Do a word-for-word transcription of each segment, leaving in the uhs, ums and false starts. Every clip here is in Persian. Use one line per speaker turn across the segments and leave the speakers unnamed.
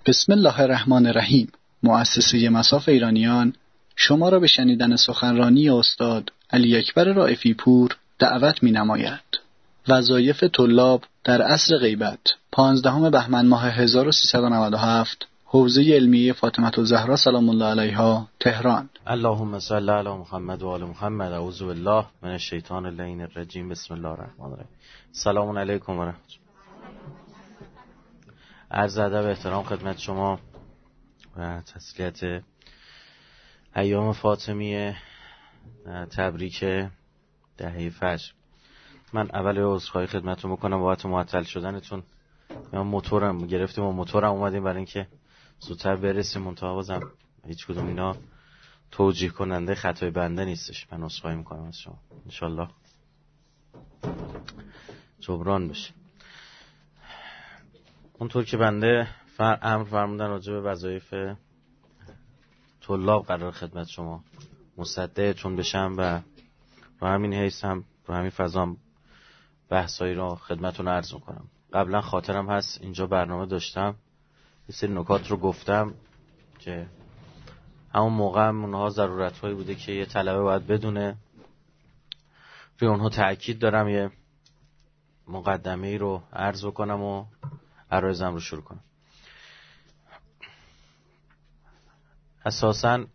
بسم الله الرحمن الرحیم. مؤسسه مصاف ایرانیان شما را به شنیدن سخنرانی استاد علی اکبر رائفی پور دعوت می نماید. وظایف طلاب در عصر غیبت، پانزدهم بهمن ماه هزار و سیصد و نود و هفت، حوزه علمیه فاطمه الزهرا سلام الله علیها، تهران.
اللهم صل علی محمد و آل محمد. اعوذ بالله من الشیطان اللعین الرجیم. بسم الله الرحمن الرحیم. سلام علیکم و رحمت الله. عرض ادب و احترام خدمت شما و تسلیت ایام فاطمیه، تبریک دهه فجر. من اول عذرخواهی خدمتتون بکنم بابت معطل شدنتون. ما موتورم گرفتیم و موتورم اومدیم برای اینکه زودتر برسیم، منتها بازم هیچ کدوم اینا توجیه کننده خطای بنده نیستش. من عذرخواهی میکنم از شما، ان شاءالله جبران بشه. اونطور که بنده فر امر فرمودن راجع به وظایف طلاب قرار خدمت شما مصدقتون بشم و رو همین حیث هم رو همین فضا هم بحثایی رو خدمتتون عرض میکنم. قبلا خاطرم هست اینجا برنامه داشتم، یه سری نکات رو گفتم که همون موقع هم اونها ضرورت هایی بوده که یه طلبه باید بدونه. روی اونها تأکید دارم، یه مقدمه ای رو عرض بکنم و عرایزم رو شروع کنم. اساساً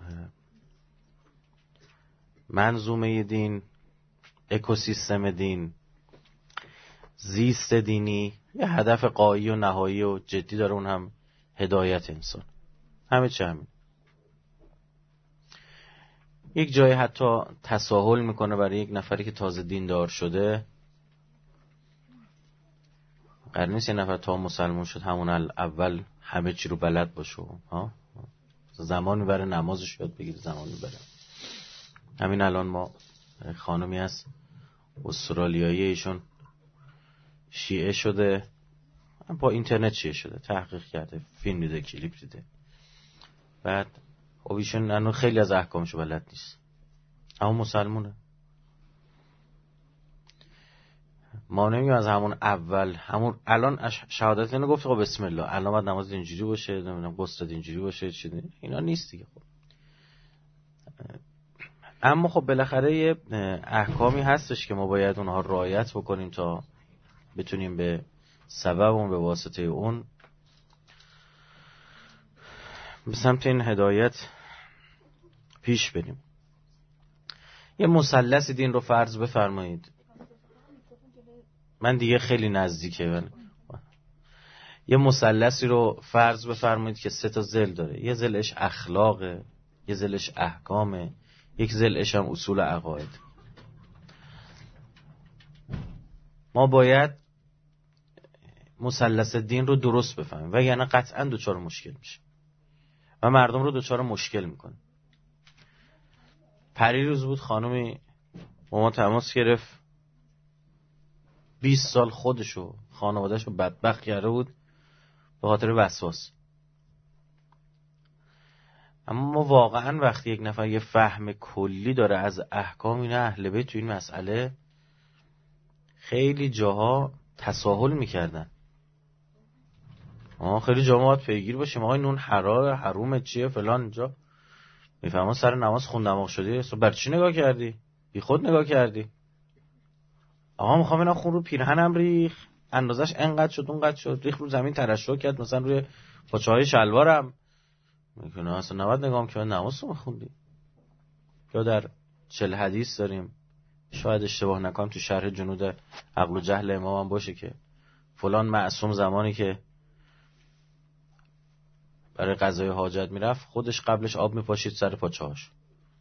منظومه دین، اکوسیستم دین، زیست دینی یه هدف غایی و نهایی و جدی داره، اون هم هدایت انسان. همه چه همین. یک جای حتی تساهل میکنه برای یک نفری که تازه دیندار شده. قرار نیست یه نفر تا مسلمان شد همون اول همه چی رو بلد باشه. ها زمان میبره نمازش یاد بگیره، زمان میبره. همین الان ما خانمی هست استرالیایی، ایشون شیعه شده، با اینترنت شیعه شده، تحقیق کرده، فیلم دیده، کلیپ دیده. بعد خب ایشون الان خیلی از احکامشو بلد نیست، اما مسلمونه. ما نمیگیم از همون اول، همون الان شهادت اینو گفت خب بسم الله الان باید نماز اینجوری باشه، نمیدونم غسل اینجوری باشه، چی اینا نیست دیگه. خب اما خب بالاخره یه احکامی هستش که ما باید اونها رعایت بکنیم تا بتونیم به سبب اون، به واسطه اون به سمت این هدایت پیش بریم. یه مثلث دین رو فرض بفرمایید. من دیگه خیلی نزدیکه من. یه مثلثی رو فرض بفرمایید که سه تا ضلع داره. یه ضلعش اخلاقه، یه ضلعش احکامه، یک ضلعش هم اصول عقاید. ما باید مثلث دین رو درست بفهمیم و یعنی قطعا دوچار مشکل میشه و مردم رو دوچار مشکل میکنه. پریروز بود خانومی با ما تماس گرفت، بیست سال خودشو خانوادهشو بدبخت کرده بود به خاطر وسواس. اما ما واقعا وقتی یک نفر یه فهم کلی داره از احکام این اهل بیت تو این مسئله، خیلی جاها تساهل میکردن. آه خیلی جاها باید پیگیر باشیم. آقای نون حراره، حرومه، چیه فلان. اینجا میفهمن سر نماز خون دماغ شدی، بر چی نگاه کردی؟ بی خود نگاه کردی. آقا میخوام اینا خون رو پیرهنم ریخ، اندازش انقدر شد اونقدر شد، ریخ رو زمین ترشح کرد، مثلا روی پاچه‌های شلوارم. میگه اصلا نباید نگام که نماز رو میخوندی. یا در چل حدیث داریم، شاید اشتباه نکنم تو شرح جنود عقل و جهل امام هم باشه که فلان معصوم زمانی که برای قضای حاجت میرفت خودش قبلش آب میپاشید سر پاچه‌هاش.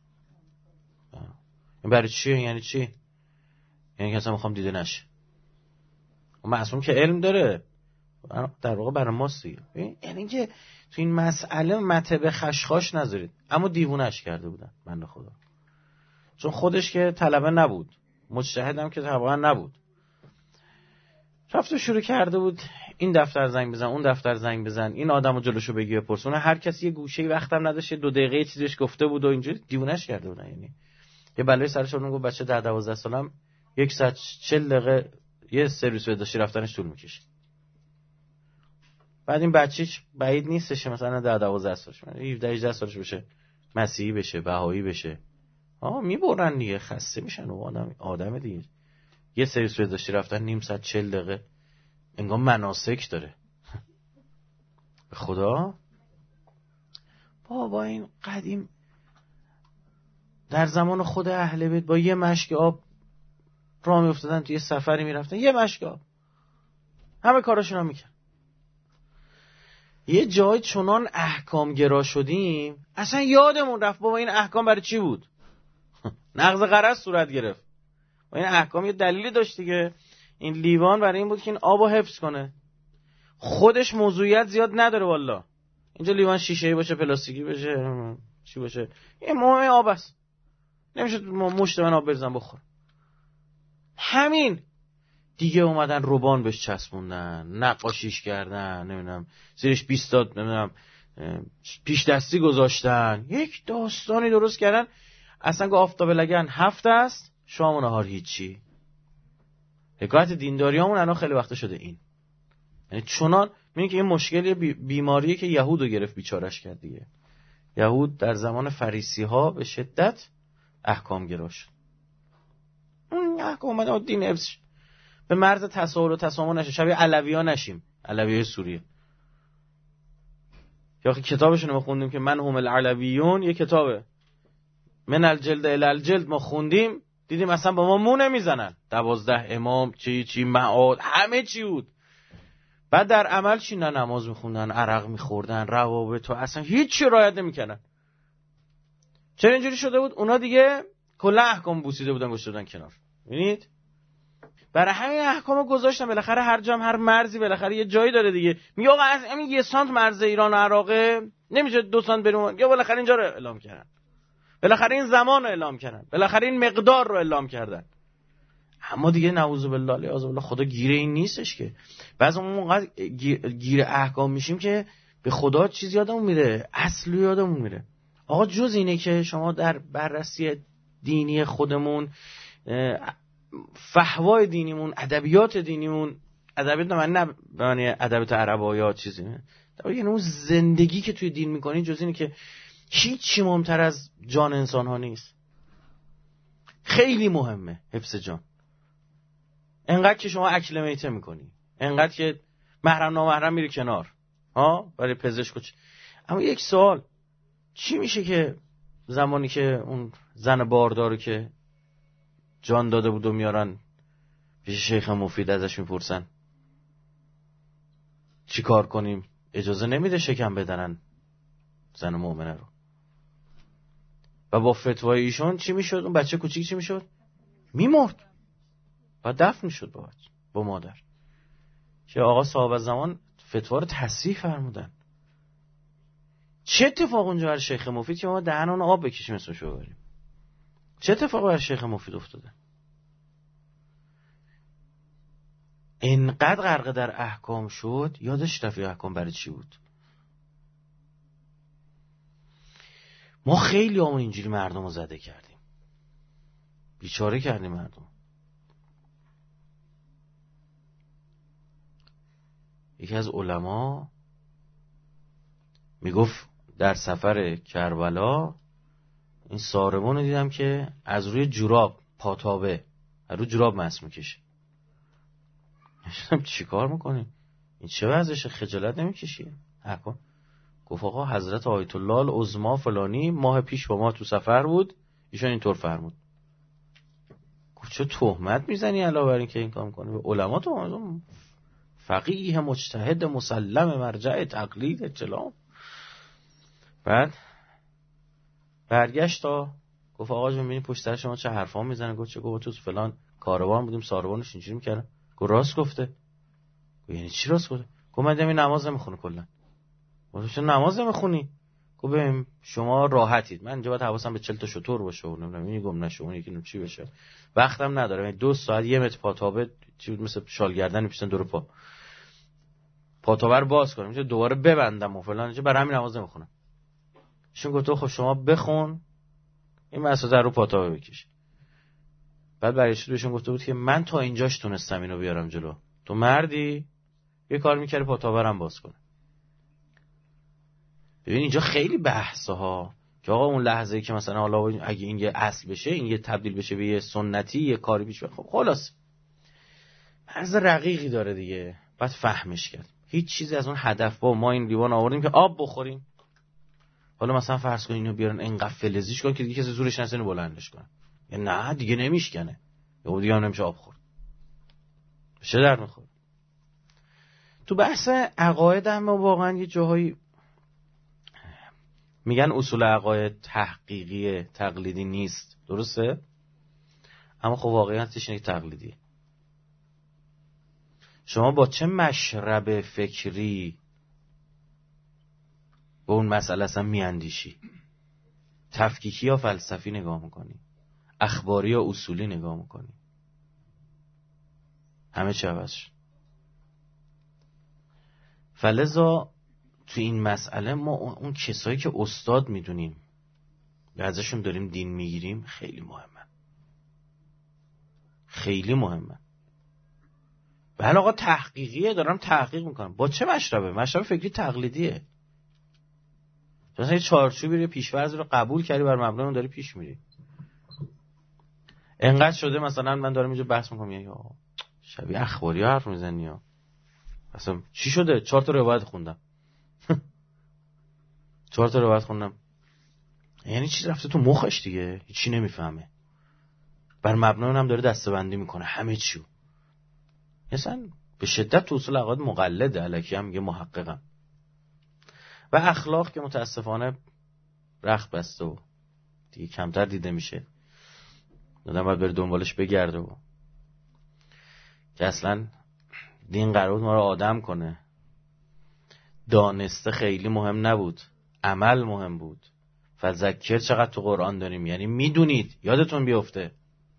این برای چیه؟ یعنی چی؟ یعنی که اصلا میخوام دیده نشه. اون معصوم که علم داره در واقع برای ماست دیگه. یعنی که تو این مسئله مطب خشخاش نذارید. اما دیوونه‌اش کرده بودن بنده خدا، چون خودش که طلبه نبود، مجتهدم که طبعا نبود. رفت و شروع کرده بود این دفتر زنگ بزن، اون دفتر زنگ بزن، این آدمو جلوشو بگی بپرسونه. هر کسی یه گوشه‌ای وقتم نداشت، دو دقیقه چیزش گفته بود و اینجوری دیوونه‌اش کرده بودن. یعنی یه بلای سرش اون گفت بچه ده دوازده سالم یک ساعت چهل دقیقه یه سرویس بهداشتی رفتنش طول می‌کشه. بعد این بچه‌ش بعید نیستش مثلا ده دوازده سالش هفده هجده سالش بشه مسیحی بشه بهایی بشه. آها میبرن دیگه، خسته میشن و آدم آدم دیگه. یه سرویس بهداشتی رفتن نیم ساعت چهل دقیقه انگار مناسک داره. به خدا بابا این قدیم در زمان خود اهل بیت با یه مشک آب راه میافتادن، توی یه سفری میرفتن یه مشک آب همه کاراشون هم میکرد. یه جای چنان احکام گرا شدیم اصلا یادمون رفت بابا این احکام برای چی بود. نقض غرض صورت گرفت و این احکام یه دلیلی داشت دیگه. این لیوان برای این بود که این آبو حفظ کنه، خودش موضوعیت زیاد نداره والا. اینجا لیوان شیشه‌ای باشه پلاستیکی باشه چی باشه این مهم آب است، نمیشه مشت من آب بریزم بخور. همین دیگه اومدن روبان بهش چسبوندن، نقاشیش کردن، نمیدونم زیرش بیست تا نمیدونم پیش دستی گذاشتن، یک داستانی درست کردن. اصلا گفت آفتاب لگن هفت است، شام و نهار هیچی. حکایت دینداریامون الان خیلی وقت شده این، یعنی چنان میگه که این مشکلی بی بیماریه که یهودو گرفت بیچارش کرد دیگه. یهود در زمان فریسی ها به شدت احکام گرا شد. اون احکام اومد دین حفظ به مرز تساهل و تسامح نشه، شبیه علوی‌ها نشیم، علویای سوریه. یا کتابشون ما خوندیم که من هم العلویون، یه کتابه من الجلد الی الجلد ما خوندیم دیدیم اصلا با ما مو نمیزنن. دوازده امام چی چی معاد همه چی بود. بعد در عمل چی؟ نه نماز میخوندن، عرق میخوردن، روابط و اصلا هیچ چی رعایت نمیکنن. چرا اینجوری شده بود؟ اونا دیگه کلا احکام بوسیده بودن گذاشته بودن کنار. ببینید برای همین احکامو گذاشتن. بالاخره هر جام هر مرزی بالاخره یه جایی داره دیگه. میگه آقا از همین یه سانت مرز ایران و عراقه نمیشه دو سانت بریم، یا بالاخره اینجا رو اعلام کردن، بالاخره این زمان رو اعلام کردن، بالاخره این مقدار رو اعلام کردن. اما دیگه نعوذ بالله الیاذ بالله خدا گیره این نیستش که بعضی موقع گیر احکام میشیم که به خدا چیز یادمون میره، اصل یادمون میره. آقا جز اینه که شما در بررسی دینی خودمون، فحوای دینیمون، ادبیات دینیمون، ادبیات نه من نه به معنی ادبیات عربایا چیزی نه، یعنی اون زندگی که توی دین میکنی، جز اینه که هیچی مهمتر از جان انسان ها نیست. خیلی مهمه حفظ جان. انقدر که شما اکل میته میکنی، انقدر که محرم نامحرم میری کنار ها برای پزشک. اما یک سوال، چی میشه که زمانی که اون زن باردارو که جان داده بود و میارن پیش شیخ مفید ازش میپرسن چی کار کنیم؟ اجازه نمیده شکم بدنن زن مؤمنه رو. و با فتوای ایشون چی میشد؟ اون بچه کوچیک چی میشد؟ میمرد و دفن میشد با بچه، با مادر. که آقا صاحب زمان فتوا رو تصحیح فرمودن. چه اتفاق اونجا برای شیخ مفید که ما دهنون آب بکشیم اسمشو ببریم؟ چه اتفاق برای شیخ مفید افتاده؟ اینقدر غرق در احکام شد یادش رفت احکام برای چی بود. ما خیلی همون اینجوری مردم رو زده کردیم، بیچاره کردیم مردم. یکی از علما میگفت در سفر کربلا این سارمون رو دیدم که از روی جوراب پاتابه از روی جوراب مس میکشه. چی کار میکنی؟ این چه وضعشه؟ خجالت نمیکشی؟ حکم گفت آقا حضرت آیت الله العظما فلانی ماه پیش با ما تو سفر بود، ایشون اینطور فرمود. گفت چه تهمت میزنی علاوه بر این که این کار میکنی؟ به علما تو فقیه مجتهد مسلم مرجع تقلید اجلام. بعد برگشت تا گفت آقا جون ببین پشت سر شما چه حرفا میزنه. گفت چه؟ گفت تو فلان کاروان بودیم ساروانش اینجوری میکردن. گفت راست گفته. گفت یعنی چی راست گفته؟ گفت من دیدم نماز نمیخونه کلا. گفت چرا نماز نمیخونی؟ گفت ببین شما راحتید، من اینجا باید حواسم به چهل تا شطور باشه و نمیدونم این گم نشه اون یکی چی بشه، وقتم نداره. یعنی دو ساعت یه متر پاتابه چی بود مثل شال گردن میپیسن دور پا، پاتابه رو باز کنم میشه دوباره ببندم و فلان، چه برای همین نماز نمیخونم. ایشون گفت خب شما بخون این مسعود رو پاتابه بکش. بعد برگشت بهشون گفته بود که من تا اینجاش تونستم اینو بیارم جلو، تو مردی یه کار میکردی پاتابه رو باز کنه. ببین اینجا خیلی بحثه ها که آقا اون لحظه‌ای که مثلا حالا اگه این یه اصل بشه، این یه تبدیل بشه به یه سنتی، یه کاری پیش بره، خب خلاص مرز رقیقی داره دیگه، بعد فهمش کرد. هیچ چیزی از اون هدف با ما این لیوان آوردیم که آب بخوریم، حالا مثلا فرض کن اینو بیارن اینقدر فلزیش کن که دیگه کسی زورش نرسه اینو بلندش کنه، یا نه دیگه نمیشکنه، یا دیگه هم نمیشه آب خورد، چه در میخوره. تو بحث عقاید هم واقعا یه جاهایی میگن اصول عقاید تحقیقی تقلیدی نیست، درسته؟ اما خب واقعیتش اینه که تقلیدیه. شما با چه مشرب فکری به اون مسئله اصلا میاندیشی؟ تفکیکی یا فلسفی نگاه میکنی؟ اخباری یا اصولی نگاه میکنی؟ همه چی عوض شد. فلذا تو این مسئله ما اون کسایی که استاد میدونیم و ازشون داریم دین میگیریم خیلی مهمه، خیلی مهمه. بله آقا تحقیقیه، دارم تحقیق میکنم. با چه مشربه؟ مشرب فکری تقلیدیه. مثلا یه چارچوبی رو پیش‌فرض رو قبول کردی، بر مبنای اون داری پیش میری. انقدر شده مثلا من دارم اینجا بحث میکنم یا شبیه اخباری حرف میزنی یا اصلا چی شده؟ چهار تا روایت خوندم چهار تا روایت خوندم یعنی چی رفته تو مخش دیگه، هیچی نمیفهمه، بر مبنای اونم داره دسته‌بندی میکنه همه چیو. مثلا به شدت تو اصول عقاید مقلده، الکی هم میگه محققم. و اخلاق که متاسفانه رخت بسته و دیگه کمتر دیده میشه، آدم باید بره دنبالش بگرده و که اصلا دین قرار بود ما رو آدم کنه. دانسته خیلی مهم نبود، عمل مهم بود. فذکر چقدر تو قرآن داریم، یعنی میدونید، یادتون بیفته.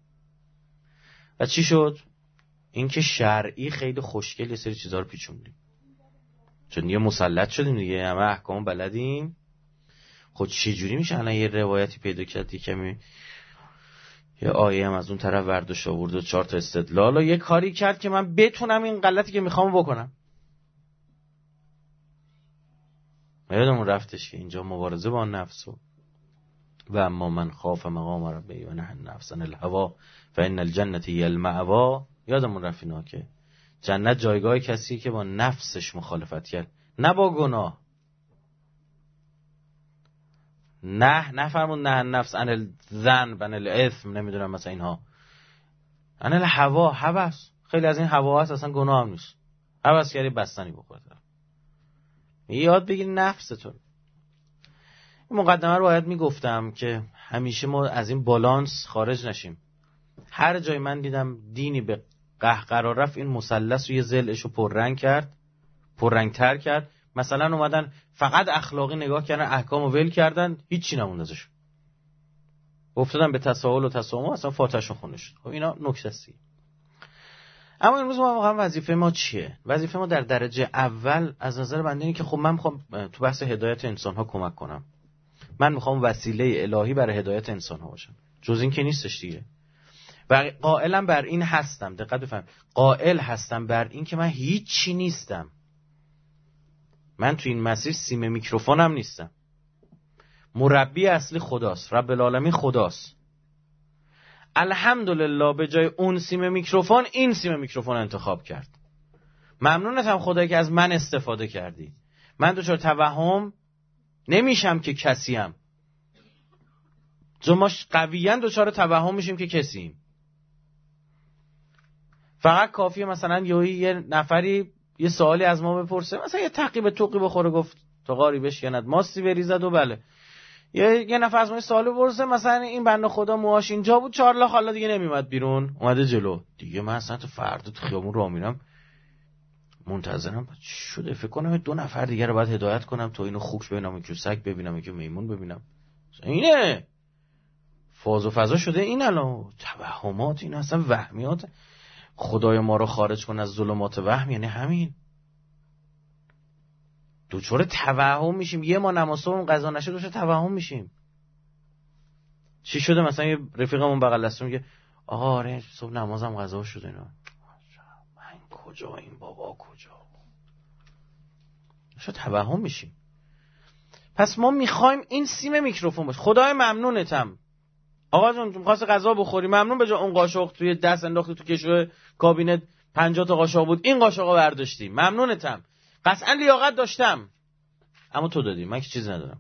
و چی شد؟ این که شرعی خیلی خوشگل یه سری چیزا رو پیچوندیم، چون دیگه مسلط شدیم دیگه، همه احکام بلدیم. خود چه جوری میشه الان یه روایتی پیدا کردی کمی یه آیه هم از اون طرف ورداش آورد و چهار تا استدلال و یه کاری کرد که من بتونم این غلطی که میخوام بکنم. یادمون رفتش که اینجا مبارزه با نفس و و اما من خاف مقام ربی و نهی النفس عن الهوا فان الجنة هی المأوا. یادمون رفت اینا که جنت جایگاه کسی که با نفسش مخالفت کرد، نه با گناه. نه نه فرمون نه نفس عن الذنب عن الاثم، نمیدونم مثلا اینها، عن الهوا، هوس. خیلی از این هوا هست اصلا گناه هم نیست، هوس کردی بستنی بخورد. یاد بگیر نفستون. این مقدمه رو باید میگفتم که همیشه ما از این بالانس خارج نشیم. هر جای من دیدم دینی به قهقرا رفت، این مثلث رو یه ضلعشو پررنگ کرد، پررنگ تر کرد. مثلا اومدن فقط اخلاقی نگاه کردن، احکامو ول کردن، هیچی نموند ازش، افتادن به تساهل و تسامح، اصلا فاتحه‌شون خونده شد. خب اینا نکته است. اما امروز ما واقعا وظیفه ما چیه؟ وظیفه ما در درجه اول از نظر بنده اینه که خب من میخوام تو بحث هدایت انسان ها کمک کنم. من میخوام وسیله الهی برای هدایت انسان ها باشم، جز این که نیستش دیگه. و قائلم بر این هستم، دقت بفهم، قائل هستم بر این که من هیچی نیستم. من تو این مسیر سیم میکروفونم نیستم. مربی اصلی خداست، رب العالمین خداست. الحمدلله به جای اون سیم میکروفون این سیم میکروفون انتخاب کرد. ممنونتم خدایی که از من استفاده کردی. من دچار توهم نمیشم که کسیم، چون ما قویاً دچار توهم میشیم که کسیم. فقط کافیه مثلا یه نفری یه سوالی از ما بپرسه، مثلا یه تعقیب توقی بخوره، گفت تو قاری بشکند ماستی بریزد و بله، یه یه نفر از ما سوال بپرسه، مثلا این بنده خدا موهاش اینجا بود چهار لاخ حالا دیگه نمیومد بیرون، اومده جلو دیگه. من اصلا تو فردا تو خیابون راه میرم منتظرم چی شده، فکر کنم دو نفر دیگه رو باید هدایت کنم، تو اینو خوک ببینم، که سگ ببینم، که میمون ببینم. اینه فاز و فضا شده این الان توهمات، این اصلا وهمیات. خدای ما رو خارج کن از ظلمات وهم، یعنی همین. دوچار توهم میشیم، یه ما نمازمون قضا نشه دوچار توهم میشیم. چی شده؟ مثلا یه رفیقمون بغل دستم میگه آقا آره صبح نمازم قضا شده. اینا من کجا، این بابا کجا؟ شو توهم میشیم. پس ما میخوایم این سیم میکروفون باشه. خدای ممنونتم آقا جون می‌خواست غذا بخوری، ممنون به جای اون قاشق توی دست انداختی تو کشو کابینت پنجاه تا قاشق بود این قاشقا برداشتی، ممنونتم، قطعا لیاقت داشتم، اما تو دادی، من که چیزی ندارم.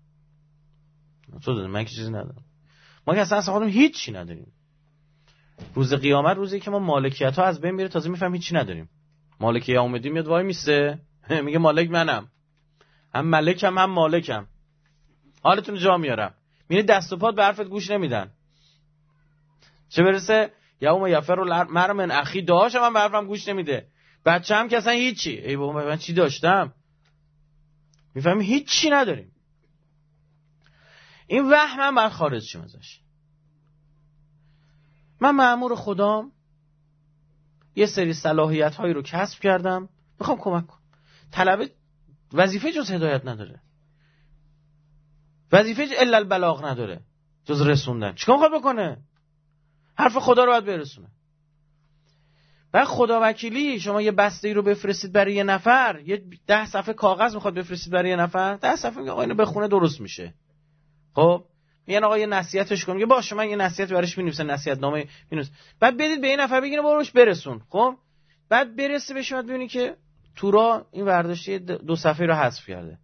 تو دادی، من که چیزی ندارم. ما که اصلا اصلا خودمون هیچی نداریم. روز قیامت روزی که ما مالکیت ها از بین میره تازه میفهمیم هیچی نداریم. مالک یوم‌الدین میاد وای میسته میگه مالک منم، هم ملکم هم مالکم، حالتون جا میارم. میره دست و پات به حرفت گوش نمیدن. چه برسه یوم یفر المرء من اخی، داشم من به حرفم گوش نمیده، بچه‌م که اصلا هیچی. ای بابا من چی داشتم؟ میفهمیم هیچی نداریم. این وهم من باید خارج شم ازش. من مأمور خدام، یه سری صلاحیت هایی رو کسب کردم، میخوام کمک کنم. طلبه وظیفه جز هدایت نداره، وظیفه الا البلاغ نداره جز رسوندن. چیکار میخواد بکنه؟ حرف خدا رو باید برسونه. بعد خدا وکیلی شما یه بسته ای رو بفرستید برای یه نفر، یه ده صفحه کاغذ میخواد بفرستید برای یه نفر، ده صفحه میگه آقا اینو بخونه درست میشه. خب میگن آقا یه نصیحتش کن، میگه باشه من یه نصیحت براش مینویسم، نصیحت نامه مینویسم. بعد بدید به این نفر بگین بروش برسون. خب بعد برسه بهش، بعد ببینی که تو را این ورداشتی دو صفحه رو حذف کرده.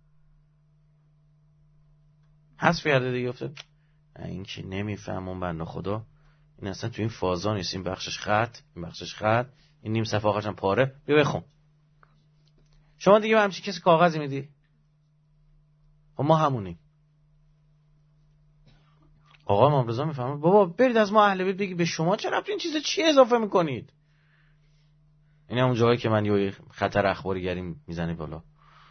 حذف کرده دیگه. گفته این که نمیفهمم بنده خدا، این اصلا تو این فازا نیست، این بخشش خط، این بخشش خط، این نیم صفحه آخرش هم پاره، بیا بخون. شما دیگه به همچین کسی کاغذی میدی؟ و ما همونیم. آقا امام رضا میفهمه بابا برید از ما اهل بیت بگی به شما چه ربطی این چیزا چی اضافه میکنید؟ این همون جایی که من یه خطر اخباری گریم میزنه بالا.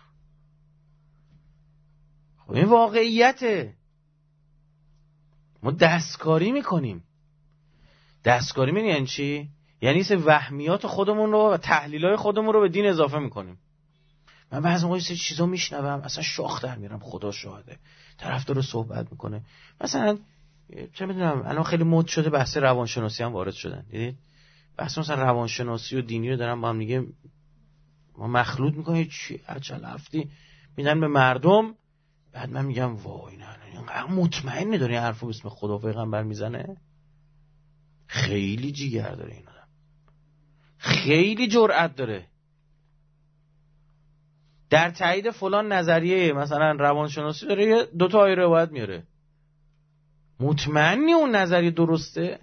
خب این واقعیته. ما دستکاری میکنیم. دستکاری میکنیم یعنی چی؟ یعنی سه وهمیات خودمون رو و تحلیلای خودمون رو به دین اضافه میکنیم. من بعضی موقع سه چیزا میشنوم اصلا شاخ در میرم، خدا شاهده. طرفدار رو صحبت میکنه مثلا چه میدونم الان خیلی مد شده بحث روانشناسی هم وارد شدن، دیدید؟ بحث مثلا روانشناسی و دینی رو دارن با هم دیگه ما مخلوط میکنیم. چی عجل هفتی میدن به مردم، بعد من میگم وای نه اینقدر مطمئن نداری حرفو اسم خدا و پیغمبر میزنه. خیلی جیگر داره این آدم، خیلی جرأت داره در تایید فلان نظریه مثلا روانشناسی داره یه دوتا آیه روایت میاره. مطمئنی اون نظریه درسته؟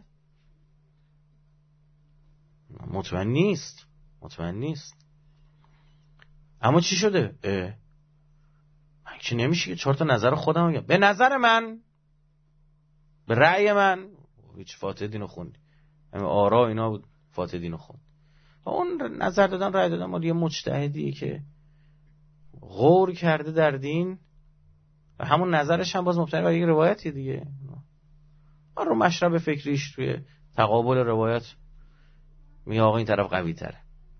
مطمئن نیست، مطمئن نیست. اما چی شده؟ اه. من که نمیشه که چهار تا نظر خودم بگم. به نظر من، به رأی من، هیچ فاتحه دینو خوندی همه آرا اینا بود، فاتحه دینو خوند. اون نظر دادن رأی دادن مال یه مجتهدیه که غور کرده در دین و همون نظرش هم باز مبتنی بر یک روایتی دیگه. ما رو مشرب فکریش توی تقابل روایت میگه آقا این طرف قوی تره،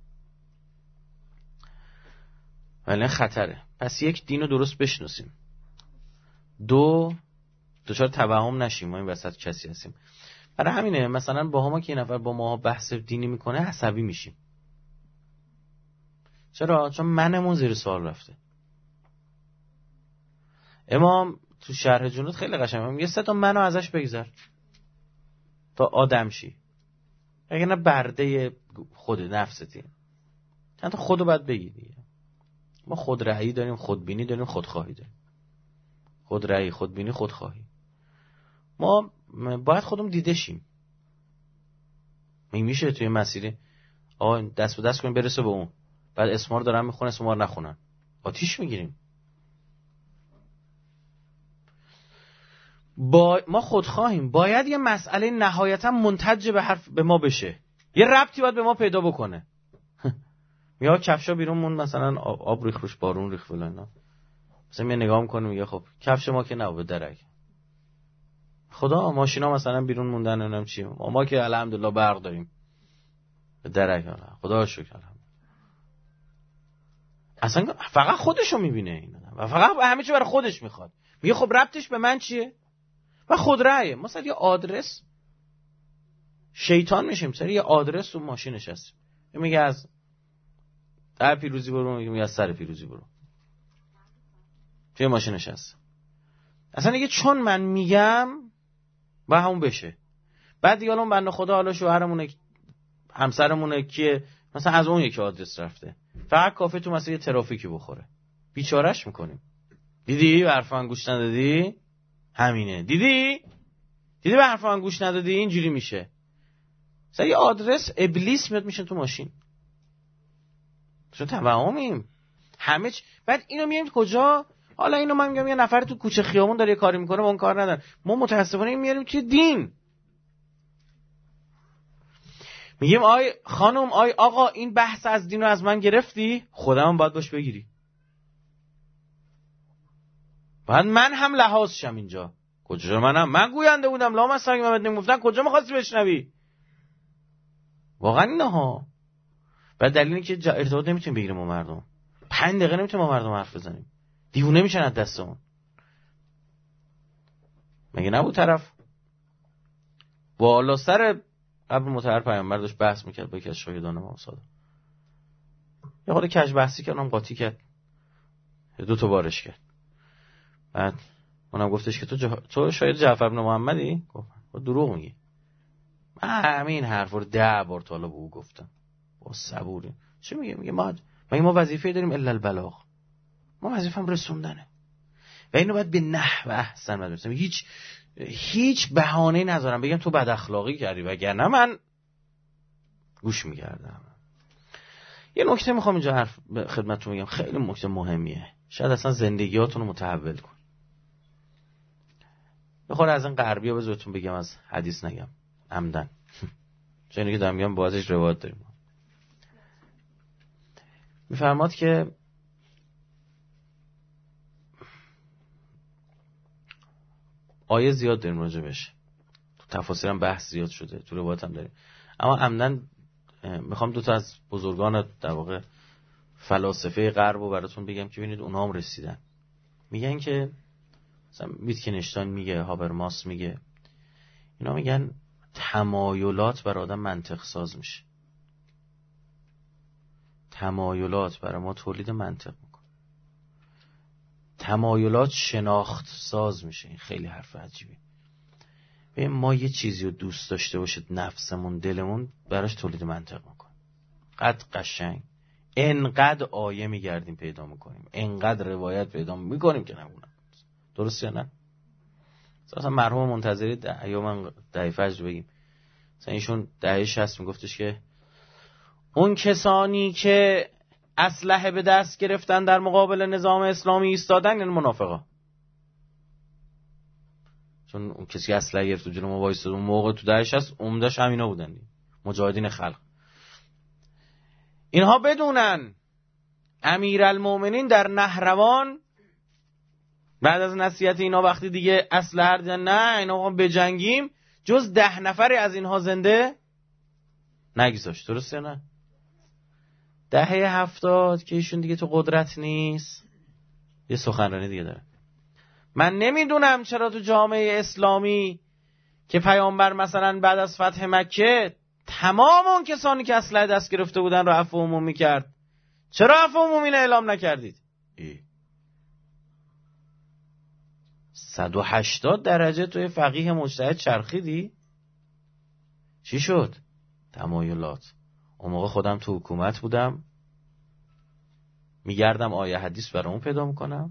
ولی خطره. پس یک دین رو درست بشناسیم، دو دچار توهم نشیم ما این وسط کسی هستیم. برای همینه مثلا با ما که یه نفر با ما بحث دینی میکنه عصبی میشیم. چرا؟ چون منمون زیر سوال رفته. امام تو شرح جنود خیلی قشنگه میگه سه تا منو ازش بگذر تا آدم شی، اگه نه برده خود نفستی. چند تا خودو باید بگی دیگه. ما خود رأیی داریم، خودبینی داریم، خودخواهی داریم. خود رأیی، خودبینی، خودخواهی. ما باید خودمون دیده شیم. میشه توی مسیری آقا دست به دست کنیم برسه به اون، بعد اسمار دارن میخونه اسمار نخونن آتیش میگیریم. با ما خودخواهیم، باید یه مسئله نهایتا منتج به حرف به ما بشه، یه ربطی باید به ما پیدا بکنه. یا کفشا بیرون مون مثلا آب ریخ روش، بارون ریخ فلان، مثلا می نگاه میکنه میگه خب کفش ما که نه به درک خدا، ماشینا مثلا بیرون موندن نمیدونم چی، ما که الحمدلله برق داریم به درک خدا رو شکر. اصلا فقط خودشو میبینه این آدم و فقط همه چی برای خودش میخواد. میگه خب ربطش به من چیه؟ و خود رأیه. ما سر یه آدرس شیطان میشیم، سر یه آدرس تو ماشین نشستیم میگه از در پیروزی برو، میگه از سر پیروزی برو. توی ماشین نشست. اصلا دیگه چون من میگم و همون بشه. بعد دیگه الان بنده خدا حالا شوهرمونه همسرمونه که مثلا از اون یکی آدرس رفته، فقط کافه تو مثلا یه ترافیکی بخوره، بیچارهش میکنیم. دیدی به حرف من گوش ندادی؟ همینه. دیدی؟ دیدی به حرف من گوش ندادی؟ اینجوری میشه. مثلا یه آدرس ابلیس میاد میشن تو ماشین. چون توهمیم همه چ... بعد اینو میایم کجا؟ حالا اینو من میگم یه نفر تو کوچه خیابون داره یه کاری میکنه، با اون کار ندارن. ما متاسفانه این میاریم توی دین. میگیم آی خانم، آی آقا، این بحث از دینو از من گرفتی، خودم باید باش بگیری. بعد من هم لحاظ شم اینجا. کجا منم؟ من گوینده بودم، لا مثلا اگه من نمیگفتن کجا می‌خواستی بشنوی؟ واقعا اینه ها. بعد دلیلی که جا ارتباط نمیتونیم بگیریم با مردم. پنج دقیقه نمیتونیم با مردم حرف بزنیم. دیوونه میشن از دستمون. مگه نبود طرف بالا سر قبر مطهر پیامبر داشت بحث میکرد با یکی از شاهدان امام صادق. یه خورده کج بحثی کردم، قاطی کرد، دو تا بارش کرد. بعد اونم گفتش که تو جه... تو شاید جعفر بن محمدی؟ گفت دروغ میگی. من همین حرفا رو ده بار تا حالا به او گفتم. با صبوری. چی میگه؟ میگه ما مگه ما وظیفه داریم الا البلاغ. ما وظیفه‌م رسوندنه. و اینو باید به نحو احسن برسونم. هیچ هیچ بهانه‌ای نذارم بگم تو بد اخلاقی کردی، وگرنه من گوش می‌کردم. یه نکته میخوام اینجا حرف خدمتتون بگم، خیلی نکته مهمیه. شاید اصلا زندگیاتون رو متحول کن. بخواد از این غربی‌ها بذارتون بگم، از حدیث نگم عمدن. چون اینکه دارم میگم بازش روایت داریم. میفرماد که آیه زیاد داریم راجبش، تو تفاسیر هم بحث زیاد شده، تو روایت هم داریم، اما عمدن میخوام دو تا از بزرگان در واقع فلاسفه غرب رو براتون بگم که ببینید اونها هم رسیدن. میگن که مثلا ویتکنشتاین میگه، هابرماس میگه، اینا میگن تمایلات بر آدم منطق ساز میشه. تمایلات برای ما تولید منطق میکنه. تمایلات شناخت ساز میشه. این خیلی حرف عجیبی. ببین ما یه چیزی رو دوست داشته باشید، نفسمون، دلمون براش تولید منطق میکنه. قد قشنگ انقدر آیه میگردیم پیدا میکنیم، انقدر روایت پیدا میکنیم که نمونم. درسته یا نه؟ مثلا مرحوم منتظری ده یا من دهه فجر بگیم، مثلا ایشون دهه شصت میگفتش که اون کسانی که اسلحه به دست گرفتن در مقابل نظام اسلامی ایستادن یعنی منافقا. چون اون کسی که اسلحه گرفت و جلو ما وایساد اون موقع تو دهه شصت عمده‌اش همینا بودن، مجاهدین خلق. اینها بدونن امیرالمومنین در نهروان بعد از نصیحت اینا وقتی دیگه اسلحه دیدن نه اینا بجنگیم، جز ده نفری از اینها زنده نگذاشت. درسته نه؟ دهه هفتاد که ایشون دیگه تو قدرت نیست، یه سخنرانی دیگه داره. من نمیدونم چرا تو جامعه اسلامی که پیامبر مثلا بعد از فتح مکه تمام اون کسانی که اسلحه دست گرفته بودن رو عفو عمومی کرد، چرا عفو عمومی اعلام نکردید؟ ای. صد و هشتاد درجه توی فقیه مجتهد چرخیدی؟ چی شد؟ تمایلات. اون موقع خودم تو حکومت بودم، میگردم آیه حدیث برامون پیدا میکنم،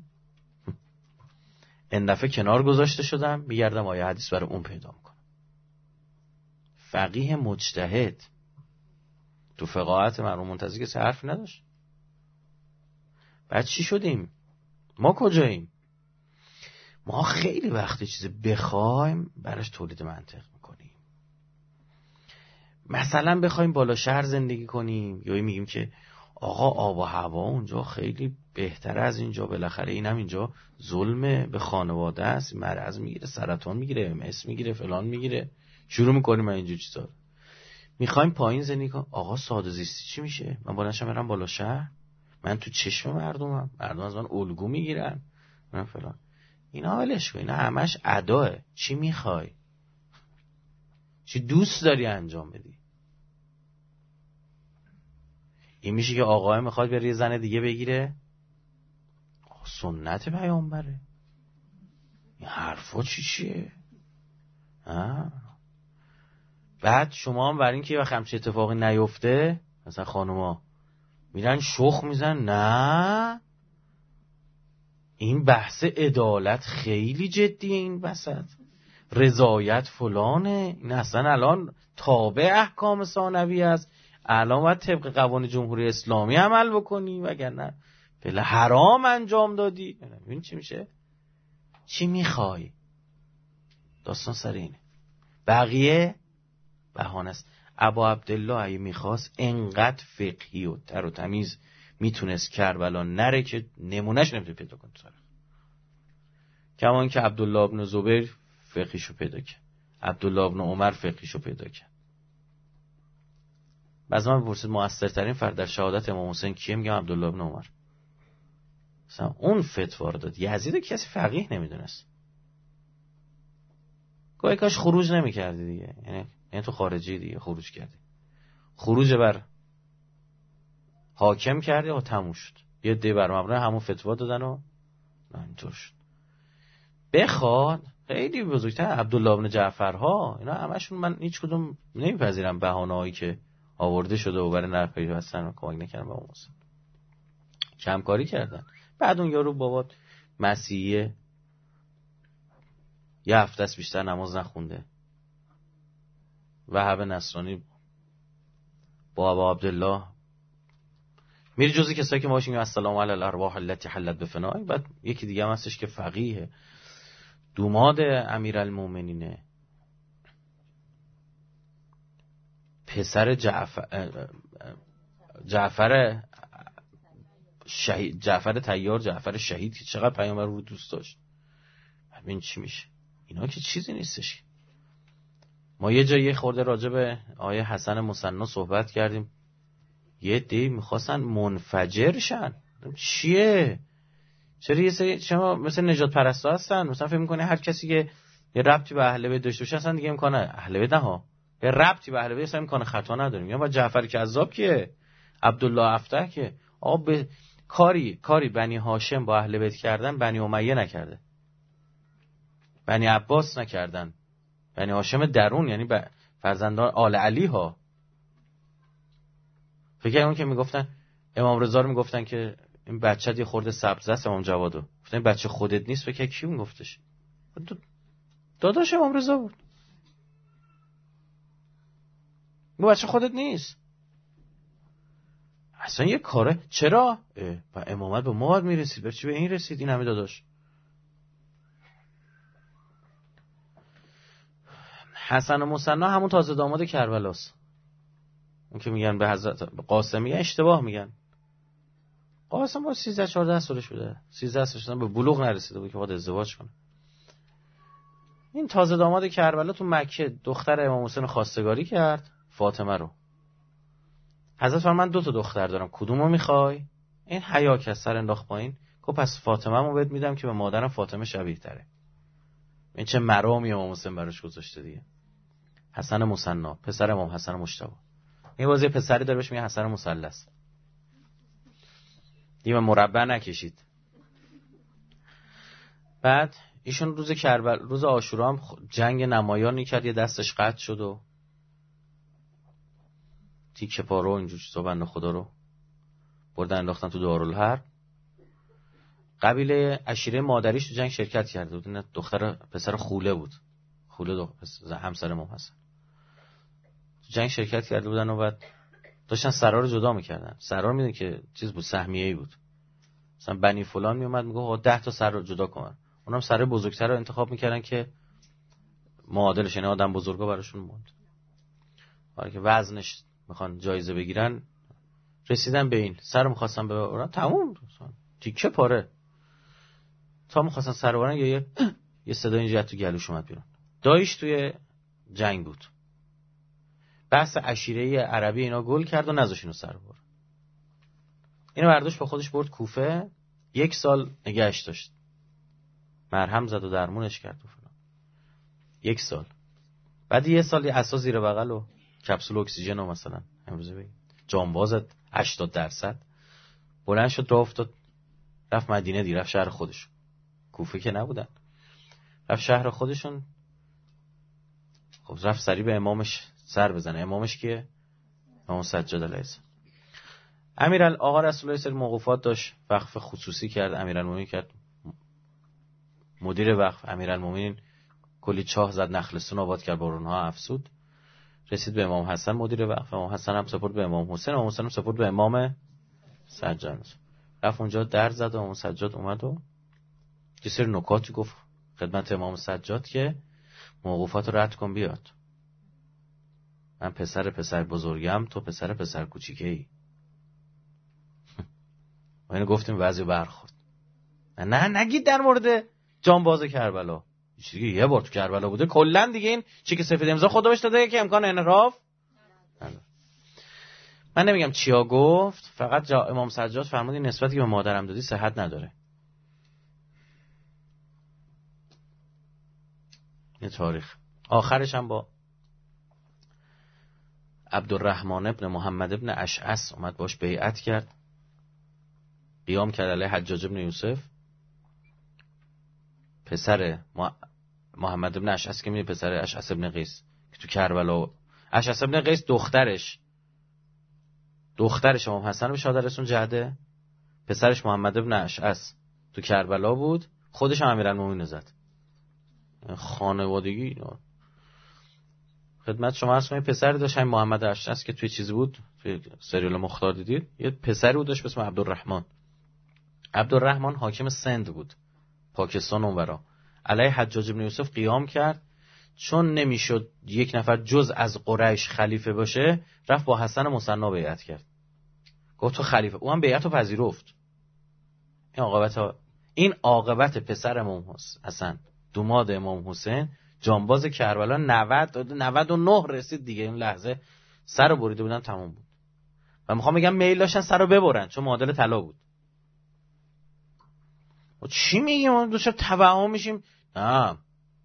این دفعه کنار گذاشته شدم میگردم آیه حدیث برای اون پیدا میکنم. فقیه مجتهد تو فقاهت مرحوم منتظری که حرف نداشت. بعد چی شدیم؟ ما کجاییم؟ ما خیلی وقتی چیز بخوایم براش تولید منطق میکنیم. مثلا بخوایم بالا شهر زندگی کنیم یا میگیم که آقا آب و هوا اونجا خیلی بهتره از اینجا، بالاخره اینم اینجا ظلمه به خانواده است، مرض میگیره، سرطان میگیره، ام اس میگیره، فلان میگیره، شروع میکنیم اینجور چیزا. میخوایم پایین زندگی کنیم، آقا ساده زیستی چی میشه؟ من بلنشم برم بالا شهر، من تو چشم مردمم، مردم از من الگو میگیرن، من فلان. اینا ولش کن، اینا همش اداه. چی میخوای؟ چی دوست داری انجام بدی؟ این میشه که آقای میخواد بره یه زن دیگه بگیره، سنت پیامبره. این حرفا چی چیه؟ ها؟ بعد شما هم برای این که وقت همچه اتفاقی نیفته، مثلا خانوما میرن شخ میزن، نه این بحث عدالت خیلی جدیه، این وسط رضایت فلانه، این اصلا الان تابع احکام ثانوی است، الان باید طبق قوانین جمهوری اسلامی عمل بکنی وگرنه بله حرام انجام دادی. ببین چی میشه، چی میخوای، داستان سر اینه. بقیه بهانه است. ابا عبدالله اگه میخواست انقدر فقهی و تر و تمیز میتونست کربلا نره که نمونهش نمیتونه پیدا کنه تاریخ. کمان که عبدالله ابن زبیر فقهیشو پیدا کرد، عبدالله ابن عمر فقهیشو پیدا کرد. بعضی من بپرسید موثرترین فرد در شهادت امام حسین کیه، میگم عبدالله ابن عمر. مثلا اون فتوا رو داد. یزید کسی فقیه نمیدونست، گاهی کاش خروج نمیکردی دیگه، یعنی یعنی تو خارجی دیگه خروج کردی، خروج بر حاکم کردی و تموم شد. یه دی بر مبنای همون فتوا دادن و نه اینطور شد. بخواد خیلی بزرگتر عبدالله ابن جعفرها، اینا همشون من هیچ کدوم نمیپذیرم بهانه‌ای که آورده شده و برای نرپیوستن کمک نکردن به اون مسلم، کمکاری کردن. بعد اون یارو بابا مسیحیه، یه هفته است بیشتر نماز نخونده، وهاب نصرانی با ابا عبدالله میری جزی کسایی که ما باشیم السلام علی الارواح التي حلت بفنای. بعد یکی دیگه هم هستش که فقیه، دوماد امیرالمومنینه، پسر جعفر جعفر شهید، جعفر طیار، جعفر شهید که چقدر پیامبر رو دوست داشت. ببین چی میشه، اینا که چیزی نیستش. ما یه جایی خورده راجع به آیه حسن مصنا صحبت کردیم، یه دی میخواستن منفجر شن. چیه؟ چرا یه سری شما مثل نجات پرستا هستن، مثلا فکر میکنه هر کسی که یه ربطی به اهل بیت داشته باشه اصلا دیگه امکانه اهل بیت نه ها، یه ربطی به اهل بیت اصلا امکانه خطا نداریم. یا با جعفر کذاب که عبدالله افتح که آقا به کاری کاری بنی هاشم با اهل بیت کردن بنی امیه نکرده، بنی عباس نکردن، بنی هاشم درون یعنی فرزندان آل علی ها. فکر اون که میگفتن امام رضا رو میگفتن که این بچه یه خورده سبز است، امام جوادو گفتن این بچه خودت نیست. فکر کی اون گفتش؟ داداش امام رضا بود. این بچه خودت نیست. اصلا یه کاره چرا؟ و امامت به ما باید میرسید، برای چی به این رسید؟ این همه داداش. حسن مصنا همون تازه داماد کربلاست. اون که میگن به حضرت قاسم میگن اشتباه میگن. قاسم با سیزده چهارده سالش بوده، سیزده سالش به بلوغ نرسیده بود که باید ازدواج کنه. این تازه داماد کربلا تو مکه دختر امام حسین خواستگاری کرد، فاطمه رو. حضرت فرمان دو تا دختر دارم، کدومو میخوای؟ این حیا که سر انداخت پایین، گفت پس فاطمه مو بهت میدم که به مادرم فاطمه شبیه تره. این چه مرامی امام حسین براش گذاشته دیگه. حسن مصنا پسر امام حسن مجتبی. این بازی پسری داره بهش میگه حسن مثلث. دیگه مربع نکشید. بعد ایشون روز کربلا روز عاشورا هم جنگ نمایانی کرد، یه دستش قطع شد و تیکه پارو اینجور چیزا بنده خدا رو بردن انداختن تو دارالحرب. قبیله عشیره مادریش تو جنگ شرکت کرده بود. این دختر پسر خوله بود، خوله دو پسر همسر امام حسن تو جنگ شرکت کرده بودن و بعد داشتن سرا رو جدا میکردن. سرا میدونی که چیز بود، سهمیه‌ای بود. مثلا بنی فلان میومد میگه آقا ده تا سر رو جدا کن. اونم سر بزرگتر رو انتخاب میکردن که معادلش، یعنی آدم بزرگا براشون موند. برای که وزنش میخوان جایزه بگیرن، رسیدن به این سر میخواستن ببرن، تموم تیکه پاره. تا میخواستن سر ببرن یه یه صدا اینجا تو گلوش اومد بیرون. دایش توی جنگ بود. بحث عشیره عربی اینا گل کرد و نذاش اینو سر ببر. اینو برداشت با خودش برد کوفه، یک سال نگهش داشت، مرهم زد و درمونش کرد و فلان. یک سال. بعد یه سال یه عصا زیر بغل و کپسول اکسیژن و مثلا امروزه بگیم جانبازت هشتاد درصد بلند شد راه افتاد رفت مدینه دی، رفت شهر خودشون، کوفه که نبودن، رفت شهر خودشون. خب رفت سریع به امامش سر بزنه. امامش کیه؟ امام سجاد علیه السلام. امیرال آقا رسول الله سری موقوفات داشت، وقف خصوصی کرد، امیرالمومنین کرد مدیر وقف. امیرالمومنین کلی چاه زد، نخلستون آباد کرد، بارونها افسود. رسید به امام حسن مدیر وقف، امام حسن هم سپرد به امام حسین، امام حسین هم سپرد به امام سجاد. رفت اونجا در زد و امام سجاد اومد و یه سری نکاتی گفت خدمت امام سجاد که موقوفات رو رد کن بیاد. من پسر پسر بزرگم، تو پسر پسر کوچیکه ای. ما اینو گفتیم بعضی برخورد. نه نگید در مورد جانباز کربلا. چیزی یه بار تو کربلا بوده، کلا دیگه این چی که سفید امضا خدا بهش داده که امکان انحراف نداره. من نمیگم چیا گفت، فقط جا امام سجاد فرمود این نسبتی که به مادرم دادی صحت نداره. یه تاریخ آخرش هم با عبدالرحمن ابن محمد ابن اشعث اومد باش بیعت کرد، قیام کرد علیه حجاج ابن یوسف. پسر محمد ابن اشعث که میگه پسر اشعث ابن قیس که تو کربلا، اشعث ابن قیس دخترش دخترش امام حسن به شهادت رسون جهده، پسرش محمد ابن اشعث تو کربلا بود، خودش هم امیرالمومنین زد. خانوادگی خدمت شما عرض کنم پسر داشت همین محمد اشعث که توی چیزی بود، توی سریال مختار دیدید، یه پسری بود داشت به اسم عبدالرحمن. عبدالرحمن حاکم سند بود، پاکستان اونورا، علیه حجاج بن یوسف قیام کرد. چون نمیشد یک نفر جز از قریش خلیفه باشه، رفت با حسن مصنع بیعت کرد، گفت تو خلیفه. او هم بیعت رو پذیرفت. این عاقبت این عاقبت پسر امام حسن دوماد امام حسین جانباز کربلا نود نود و نه رسید دیگه. این لحظه سر رو بریده بودن تمام بود و میخوام بگم میل داشتن سر رو ببرن چون معادل طلا بود. و چی میگیم ما دوست توهم میشیم؟ نه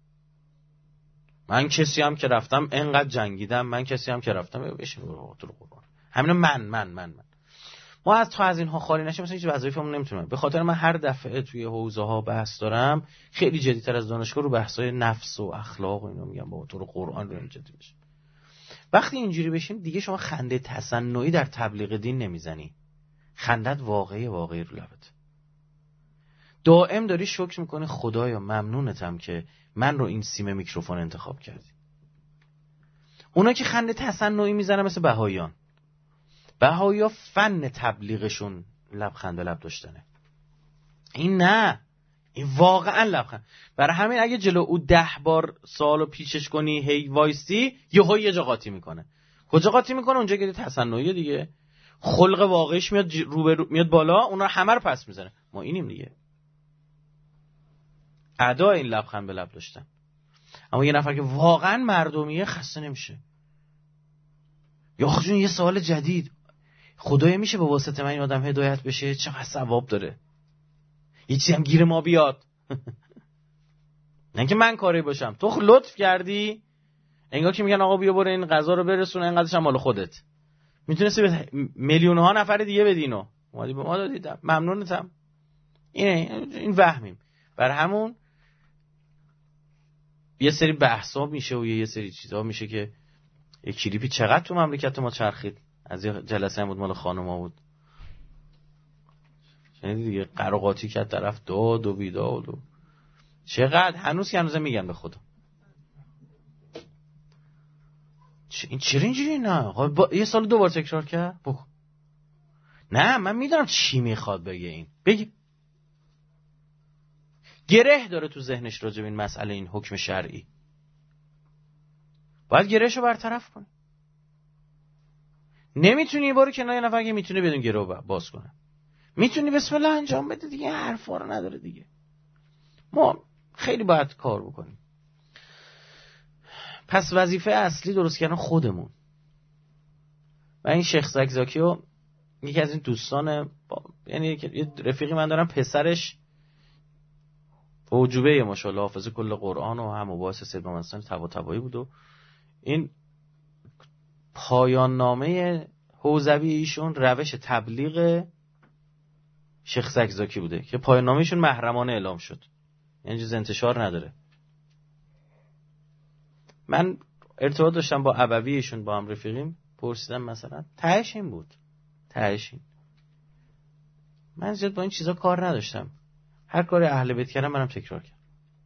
من کسی هم که رفتم انقدر جنگیدم، من کسی هم که رفتم بشین تو قرآن همین من من من من ما از تا از اینها خالی نشیم. مثلا هیچ وظیفه‌مون نمیتونم. به خاطر من هر دفعه توی حوزه ها بحث دارم خیلی جدی‌تر از دانشگاه رو بحث‌های نفس و اخلاق و اینا میگم، با تو قرآن رو جدی بشیم. وقتی اینجوری بشیم دیگه شما خنده تصنعی در تبلیغ دین نمیزنی، خندت واقعی واقعی رو لبت. دائم داری شکر میکنی خدایا ممنونتم که من رو این سیم میکروفون انتخاب کردی. اونا که خنده تصنعی میزنن مثل بهاییان، بهایی‌ها فن تبلیغشون لبخند لب داشتنه، این نه، این واقعا لبخند. برای همین اگه جلو او ده بار سوالو پیچش کنی هی وایستی یهو یه جا قاطی میکنه. کجا قاطی میکنه؟ اونجا که تصنعیه دیگه، خلق واقعیش میاد رو به رو میاد بالا، اونا همه رو پس میزنه. ما اینیم دیگه، ادا این لبخند به لب داشتن. اما یه نفر که واقعا مردمیه خسته نمیشه. یا آخه جون یه سوال جدید، خدایا میشه به واسطه من این آدم هدایت بشه؟ چقدر ثواب داره، یه چیزی هم گیر ما بیاد. نه که من کاری باشم، تو لطف کردی، انگار که میگن آقا بیا برو این غذا رو برسون، اینقدرش هم مال خودت، میتونستی به میلیون ها نفر دیگه بدینو، اومدی به ما دادی، ممنونتم. اینه این وهمیم. بر همون یه سری بحثا میشه و یه سری چیزا میشه که یه کلیپی چقدر تو مملکت ما چرخید، از یه جلسه بود مال خانوما بود، شنیدی دیگه، قراقاتی کرد طرف داد و بیداد و چقدر هنوز که هنوز میگن به خدا چ... این چرا اینجوری؟ نه با... یه سال دوبار تکرار کرد بکن. نه من میدونم چی میخواد بگه، این بگی گره داره تو ذهنش راجع به این مسئله، این حکم شرعی، باید گرهشو برطرف کنی. نمیتونی یه بار کنار یه نفر که میتونه بدون گره باز کنه، میتونی بسم الله انجام بده دیگه، حرفا رو نداره دیگه. ما خیلی باید کار بکنیم. پس وظیفه اصلی درست کردن خودمون. و این شیخ زکزاکیو یکی از این دوستان با... یعنی یه رفیقی من دارم، پسرش اوجوبه ماشاءالله حافظ کل قرآن و هم مباحث سبب منصن تبا تبایی بود و این پایان نامه حوزوی ایشون روش تبلیغ شیخ زکزاکی بوده که پایان نامه‌شون محرمانه اعلام شد، یعنی جز انتشار نداره. من ارتباط داشتم با ابویشون، با هم رفیقیم، پرسیدم مثلا تهش این بود، تهش این. من زیاد با این چیزا کار نداشتم، هر کاری اهل بیت کردم منم تکرار کردم.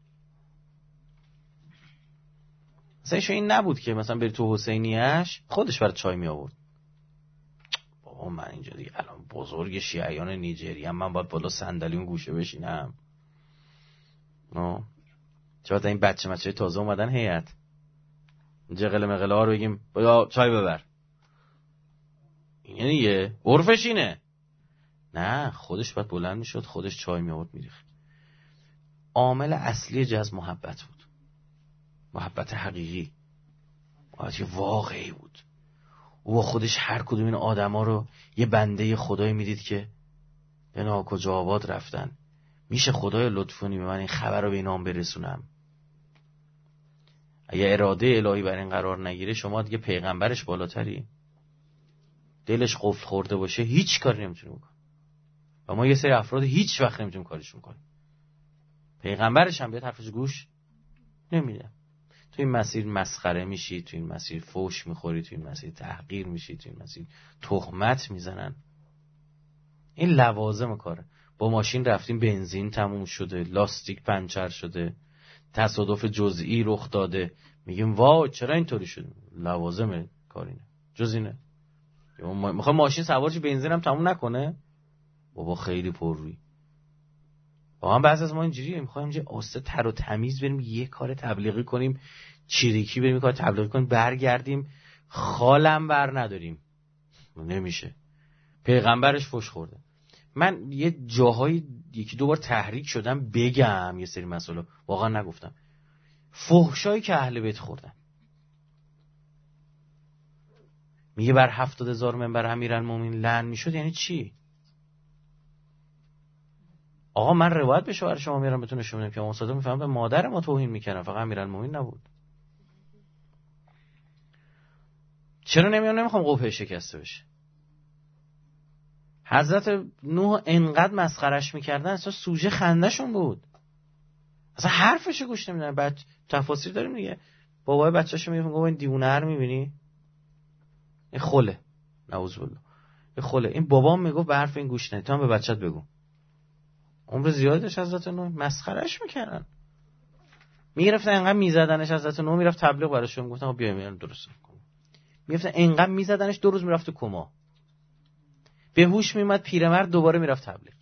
مثلا این نبود که مثلا بری تو حسینیه‌اش خودش برای چای می آورد. بابا من اینجا دیگه الان بزرگ شیعیان نیجریه ام، من باید بالا صندلی اون گوشه بشینم؟ نه چرا این بچه بچه تازه اومدن هیئت اینجا قله مقله ها رو بگیم باید چای ببر؟ این دیگه عرفش اینه. نه خودش باید بلند میشد، خودش چای می آورد میریخت. عامل اصلی جذب محبت بود، محبت حقیقی، محبت واقعی بود. او خودش هر کدوم این آدما رو یه بنده خدایی میدید که به ناکجا آباد رفتن، میشه خدای لطف کنی به من این خبر رو به اینام برسونم؟ اگه اراده الهی بر این قرار نگیره شما دیگه پیغمبرش بالاتری، دلش قفل خورده باشه هیچ کاری نمیتونه بکنه. و ما یه سری افراد هیچ وقت نمیتونیم کارشون کنیم. پیغمبرش هم بیاد حرفش گوش نمیده. تو این مسیر مسخره میشی، تو این مسیر فوش میخوری، تو این مسیر تحقیر میشی، تو این مسیر تهمت میزنن. این لوازم کاره. با ماشین رفتیم بنزین تموم شده، لاستیک پنچر شده، تصادف جزئی رخ داده، میگیم واو چرا اینطوری شده؟ لوازم کارینه، جز اینه. میخوای ماشین سوارش بنزین هم تموم نکنه؟ بابا خیلی پررویی. واقعا بعضی از ما اینجوریه، میخوایم اینجا آسته تر و تمیز بریم یه کار تبلیغی کنیم، چیریکی بریم یه کار تبلیغی کنیم، برگردیم خالم بر نداریم. نمیشه. پیغمبرش فوش خورده. من یه جاهای یکی دو بار تحریک شدم بگم یه سری مسئله، واقعا نگفتم. فحشایی که اهل بیت خوردن. میگه بر هفتاد هزار منبر امیرالمومنین لعن میشد، یعنی چی؟ آقا من روایت بشه برای شما میارم بتونه نشون بدم که امام صادق میفهمه به مادر ما توهین میکنن، فقط امیرالمومنین نبود. چرا نمیام نمیخوام قبه شکسته بشه؟ حضرت نوح انقدر مسخرش میکردن اصلا سوژه خندهشون بود، اصلا حرفشو گوش نمیدن. بعد تفاسیر داریم دیگه، بابای بچه‌شو میگه گفت این دیوونه رو میبینی؟ این خله، نعوذ بالله، این خله. این بابام میگفت به حرف این گوش ندی، تو هم به بچت بگو. عمر زیادی داشت حضرت نوح، مسخرهش میکردن، میگرفتن انقدر میزدنش. حضرت نوح میرفت تبلیغ براشون، گفتن خب بیا میارم درست کنم. میگفتن انقدر میزدنش دو روز میرفت تو کما، به هوش میومد پیرمرد دوباره میرفت تبلیغ.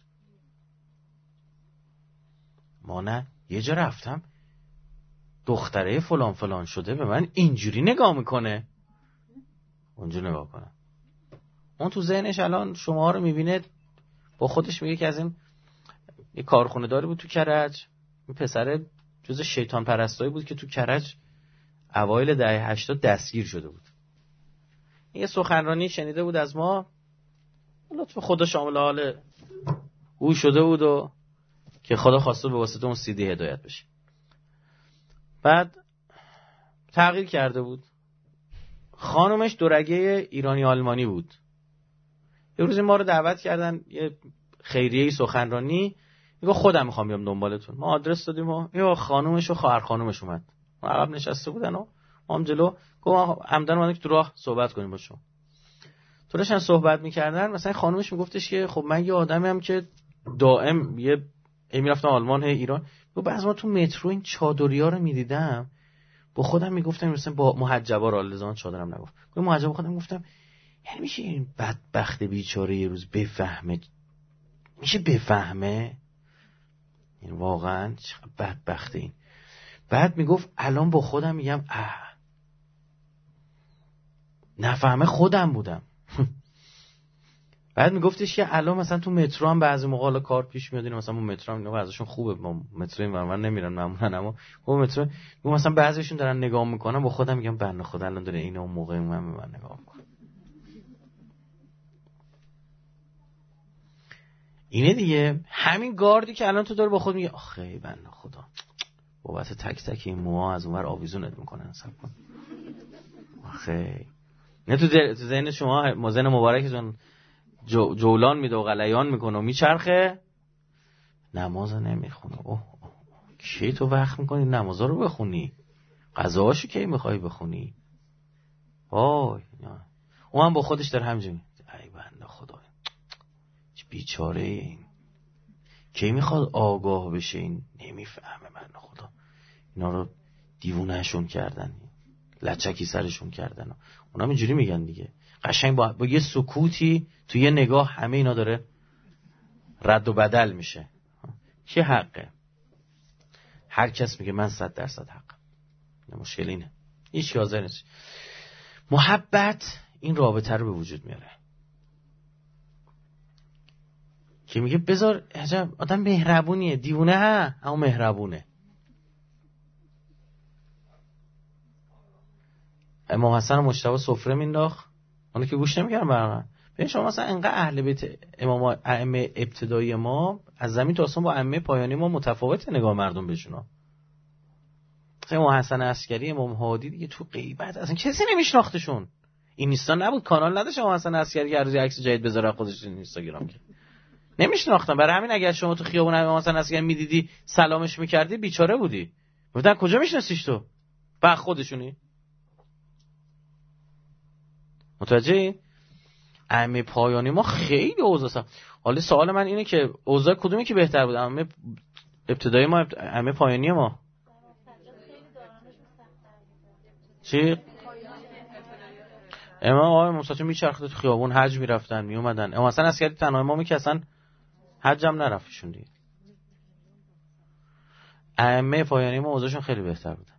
ما نه، یه جا رفتم دختره فلان فلان شده به من اینجوری نگاه میکنه، اونجا نگاه کنم. اون تو ذهنش الان شما رو میبینه، با خودش میگه که از این یه کارخونه داری بود تو کرج، این پسر جز شیطان پرستایی بود که تو کرج اوایل دهه هشتاد دستگیر شده بود. یه سخنرانی شنیده بود از ما، لطف خدا شامل حال او شده بود و که خدا خواسته به واسطه اون سی دی هدایت بشه. بعد تغییر کرده بود. خانومش دورگه ایرانی آلمانی بود. یه روزی ما رو دعوت کردن یه خیریه سخنرانی، میگه خودم میخوام بیام دنبالتون. ما آدرس دادیم و یا خانومش و خواهر خانومش اومد. ما عقب نشسته بودن و ما هم جلو. گفت عمدن اومدن که تو راه صحبت کنیم با شما. تو داشتن صحبت میکردن، مثلا خانومش میگفتش که خب من یه آدمیم که دائم یه میرفتم آلمان هی ایران، و بعضی ما تو مترو این چادریا رو میدیدم، با خودم میگفتم مثلا با محجبا را لزوما چادرم نگفت، با محجبا خودم گفتم یعنی میشه این بدبخت بیچاره یه روز بفهمه؟ میشه بفهمه؟ این واقعا چقدر بدبخته این. بعد میگفت الان با خودم میگم اه نفهمه خودم بودم. بعد میگفتش که الان مثلا تو مترو هم بعضی موقع حالا کار پیش میاد، مثلا اون مترو هم ازشون خوبه، ما مترو این ورور نمیرن معمولا، اما اون مترو میگم مثلا بعضیشون دارن نگاه میکنن، با خودم میگم بنده خدا الان داره اینا اون موقع من به من نگاه میکنه. اینه دیگه، همین گاردی که الان تو داره با خود میگه آخه بنده خدا بابت تک تک این موها از اونور آویزونت میکنن، صبر کن آخه نه. تو ذهن شما مازن مبارکتون جو جولان میده و غلیان میکنه و میچرخه، نماز نمیخونه. اوه کی تو وقت میکنی نمازا رو بخونی؟ قضاهاشو کی میخوای بخونی؟ وای اون هم با خودش داره همینجوری ای بنده خدا چه بیچاره این، کی میخواد آگاه بشه این؟ نمیفهمه بنده خدا. اینا رو دیوونهشون کردن، لچکی سرشون کردن. اونا اینجوری میگن دیگه، قشنگ با, با یه سکوتی تو یه نگاه همه اینا داره رد و بدل میشه. چه حقه؟ هر کس میگه من صد درصد حقم. مشکل اینه هیچ حاضر نیست. محبت این رابطه رو به وجود میاره که میگه بذار عجب آدم مهربونیه، دیوونه ها اما مهربونه. امام حسن و مجتبی سفره مینداخت، اون که گوش نمیکردن برام. ببین شما مثلا انقدر اهل بیت امام ائمه ابتدایی ما از زمین تا آسمون با ائمه پایانی ما متفاوته نگاه مردم بهشون. امام حسن عسکری، امام هادی دیگه تو غیبت اصلا کسی نمیشناختشون. این اینستا نبود، کانال نداشت امام حسن عسکری که هر روز عکس جدید بذاره خودش این اینستاگرام که نمیشناختن. برای همین اگر شما تو خیابون امام حسن عسکری میدیدی سلامش میکردی بیچاره بودی. گفتن کجا میشناسیش تو؟ با خودشونی. متوجهی؟ ائمه پایانی ما خیلی اوضاع. حالا سوال من اینه که اوضاع کدومی که بهتر بود؟ ائمه ابتدایی ما، ائمه پایانی ما؟ چی؟ امام آقای موسی میچرخید تو خیابون، حج میرفتن میومدن. امام حسن عسکری تنها امامی که اصلا حج هم نرفتشون دیگه. ائمه پایانی ما اوضاعشون خیلی بهتر بود.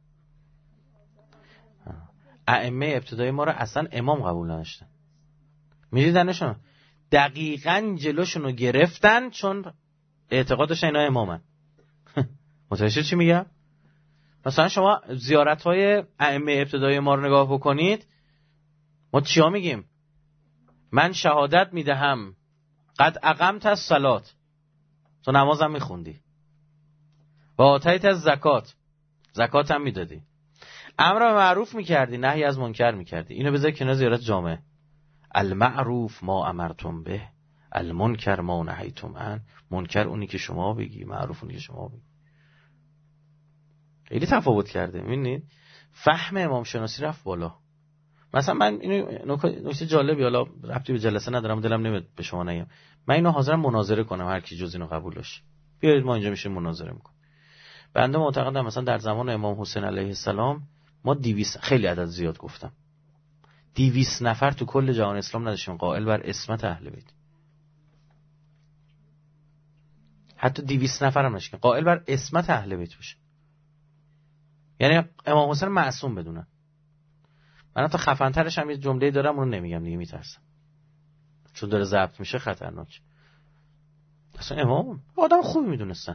ائمه ابتدایی ما رو اصلا امام قبول نداشتن. میدیدنشون دقیقاً جلوشون رو گرفتن چون اعتقاد داشتن اینا امامن. متوجه چی میگم؟ مثلا شما زیارت‌های ائمه ابتدایی ما رو نگاه بکنید، ما چیا میگیم؟ من شهادت میدهم قد اقمت الصلات، تو نمازم میخوندی، و آتیت از زکات، زکات هم میدادی، امر به معروف میکردی، نهی از منکر میکردی. اینو بذار کنار زیارت جامعه. المعروف ما امرتم به، المنکر ما نهیتم عنه. منکر اونی که شما بگی، معروف اونی که شما بگی. خیلی تفاوت کرده. میبینید فهم امام شناسی رفت بالا. مثلا من اینو نکته جالبی، حالا ربطی به جلسه ندارم، دلم نمیاد به شما نگم، من اینو حاضرم مناظره کنم، هر کی جز اینو قبول داشت بیارید ما اینجا میشیم مناظره میکنیم. بنده معتقدم مثلا در زمان امام حسین علیه السلام ما دویست، خیلی عدد زیاد گفتم، دویست نفر تو کل جهان اسلام نداشتیم قائل بر عصمت اهل بیت. حتی دویست نفر هم نشیم قائل بر عصمت اهل بیت باشه. یعنی امام حسین معصوم بدونن. من حتی خفن‌ترش هم یه جمله دارم اونو نمیگم دیگه، میترسم چون داره ضبط میشه، خطرناک. اصلا امام آدم خوبی میدونستن.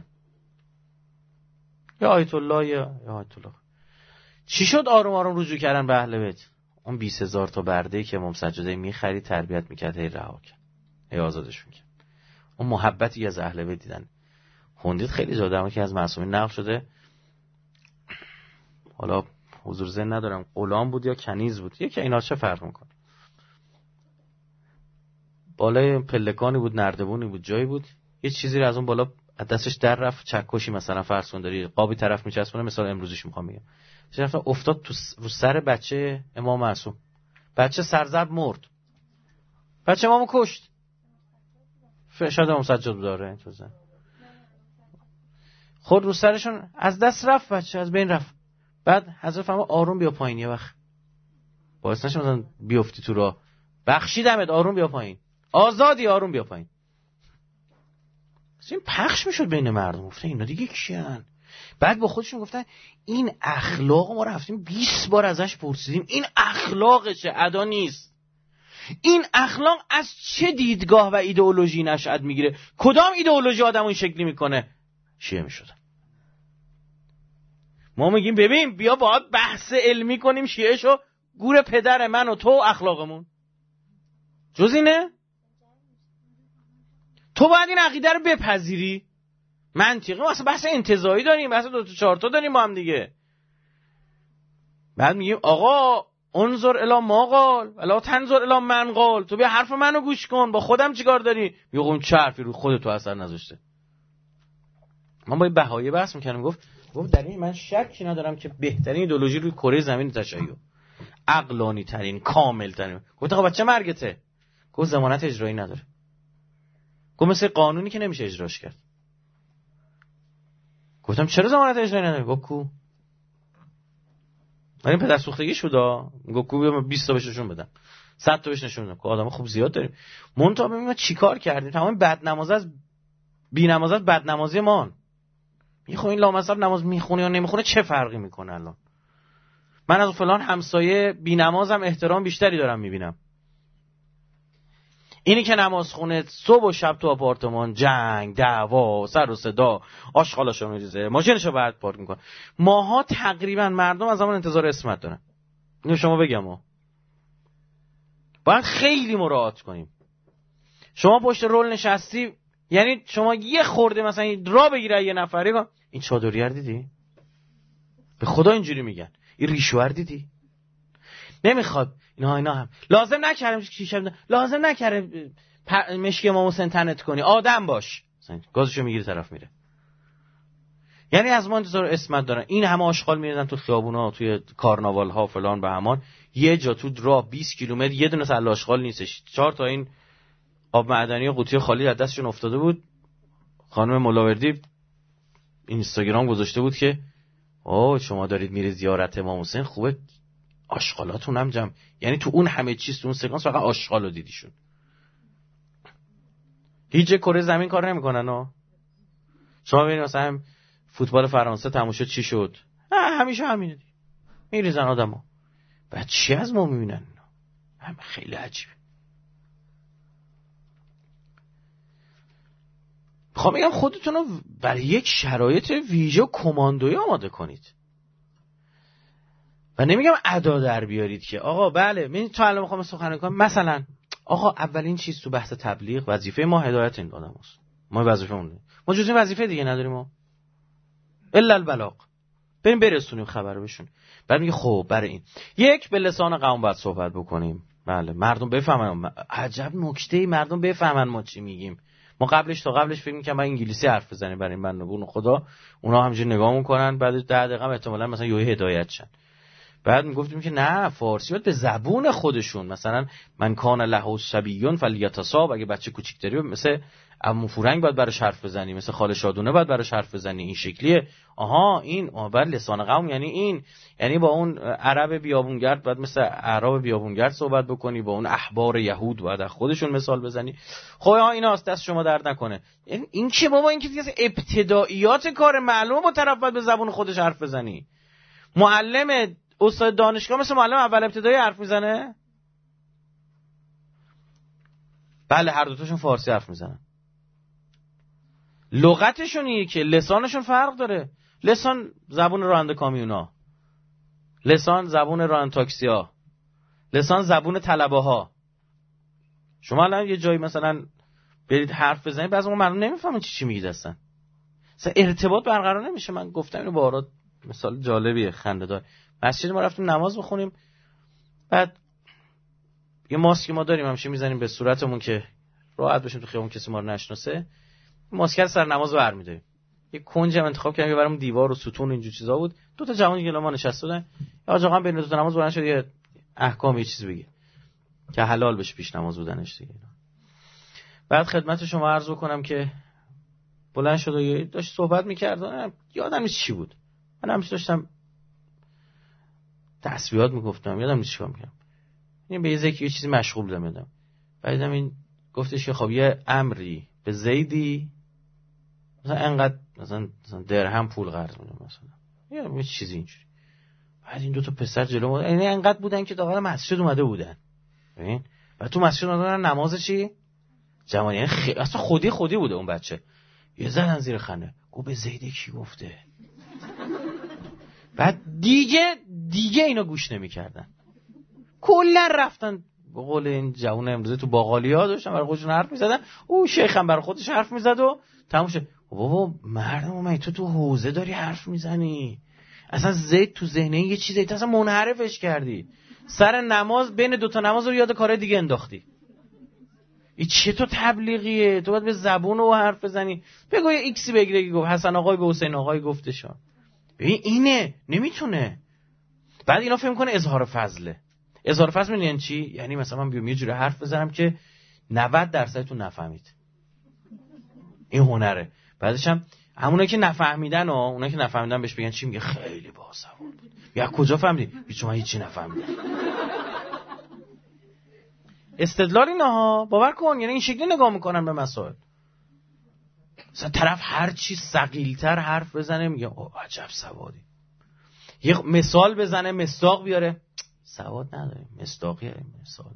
یا آیت الله یا آیت الله. چی شد آروم آروم رجوع کردن به اهل بیت؟ اون بیست هزار تا برده که امام سجاده میخرید تربیت میکرد، هی رها کرد، هی آزادشون کرد. اون محبتی از اهل بیت دیدن. خوندید خیلی جا دارم که از معصومین نقل شده، حالا حضور ذهن ندارم غلام بود یا کنیز بود، یکی اینا چه فرق میکنه؟ بالای پلکانی بود، نردبونی بود، جایی بود، یه چیزی رو از اون بالا از دستش در رفت، چکشی مثلا فرض کن داری قابی طرف میچسبونه، مثلا امروزیش میخوام میگم، چه رفت افتاد تو رو سر بچه امام معصوم، بچه سرزب مرد، بچه امامو کشت. شاید امام سجاد داره تو زن خود رو سرشون از دست رفت، بچه از بین رفت. بعد حضرت فرما آروم بیا پایین، یه وقت باعث نشه مثلا بیفتی تو راه، بخشیدمت، آروم بیا پایین، آزادی، آروم بیا پایین. این پخش میشد بین مردم، گفتن اینا دیگه کیان؟ بعد با خودشون گفتن این اخلاق ما رفتیم بیست بار ازش پرسیدیم، این اخلاقشه، ادا نیست. این اخلاق از چه دیدگاه و ایدئولوژی نشأت میگیره؟ کدام ایدئولوژی آدمو این شکلی میکنه؟ شیعه میشدن. ما میگیم ببین بیا باید بحث علمی کنیم، شیعه شو گور پدر من و تو و اخلاقمون جز اینه؟ تو باید این عقیده رو بپذیری. منطقی، ما اصلا بحث انتزاعی داریم، بحث دو تا چهار تا داریم با هم دیگه. بعد میگیم آقا انظر الی ما قال ولا تنظر الی من قال. تو بیا حرف منو گوش کن، با خودم چیکار داری؟ میگم اون چه حرفی رو خودت تو اثر نذاشته. من با این بهایی بحث میکنم، گفت گفت در این من شکی ندارم که بهترین ایدئولوژی روی کره زمین تشیع، عقلانی ترین، کامل ترین. گفت آقا بچه مرگته. گفت ضمانت اجرایی نداره. گفت مثل قانونی که نمیشه اجراش کرد. گفتم چرا ضمانت اجرایی نداره؟ گفت کو من این پدر سوختگی شدا. گفت کو بیا بیست تا بهش نشون بدم، صد تا بهش نشون بدم که آدم خوب زیاد داریم. منتها ببین ما چیکار کردیم. تمام بدنمازی از بی‌نمازی از بدنمازی مان. میخوام این لامصب نماز میخونه یا نمیخونه چه فرقی میکنه الان؟ من از فلان همسایه بی‌نمازم احترام بیشتری دارم میبینم. اینی که نماز خونه صبح و شب تو آپارتمان جنگ، دعوا، سر و صدا، آشغالاشو میریزه، ماشینشو بعد پارک میکنه. ماها تقریبا مردم از همون انتظار اسمت دارن. اینو شما بگم ما باید خیلی مراعات کنیم. شما پشت رول نشستی، یعنی شما یه خورده مثلا را بگیره یه نفری کن این چادریار دیدی؟ به خدا اینجوری میگن. این ریشوار دیدی؟ نمیخواد اینا اینا هم لازم نکردم شیشه لازم نکردم مشک امام حسین تنت کنی، آدم باش. گازشو میگیره طرف میره. یعنی از ما انتظار اسمت دارن. این همه آشغال میریزن تو خیابونا، توی کارناوال ها فلان به همان. یه جا تو راه بیست کیلومتر یه دونه سله آشغال نیستش. چهار تا این آب معدنی و قوطی خالی از دستشون افتاده بود. خانم ملاوردی اینستاگرام گذاشته بود که آه شما دارید میرید زیارت امام حسین، خوبه آشغالاتون هم جمع. یعنی تو اون همه چیز تو اون سکانس فقط آشغال رو دیدیشون. هیچ کره زمین کار نمیکنن ها. شما ببینید مثلا فوتبال فرانسه تموم شد چی شد؟ همیشه همینه دی. میریزن آدمو. بعد چی از ما میبینن؟ هم خیلی عجیبه. میخوام بگم خودتون رو برای یک شرایط ویژه و کماندویی آماده کنید. و نمیگم ادا در بیارید که آقا بله من تو الان میخوام سخنرانی کنم مثلا آقا اولین چیز تو بحث تبلیغ وظیفه ما هدایت این آدماست. ما وظیفه‌مونه. ما جز این وظیفه دیگه نداریم ما. الا البلاغ. بریم برسونیم خبر رو بهشون. بعد میگه خب برای این یک به لسان قوم باید صحبت بکنیم. بله مردم بفهمن. عجب نکته‌ای، مردم بفهمن ما چی میگیم. ما قبلش تا قبلش فکر می‌کردم انگلیسی حرف بزنیم برای این بندگون خدا. اونا همینجوری نگاه می‌کنن بعد ده دقیقه احتمالاً مثلا یهو هدایت شن. بعد میگفتیم که نه فارسی باید به زبون خودشون. مثلا من کان له صبیون فلیتصاب. اگه بچه کوچیک داری مثل عمو فورنگ باید براش حرف بزنی، مثل خاله شادونه باید براش حرف بزنی. این شکلیه. آها این آها لسان قوم یعنی این، یعنی با اون عرب بیابونگرد باید مثل عرب بیابونگرد صحبت بکنی، با اون احبار یهود باید خودشون مثال بزنی. خب ها اینا است دست شما درد نکنه. این این که بابا این که دیگه ابتداییات کار معلومه با طرف باید به زبون خودش حرف بزنی. معلم استاد دانشگاه مثل معلم اول ابتدایی حرف میزنه؟ بله هر دوتاشون فارسی حرف میزنن. لغتشون اینه که لسانشون فرق داره. لسان زبون راننده کامیونا، لسان زبون راننده تاکسی‌ها، لسان زبون طلبه ها. شما الان یه جایی مثلا برید حرف بزنید بعضی موقع مردم نمیفهمن چی چی میگید اصلا. اصلا ارتباط برقرار نمیشه. من گفتم اینو بارات مثال جالبیه خنده‌دار. مسجد ما رفتیم نماز بخونیم، بعد یه ماسک ما داریم همیشه میزنیم به صورتمون که راحت بشیم تو خیابون کسی ما رو نشناسه. ماسک سر نماز برمی‌داریم. یه کنجم انتخاب کردیم برام دیوار و ستون اینجور چیزا بود. دو تا جوان دیگه ما نشسته بودن. یا آقا بین دو تا نماز بلند شد یه احکام یه چیز بگه که حلال بشه پیش نماز بودنش دیگه. بعد خدمت شما عرض بکنم که بلند شد و داشت صحبت می‌کرد. یادم نیست چی بود. من همیشه داشتم تسبیحات میگفتم، یادم نیست چیکار می‌کردم. این به یه یه چیزی مشغول بودم یادم. بعدم این گفتش که خب یه امری به زیدی مثلا انقدر مثلا درهم پول قرض میدم مثلا یا یه چیزی اینجوری. بعد این دو تا پسر جلو ما یعنی انقدر بودن که داخل مسجد اومده بودن. ببین بعد تو مسجد اومدن نماز چی جوانی یعنی خ... اصلا خودی خودی بوده اون بچه. یه زدن زیر خنده. گفت به زیدی کی گفته؟ بعد دیگه دیگه اینا گوش نمی‌کردن. کلا رفتن به قول این جوون امروزه تو باقالیا داشتن برای خودشون حرف می‌زدن. او شیخ هم برای خودش حرف می‌زد و تموم شد. بابا مردم اومد تو تو حوزه داری حرف میزنی. اصلا زید تو ذهنه یه چیزی تو اصلا منحرفش کردی. سر نماز بین دوتا نماز رو یاد کارهای دیگه انداختی. این چه تو تبلیغیه؟ تو باید به زبون و حرف بزنی. بگو یه ایکسی بگیره گفت حسن آقای به حسین آقای گفتشان. ببین اینه نمیتونه. بعد اینا فهم کنه اظهار فضله. اظهار فضل میدونین چی؟ یعنی مثلا من بیام یه جوری حرف بزنم که نود درصدتون نفهمید. این هنره. بعدش هم همونایی که نفهمیدن و اونایی که نفهمیدن بهش بگن چی میگه خیلی باسواد بود. یا کجا فهمیدی؟ هیچ من هیچی نفهمیدم. استدلال اینا ها باور کن یعنی این شکلی نگاه میکنن به مسائل. مثلا طرف هر چی ثقیل‌تر حرف بزنه میگه اوه عجب سوادی. یه مثال بزنه مصداق بیاره سواد نداره مصداقیه مثال.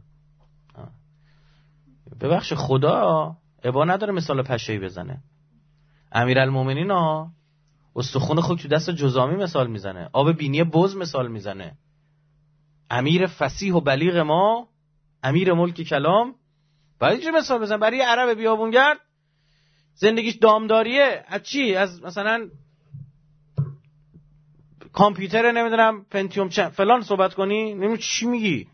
ببخش خدا ابا نداره مثال پشه‌ای بزنه. امیرالمومنین ها استخون خوک تو دست جزامی مثال میزنه. آب بینی بز مثال میزنه. امیر فصیح و بلیغ ما امیر ملک کلام برای چی مثال بزن؟ برای عرب بیابونگرد زندگیش دامداریه از چی؟ از مثلا کامپیوتر نمیدونم پنتیوم چند فلان صحبت کنی نمیدونم چی میگی.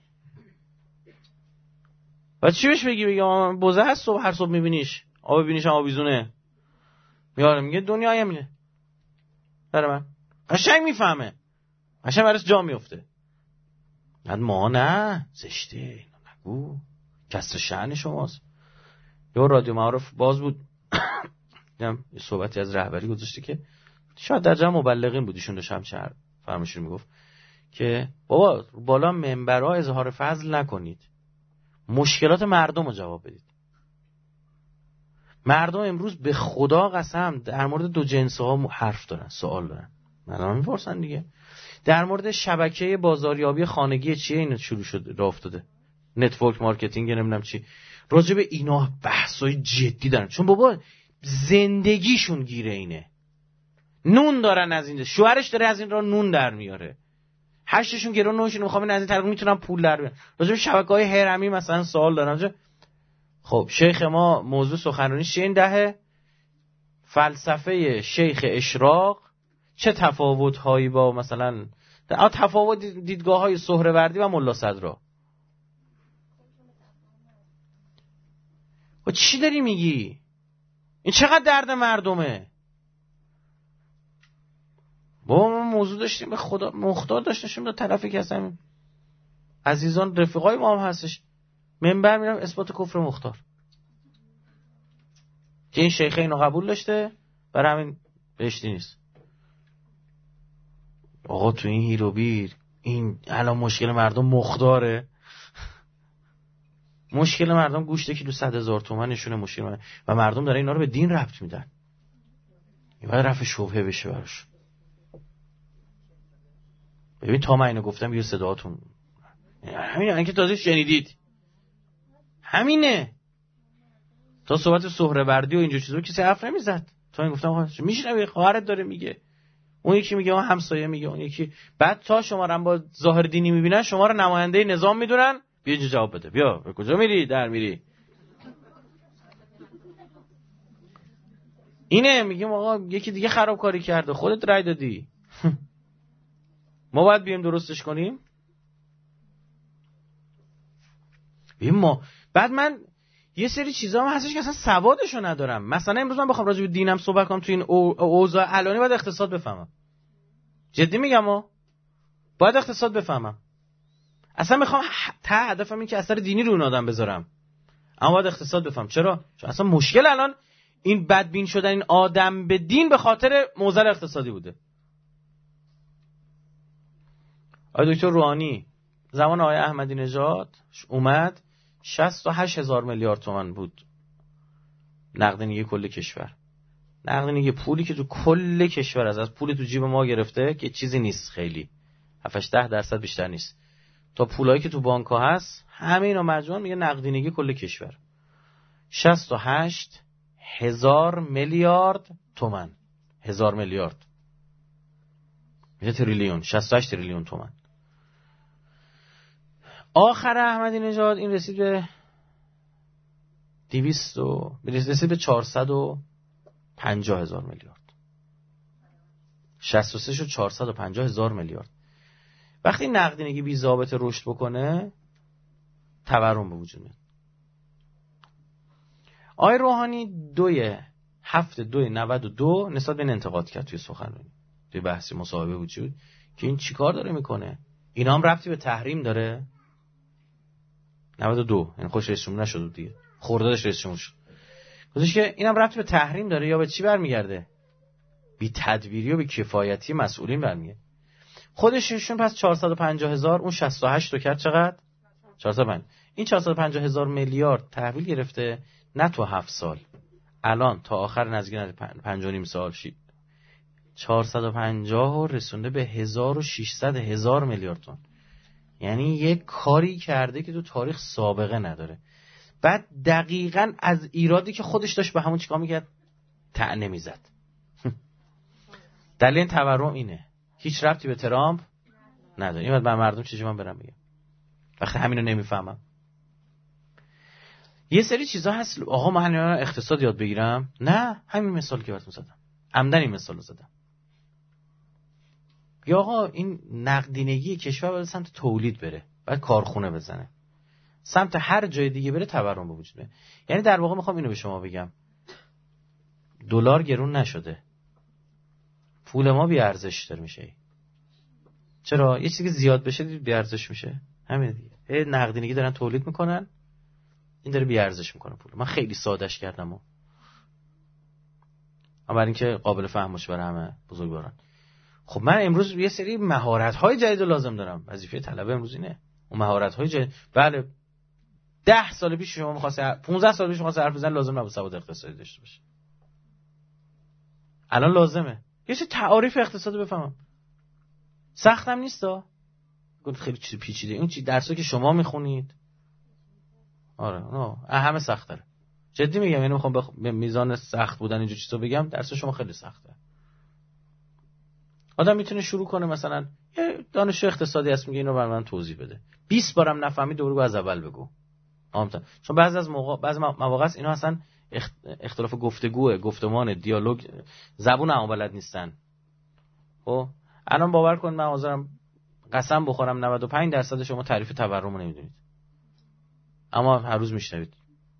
بعد چی بهش بگی؟ بگی بوزه هست صبح هر صبح میبینیش آب بینیش هم آویزونه میاره میگه دنیای همینه. برای من قشنگ میفهمه قشنگ برایش جا میفته. بعد ما نه زشته اینو نگو کسر شأن شماست. یه رادیو معارف باز بود دیدم یه صحبتی از رهبری گذاشته که شاید در جمع مبلغین بود ایشون داشت همچه فرمایشی میگفت که بابا بالا منبرها اظهار فضل نکنید مشکلات مردم رو جواب بدید. مردم امروز به خدا قسم در مورد دو جنسه ها حرف دارن سوال دارن مردم میپرسن دیگه. در مورد شبکه بازاریابی خانگی چیه این شروع شد راه افتاده نتورک مارکتینگ نمیدونم چی راجع به اینا بحثای جدی دارن چون بابا زندگیشون گیره اینه. نون دارن از این شوهرش داره از این راه نون در میاره هشتشون گرون نوشون میخوام از این طریق میتونن پول در بیارن. راجع به شبکه‌های هرمی مثلا سوال دارن. خب شیخ ما موضوع سخنرانیش چیه این دهه؟ فلسفه شیخ اشراق چه تفاوت‌هایی با مثلا تفاوت دیدگاه‌های سهروردی و ملا صدرا. و چی داری میگی؟ این چقدر درد مردمه؟ با ما موضوع داشتیم به خدا مختار داشتیم دو طرفی که اصلا عزیزان رفیقای ما هم هستش منبر میرم اثبات کفر مختار که این شیخه اینو قبول داشته برای همین بهشتی نیست. آقا تو این هیر و بیر این الان مشکل مردم مختاره. مشکل مردم گوشت کیلو صد هزار تومان نشونه مشکل مردم. و مردم داره اینا رو به دین ربط میدن. این باید رفع شبهه بشه براش. ببین تا من اینو گفتم یه صداتون همینه اینکه تازه شنیدید همینه. تا صحبت سهروردی و اینجور چیزا کسی حرف نمیزد. تا این گفتم آقا میشنوی خواهرت داره میگه اون یکی میگه اون همسایه میگه اون یکی بعد تا شما رو هم با ظاهر دینی میبینن شما رو نماینده نظام میدونن بیا اینجا جواب بده بیا به کجا میری در میری. اینه میگیم آقا یکی دیگه خرابکاری کرده خودت رای دادی ما باید بیایم درستش کنیم. ببین ما بعد من یه سری چیزا هم هستش که اصلا سوادشو ندارم. مثلا امروز من بخوام راجع به دینم صحبت کنم تو این اوضاع الانی باید اقتصاد بفهمم. جدی میگم ها باید اقتصاد بفهمم. اصلا میخوام تا هدفم این که اثر دینی رو اون آدم بذارم اما باید اقتصاد بفهمم. چرا؟ چون اصلا مشکل الان این بدبین شدن این آدم به دین به خاطر موزل اقتصادی بوده. آقای دکتر روحانی زمان آقای احمدی نژاد اومد شصت و هشت هزار میلیارد تومان بود نقدینگی کل کشور. نقدینگی پولی که تو کل کشور از از پول تو جیب ما گرفته که چیزی نیست خیلی هفت ده درصد بیشتر نیست تا پولایی که تو بانک ها هست همه اینا مجموعاً میگه نقدینگی کل کشور شصت و هشت هزار میلیارد تومان. هزار میلیارد میشه تریلیون. شصت و هشت تریلیون تومان. آخر احمدی نژاد این رسید به دویست و رسید به چهارصد و پنجاه هزار میلیارد. شصت و سه شد چهارصد و پنجاه هزار میلیارد. وقتی نقدینگی بی ضابطه رشد بکنه تورم به وجود میاد. آقای روحانی دوی هفت دوی نود و دو نسبت به این انتقاد کرد توی سخنرانی، توی بحثی مصاحبه وجود که این چیکار داره میکنه، اینا هم ربطی به تحریم داره. نود و دو این خوش رئیس جمهور نشد دیگه، خردادش رئیس جمهور شد. گفتش که اینم ربطی به تحریم داره یا به چی برمیگرده؟ بی تدبیری و بی کفایتی مسئولین برمیگرده. خودشون پس چهارصد و پنجاه هزار اون شصت و هشت رو کرد چقدر؟ چهارصد و پنجاه. این چهارصد و پنجاه هزار میلیارد تحویل گرفته نه تو هفت سال، الان تا آخر نزدیک پنج و نیم سال شید چهارصد و پنجاه رسونده به هزار و ششصد هزار میلیارد تومان. یعنی یک کاری کرده که تو تاریخ سابقه نداره. بعد دقیقاً از ایرادی که خودش داشت به همون چیکار میکرد طعنه میزد. دلیل این تورم اینه، هیچ ربطی به ترامپ نداره. این بعد من مردم چیزی من برم بگم وقتی همینو نمیفهمم. یه سری چیزا هست آقا من اقتصاد یاد بگیرم، نه همین مثال که براتون زدم، عمدن این مثالو زدم. یا آقا این نقدینگی کشور باید سمت تولید بره، باید کارخونه بزنه، سمت هر جای دیگه بره تورم به وجود بیاد. یعنی در واقع میخوام اینو به شما بگم، دلار گرون نشده، پول ما بی ارزش داره میشه. چرا؟ یه چیزی که زیاد بشه بی ارزش میشه، همین دیگه. نقدینگی دارن تولید میکنن، این داره بی ارزش میکنه پول. من خیلی سادهش کردم و اما برای اینکه قابل فهم باشه برای همه بزرگواران. خب من امروز یه سری مهارت‌های جدید لازم دارم، وظیفه طلبه امروز اینه اون مهارت‌های جدید. بله ده سال پیش شما می‌خواست، پانزده سال پیش می‌خواست حرف بزنید لازم نبود سواد اقتصادی داشته باشه. الان لازمه یه چه تعاریف اقتصادی بفهمم. سختم نیستا. گفت خیلی چیز پیچیده. اون چی درسایی که شما میخونید آره نه همه سخت داره. جدی میگم، یعنی میخوام بخ... به میزان سخت بودن اینجور چیزا بگم، درس شما خیلی سخته. آدم میتونه شروع کنه مثلا یه دانشجو اقتصادی هست میگه اینو برام من توضیح بده، بیست بارم نفهمی دوباره از اول بگو. آمتا. چون بعضی از موقع بعضی مواقع است اینا اصلا اختلاف گفتگوه، گفتمان، دیالوگ، زبون هم بلد نیستن. خب الان باور کن من حاضرم قسم بخورم نود و پنج درصد شما تعریف تورم رو نمیدونید، اما هر روز میشنوید.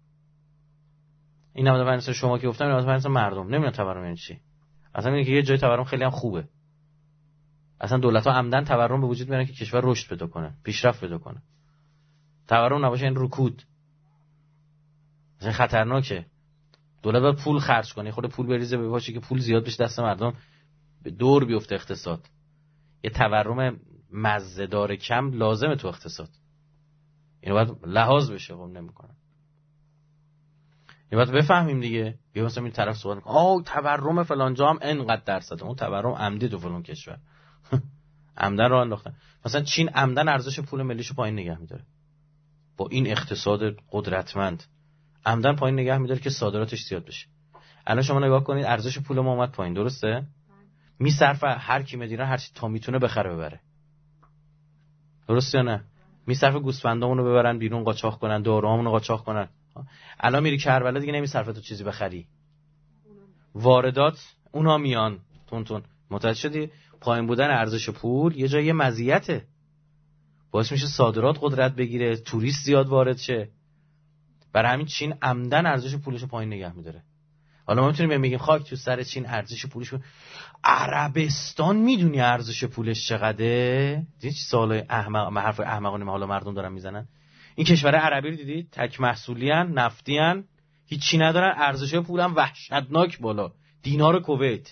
این نود و پنج درصد شما که گفتم، نود و پنج درصد مردم نمیدونن تورم یعنی چی. اصلا میگه که یه جای تورم خیلی هم خوبه. اصلا دولت‌ها عمدن تورم به وجود میارن که کشور رشد پیدا کنه، پیشرفت پیدا کنه. تورم نباشه این رکود. اصلا خطرناکه. دولت باید پول خرج کنه، خود پول بریزه به باشه که پول زیاد بشه دست مردم، به دور بیفته اقتصاد. یه تورم مزه‌دار کم لازمه تو اقتصاد. اینو باید لحاظ بشه، خب نمی‌کنه. اینو باید بفهمیم دیگه. بیا مثلا این طرف صحبت می‌کنه آه تورم فلان جا هم انقدر درصد، اون تورم عمدی تو فلان کشور. عمدن راه انداختن. مثلا چین عمدن ارزش پول ملیشو پایین نگه می‌داره. با این اقتصاد قدرتمند عمدن پایین نگه می‌داره که صادراتش زیاد بشه. الان شما نگاه کنید ارزش پول ما اومد پایین، درسته؟ میصرفه هر کی مدیره هر چی تا میتونه بخره ببره. درسته یا نه؟ میصرفه گوسفندامونو ببرن بیرون قاچاق کنن، داروهامونو قاچاق کنن. الان میری کربلا دیگه نمیصرفه تو چیزی بخری. واردات اونها میان تون تون. متوجه شدی؟ پایین بودن ارزش پول یه جایی مزیته. باعث میشه صادرات قدرت بگیره، توریست زیاد وارد شه. برای همین چین عمدن ارزش پولشو پایین نگه می‌داره. حالا ما میتونیم بگیم خاک تو سر چین ارزش پولش. عربستان میدونی ارزش پولش چقدره؟ دیدی چه سوال احمق، حرف احمقانه حالا مردم دارن میزنن. این کشور عربی رو دیدید؟ تک محصولی ان، نفتی ان، هیچی ندارن، ارزش پول هم وحشتناک بالا. دینار کویت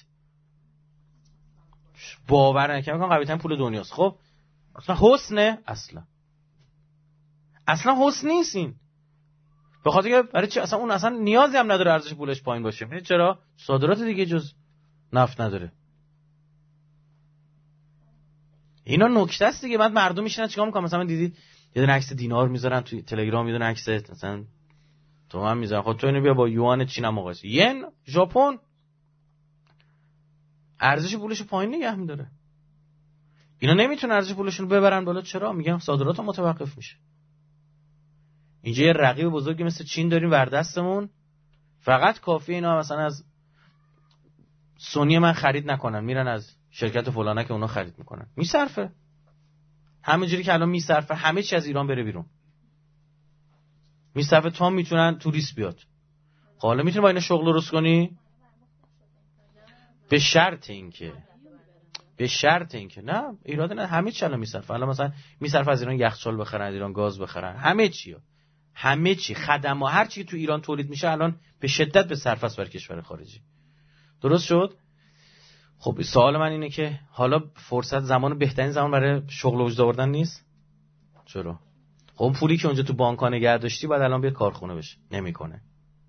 باور نکنم میگم قوی ترین پول دنیاست. خب اصلا حسنه؟ اصلا اصلا حسن نیست این. به خاطر که برای چی اصلا اون اصلا نیازی هم نداره ارزش پولش پایین باشه. میدونید چرا؟ صادرات دیگه جز نفت نداره. اینا نکته است دیگه. بعد مردم میشینن چیکار میکنن؟ مثلا دیدید یه دونه عکس دینار میذارن توی تلگرام، یه دونه عکس مثلا تومن میذارن. خب تو اینو بیا با یوان چین هم مقایسه. ین ژاپن ارزش پولش پایین نگه میداره. اینا نمیتونن ارزش پولشون رو ببرن بالا. چرا؟ میگم صادرات هم متوقف میشه. اینجا یه رقیب بزرگی مثل چین داریم ور دستمون، فقط کافیه اینا مثلا از سونی من خرید نکنن، میرن از شرکت فلانه که اونا خرید میکنن، میصرفه. همونجوری که الان میصرفه همه چی از ایران بره بیرون. میصرفه تا میتونن توریست بیاد. خب حالا میتونی با اینا شغل درست کنی؟ به شرط اینکه به شرط اینکه نه ایراد نه، همه چی الان میصرفه. الان مثلا میصرفه از ایران یخچال بخرن، ایران گاز بخرن، همه چی همه چی خدمات هر چی تو ایران تولید میشه الان به شدت به صرف است برای کشور خارجی. درست شد؟ خب سوال من اینه که حالا فرصت زمان بهترین زمان برای شغل وجود آوردن نیست؟ چرا؟ خب پولی که اونجا تو بانک‌ها نگه داشتی بعد الان بیاد کارخونه بشه. نمیکنه.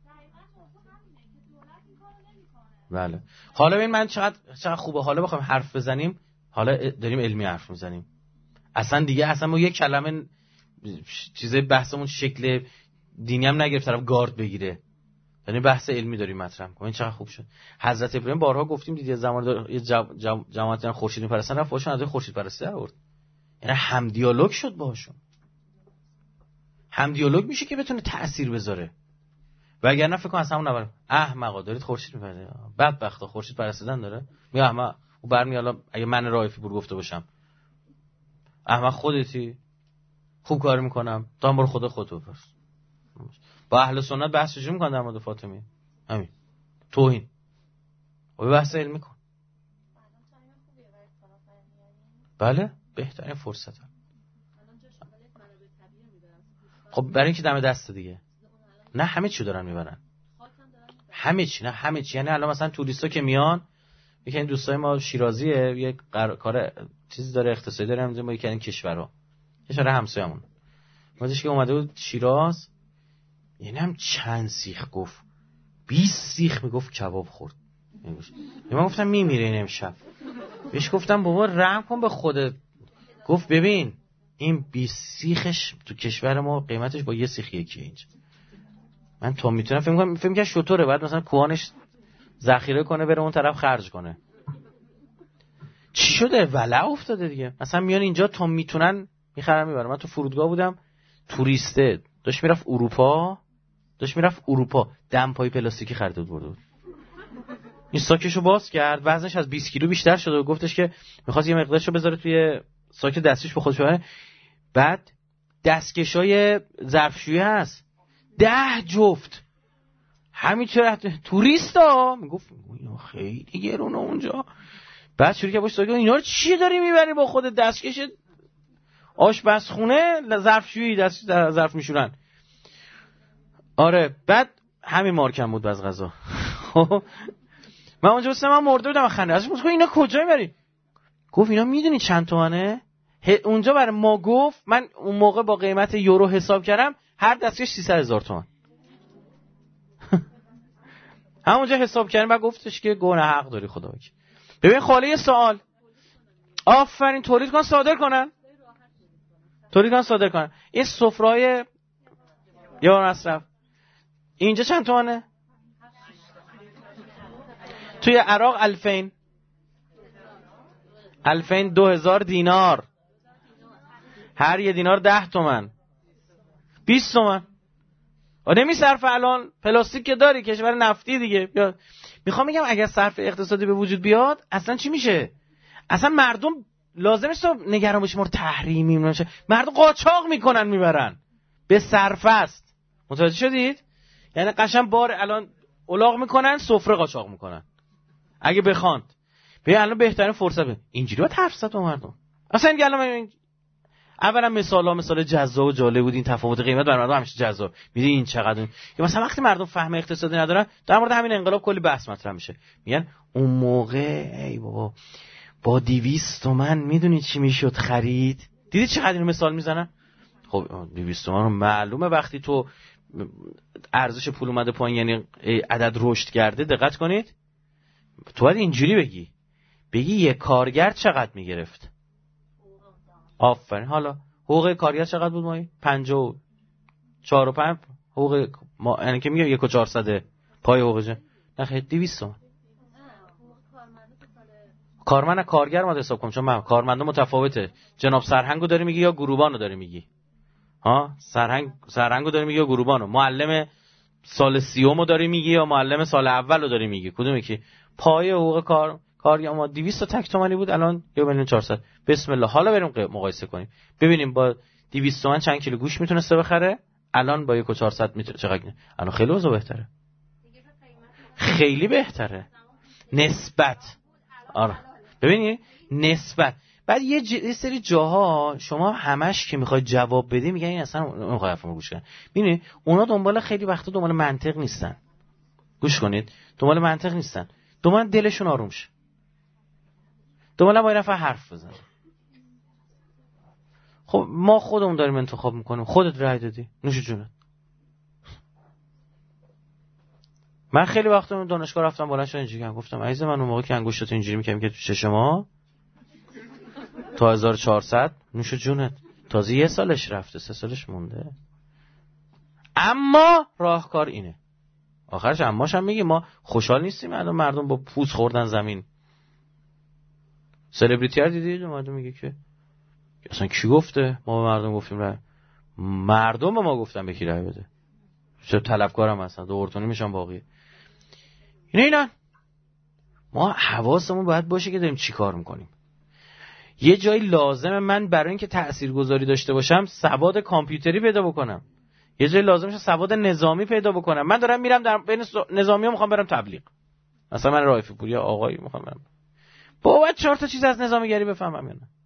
بله. حالا ببین من چقدر چقدر خوبه حالا بخوایم حرف بزنیم، حالا داریم علمی حرف میزنیم. اصلا دیگه اصلا ما یک کلمه چیزای بحثمون شکل دینی هم نگرفت طرف گارد بگیره. یعنی بحث علمی داریم مطرح می‌کنیم. این چقدر خوب شد. حضرت ابراهیم بارها گفتیم دیگه زمان یه جماعت خورشید می‌پرستن رفت خودشون از خورشید پرستی آورد. یعنی هم دیالوگ شد باهاشون. هم دیالوگ میشه که بتونه تأثیر بذاره. وگرنه فکر کنم از همون اول احمقا دارید خورشید می‌پرستید. بدبختا خورشید پرستیدن داره. میگه احمق او برمی حالا اگه من رائفی پور گفته باشم احمق خودتی خوب کار میکنم تا برو خدا خودتو پرست. با اهل سنت بحث چجوری میکنن در مورد فاطمی؟ همین توهین. و بحث علمی کن. بله بهترین فرصت. خب برای اینکه دم دست دیگه نه همه چی دارن میبرن، همه چی نه همه چی. یعنی الان مثلا توریستا که میان یکی این دوستای ما شیرازیه یک کار چیزی داره اقتصادی داره همونجا ما یکی این کشورها کشور همسایه‌مون مادرش که اومده بود شیراز، یعنی هم چند سیخ گفت بیست سیخ میگفت کباب خورد. من گفتم میمیره این امشب. بهش گفتم بابا رحم کن به خودت. گفت ببین این بیست سیخش تو کشور ما قیمتش با یه سیخ یکیه اینجا. من تا میتونم فکر کنم فکر کنم شطوره بعد مثلا کوانش ذخیره کنه بره اون طرف خرج کنه. چی شده ولع افتاده دیگه. مثلا میان اینجا تا میتونن میخرن میبرن. من تو فرودگاه بودم توریسته داشت میرفت اروپا داشت میرفت اروپا دمپایی پلاستیکی خریده بود برده بود. این ساکشو باز کرد وزنش از بیست کیلو بیشتر شده و گفتش که میخواست یه مقدارشو بذاره توی ساک دستیش به خودش ببره. بعد دستکشای ظرفشویی هست ده جفت همینطور توریستا میگفت اینا خیلی گرونه اونجا. بعد شروع که باش ساک اینا رو چی داری میبری با خود دستکش آشپزخونه ظرفشویی دست ظرف میشورن. آره بعد همین مارکم بود باز غذا. خب من اونجا واسه من مرده بودم خنده. ازش گفتم اینا کجا میبری؟ گفت اینا میدونی چند تومنه؟ اونجا برای ما گفت من اون موقع با قیمت یورو حساب کردم هر دستکش سیصد هزار تومان. همونجا حساب کردیم بعد گفتش که گونه حق داری خدا بکی. ببین خاله یه سوال آفرین تولید کن صادر کنن تولید کن صادر کنن. این سفره‌های یا مصرف اینجا چند تومنه؟ توی عراق الفین الفین دو هزار دینار. هر یه دینار ده تومن بیست تومن. و نمی صرف الان پلاستیک که داری کشور نفتی دیگه. میخوام بگم اگر صرف اقتصادی به وجود بیاد اصلا چی میشه؟ اصلا مردم لازم نیست نگران باشیم ما تحریمی میشه. مردم قاچاق میکنن میبرن به صرف است. متوجه شدید؟ یعنی قشنگ بار الان الاغ میکنن سفره قاچاق میکنن اگه بخواند. ببین الان بهترین فرصت اینجوری با حرف زد با مردم. اصلا دیگه الان اولا مثالا مثال جذاب و جالب بود. این تفاوت قیمت بر مردم همیشه جذاب. میدونی این چقدر یا مثلا وقتی مردم فهم اقتصادی ندارن در مورد همین انقلاب کلی بحث مطرح میشه. میگن اون موقع ای بابا با دویست تومن میدونی چی میشد خرید. دیدی چقدر اینو مثال میزنن؟ خب دویست تومن معلومه وقتی تو ارزش پول اومده پایین یعنی عدد رشد کرده. دقت کنید تو باید اینجوری بگی بگی یک کارگر چقدر میگرفت. آفرین. حالا حقوق کارگر چقدر بود مایی؟ پنجاه و چهار و پنج حقوق ما یعنی که میگه یک و چهارصد پای حقوقشه. نه خیلی دویست تومن. کارمند کارگر ما حساب کنم چون من کارمندا متفاوته. جناب سرهنگو داری میگی یا گروبانو داری میگی؟ ها سرهنگ سرهنگو داری میگی یا گروبانو؟ معلم سال سیومو داری میگی یا معلم سال اولو داری میگی؟ کدومی که پای حقوق کار کار ما دویست تا تک تومانی بود، الان یک میلیون و چهارصد. بسم الله، حالا بریم مقایسه کنیم ببینیم با دویست تومن چند کیلو گوشت میتونسته بخره، الان با یک و چهارصد میتونه چقدر. الان خیلی وضع بهتره، خیلی بهتره نسبت. آره ببینید نسبت. بعد یه, ج... یه سری جاها شما همش که میخوای جواب بدی میگن این اصلا نمیخواد حرفمو گوش کنن. ببینید اونا دنبال خیلی وقتا دنبال منطق نیستن. گوش کنید، دنبال منطق نیستن، دنبال دلشون آروم شه، دنبال با این نفر حرف بزن. خب ما خودمون داریم انتخاب میکنیم، خودت رای دادی، نوش جونت. من خیلی وقتا دانشگاه رفتم بالا شدم اینجوری گفتم عزیز من اون موقع که انگشتات اینجوری میکردم که تو چشم ما تا هزار و چهارصد نوش جونت، تازه یه سالش رفته، سه سالش مونده. اما راهکار اینه. آخرش اماش هم میگه ما خوشحال نیستیم الان مردم با پوست خوردن زمین. سلبریتی ها دیدید اومده میگه که اصلا کی گفته ما به مردم گفتیم رای؟ مردم به ما گفتن به کی رای بده. چه طلبکارم هستن، دو ارتونی میشن باقی. اینا اینا ما حواسمون باید باشه که داریم چی کار میکنیم. یه جایی لازمه من برای اینکه تاثیرگذاری داشته باشم سواد کامپیوتری پیدا بکنم، یه جایی لازمه سواد نظامی پیدا بکنم. من دارم میرم در بین نظامی‌ها میخوام برم تبلیغ، مثلا من رائفی پور یا آقایی میخوام برم بابا چهار تا چیز از نظامیگری بفهمم یا نه.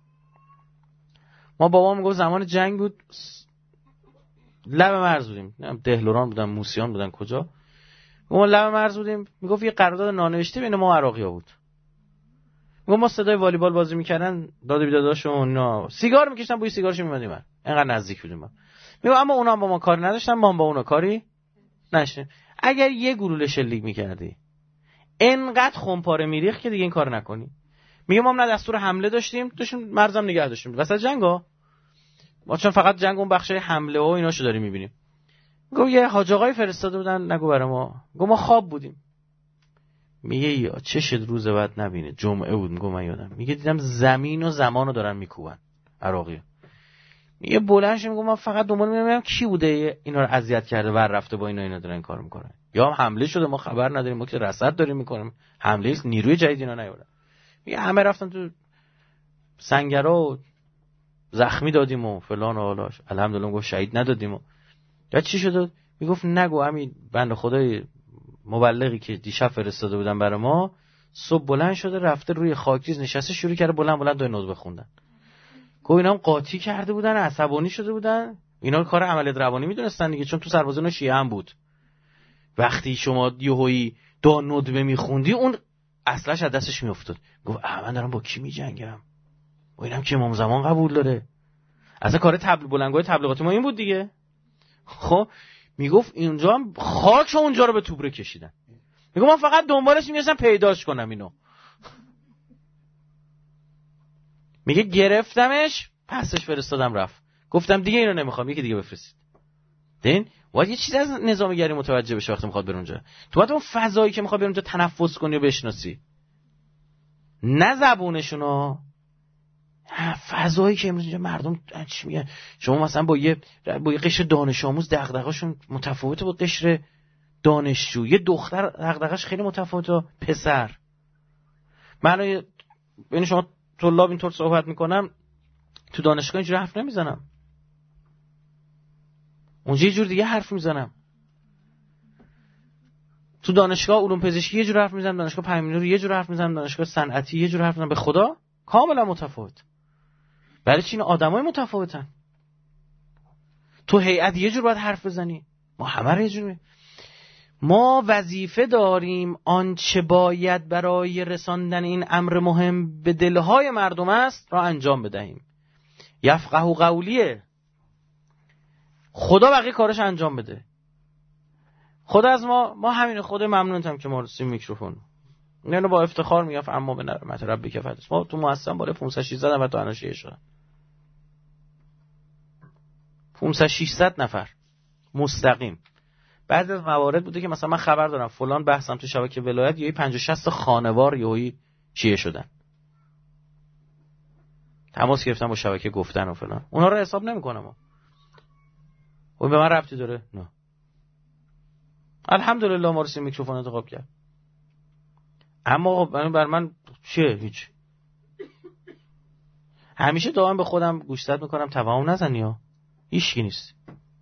ما بابام میگفت زمان جنگ بود لب مرز بودیم، دهلوران بودن، موسیان بودن، کجا ما لب مرز بودیم، میگفت یه قرارداد نانوشته بین ما و عراقی‌ها بود. میگفت ما صدای والیبال بازی میکردن، داد و بیداداشون، نه سیگار میکشتن، بوی سیگارشون میومد من، اینقدر نزدیک بودیم ما. میگم اما اونا هم با ما کاری نداشتن، ما هم با اونا کاری نشیم. اگر یه گلوله شلیک میکردی انقدر خمپاره میریخت که دیگه این کار نکنی. میگم ما هم نه دستور حمله داشتیم، داشتیم مرزم نگه داشتیم وسط جنگا، ما چون فقط جنگ اون بخشای حمله و ایناشو داریم میبینیم. میگم یه حاج آقای فرستاده بودن نگو برای ما، میگم ما خواب بودیم. میگه یا چشت روز بعد نبینه، جمعه بود. میگم من یادم، میگه دیدم زمین و زمانو دارن میکوبن عراقی. میگه بلند شد، میگم من فقط دنبال می‌بینم کی بوده اینا رو اذیت کرده ور رفته با اینا اینا دارن این کارو میکنن، یا هم حمله شده ما خبر نداریم، ما که رصد داریم میکنیم، حمله است نیروی جدید اینا نیومدن. میگه همه رفتن تو سنگرا و زخمی دادیم و فلان و حالاش الحمدلله گفت شهید ندادیم. و بعد چی شد؟ میگفت نگو همین بنده خدای مبلغی که دیشب فرستاده بودن برای ما صبح بلند شده رفته روی خاکریز نشسته شروع کرده بلند بلند دو نوت بخوندن. گفت اینا هم قاطی کرده بودن، عصبانی شده بودن، اینا کار عملیات روانی میدونستن دیگه، چون تو سربازان شیعه هم بود. وقتی شما یهویی دو ندبه میخوندی اون اصلش از دستش میافتاد. گفت من دارم با کی میجنگم و اینم که امام زمان قبول داره. اصلا کار تبلیغ بلنگای تبلیغاتی ما این بود دیگه. خب میگفت اینجا هم خاک اونجا رو به توبره کشیدن. میگم من فقط دنبالش میگشتم پیداش کنم اینو. میگه گرفتمش پسش فرستادم رفت، گفتم دیگه اینو نمیخوام یکی دیگه بفرستید. دین باید یه چیز از نظامیگری متوجه بشه وقتی میخواد بره اونجا. تو باید اون فضایی که میخواد بره اونجا تنفس کنی و بشناسی، نه زبونشونو. فضایی که امروز اینجا مردم چی میگن، شما مثلا با یه با یه قشر دانش آموز دغدغه‌شون متفاوته با قشر دانشجو، یه دختر دغدغه‌اش خیلی متفاوته با پسر. من ببین شما طلاب اینطور صحبت میکنم، تو دانشگاه اینجوری حرف نمیزنم، اونجا یه جور دیگه حرف میزنم. تو دانشگاه علوم پزشکی یه جور حرف میزنم، دانشگاه پنجمیلیون یه جور حرف میزنم، دانشگاه صنعتی یه جور حرف میزنم. به خدا کاملا متفاوت. برای چی؟ این آدمای متفاوتن. تو هیئت یه جور باید حرف بزنی، ما همه رو یه جور. ما وظیفه داریم آنچه باید برای رساندن این امر مهم به دلهای مردم است را انجام بدهیم. یفقهوا قولیه، خدا بقیه کارش انجام بده. خدا از ما ما همین خدا ممنونتم که ما رسیم میکروفون. اینو با افتخار میگم اما به نعمت ربک فدس. ما تو مؤسسه بالا پانصد ششصد نفر تو اناشیه شدن، پانصد ششصد نفر مستقیم. بعضی از موارد بوده که مثلا من خبر دارم فلان بحثم تو شبکه ولایت یهی پنجاه شصت خانوار یهی چیه شدن، تماس گرفتن با شبکه گفتن و فلان. اونا رو حساب نمی‌کنم. و به من ربطی داره؟ نه. الحمدلله ما رسیم میکروفون انتخاب کرد. اما بر من چیه؟ هیچ. همیشه دائم به خودم گوشزد میکنم توهم نزنی ها، هیچکی نیست.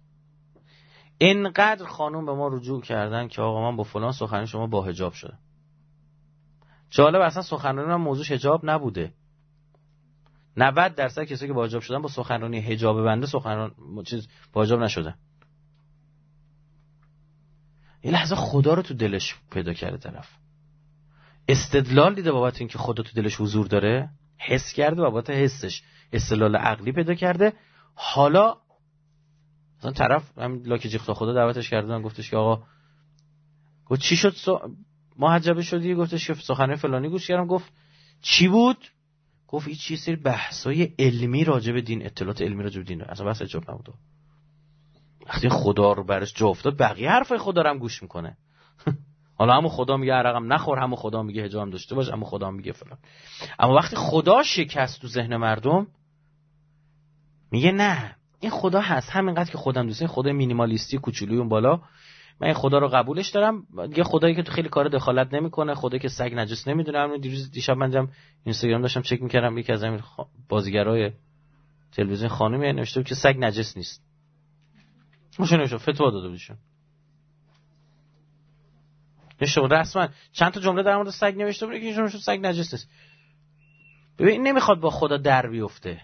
اینقدر خانوم به ما رجوع کردن که آقا من با فلان سخنرانی شما با حجاب شده. جالب اصلا سخنرانی من موضوعش حجاب نبوده. نود درصد کسایی که با حجاب شدن با سخنرانی حجاب بنده سخنران چیز با حجاب نشدن. یه لحظه خدا رو تو دلش پیدا کرده طرف. استدلال دیده بابت این که خدا تو دلش حضور داره، حس کرده بابت حسش استدلال عقلی پیدا کرده. حالا مثلا طرف همین لاک جیختا خدا دعوتش کردن، گفتش که آقا گفت چی شد سو... محجبه شدی؟ گفتش که سخنرانی فلانی گوش کردم. گفت چی بود؟ گفت این چیز سری بحثای علمی راجع به دین، اطلاعات علمی راجع به دین، اصلا بحث حجاب نبود. وقتی خدا رو برش جا افتاد بقیه حرفای خدا رو هم گوش میکنه. حالا همون خدا میگه عرقم نخور، همون خدا میگه حجاب داشته باش، همون خدا میگه فلان. اما وقتی خدا شکست تو ذهن مردم، میگه نه این خدا هست، همینقدر که خودم دوست دارم، خدا مینیمالیستی کوچولوی اون بالا، من این خدا رو قبولش دارم. یه خدایی که تو خیلی کار دخالت نمیکنه، خدایی که سگ نجس نمیدونه. همون دیروز دیشب من جام اینستاگرام داشتم چک میکردم، یکی از همین بازیگرای تلویزیون خانمی نوشته بود که سگ نجس نیست. ماشین نوشته فتوا داده بودشون. نشه رسما چند تا جمله در مورد سگ نوشته بود که ایشون سگ نجس نیست. ببین نمیخواد با خدا در بیفته.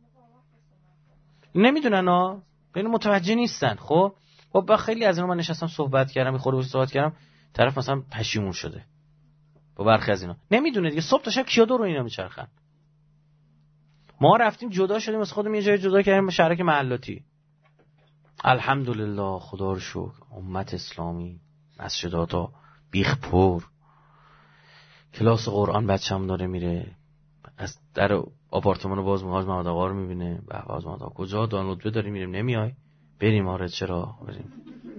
نمیدونن ها، ببین متوجه نیستن. خب با خیلی از اینا من نشستم صحبت کردم، خورده صحبت کردم، طرف مثلا پشیمون شده با برخی از اینا. نمیدونه دیگه صبح تا شب کیا دور اینا میچرخن. ما رفتیم جدا شدیم از خودمون، یه جای جدا کردیم شهرک محلاتی. الحمدلله خدا رو شکر امت اسلامی مسجداتا بیخ پر، کلاس قرآن بچه‌م داره میره، از در آپارتمان باز مهاج محمد آقا رو میبینه. به باز محمد آقا کجا دانلود داریم میریم، نمیای بریم؟ آره چرا بریم.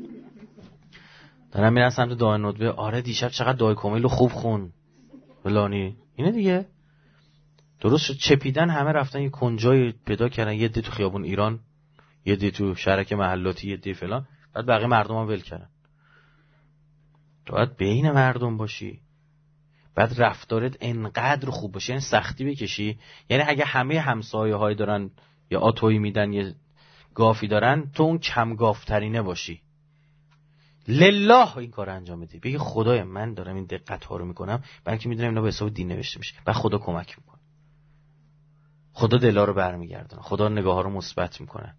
دارم میرم سمت دعای ندبه. آره دیشب چقدر دعای کمیل رو خوب خون فلانی. اینه دیگه درست شد. چپیدن همه رفتن یه کنجای پیدا کردن، یه دی تو خیابون ایران، یه دی تو شهرک محلاتی، یه دی فلان، بعد بقیه مردم هم ول کردن. تو باید بین مردم باشی، بعد رفتارت انقدر خوب باشه، یعنی سختی بکشی. یعنی اگه همه همسایه های دارن یا آتویی میدن یا گافی دارن، تو اون کم گافترینه باشی، لله این کار انجام بدی، بگی خدای من دارم این دقت ها رو میکنم برای که میدونم اینا به حساب دین نوشته میشه، بعد خدا کمک میکنه، خدا دلا رو برمیگردونه، خدا نگاه ها رو مثبت میکنه.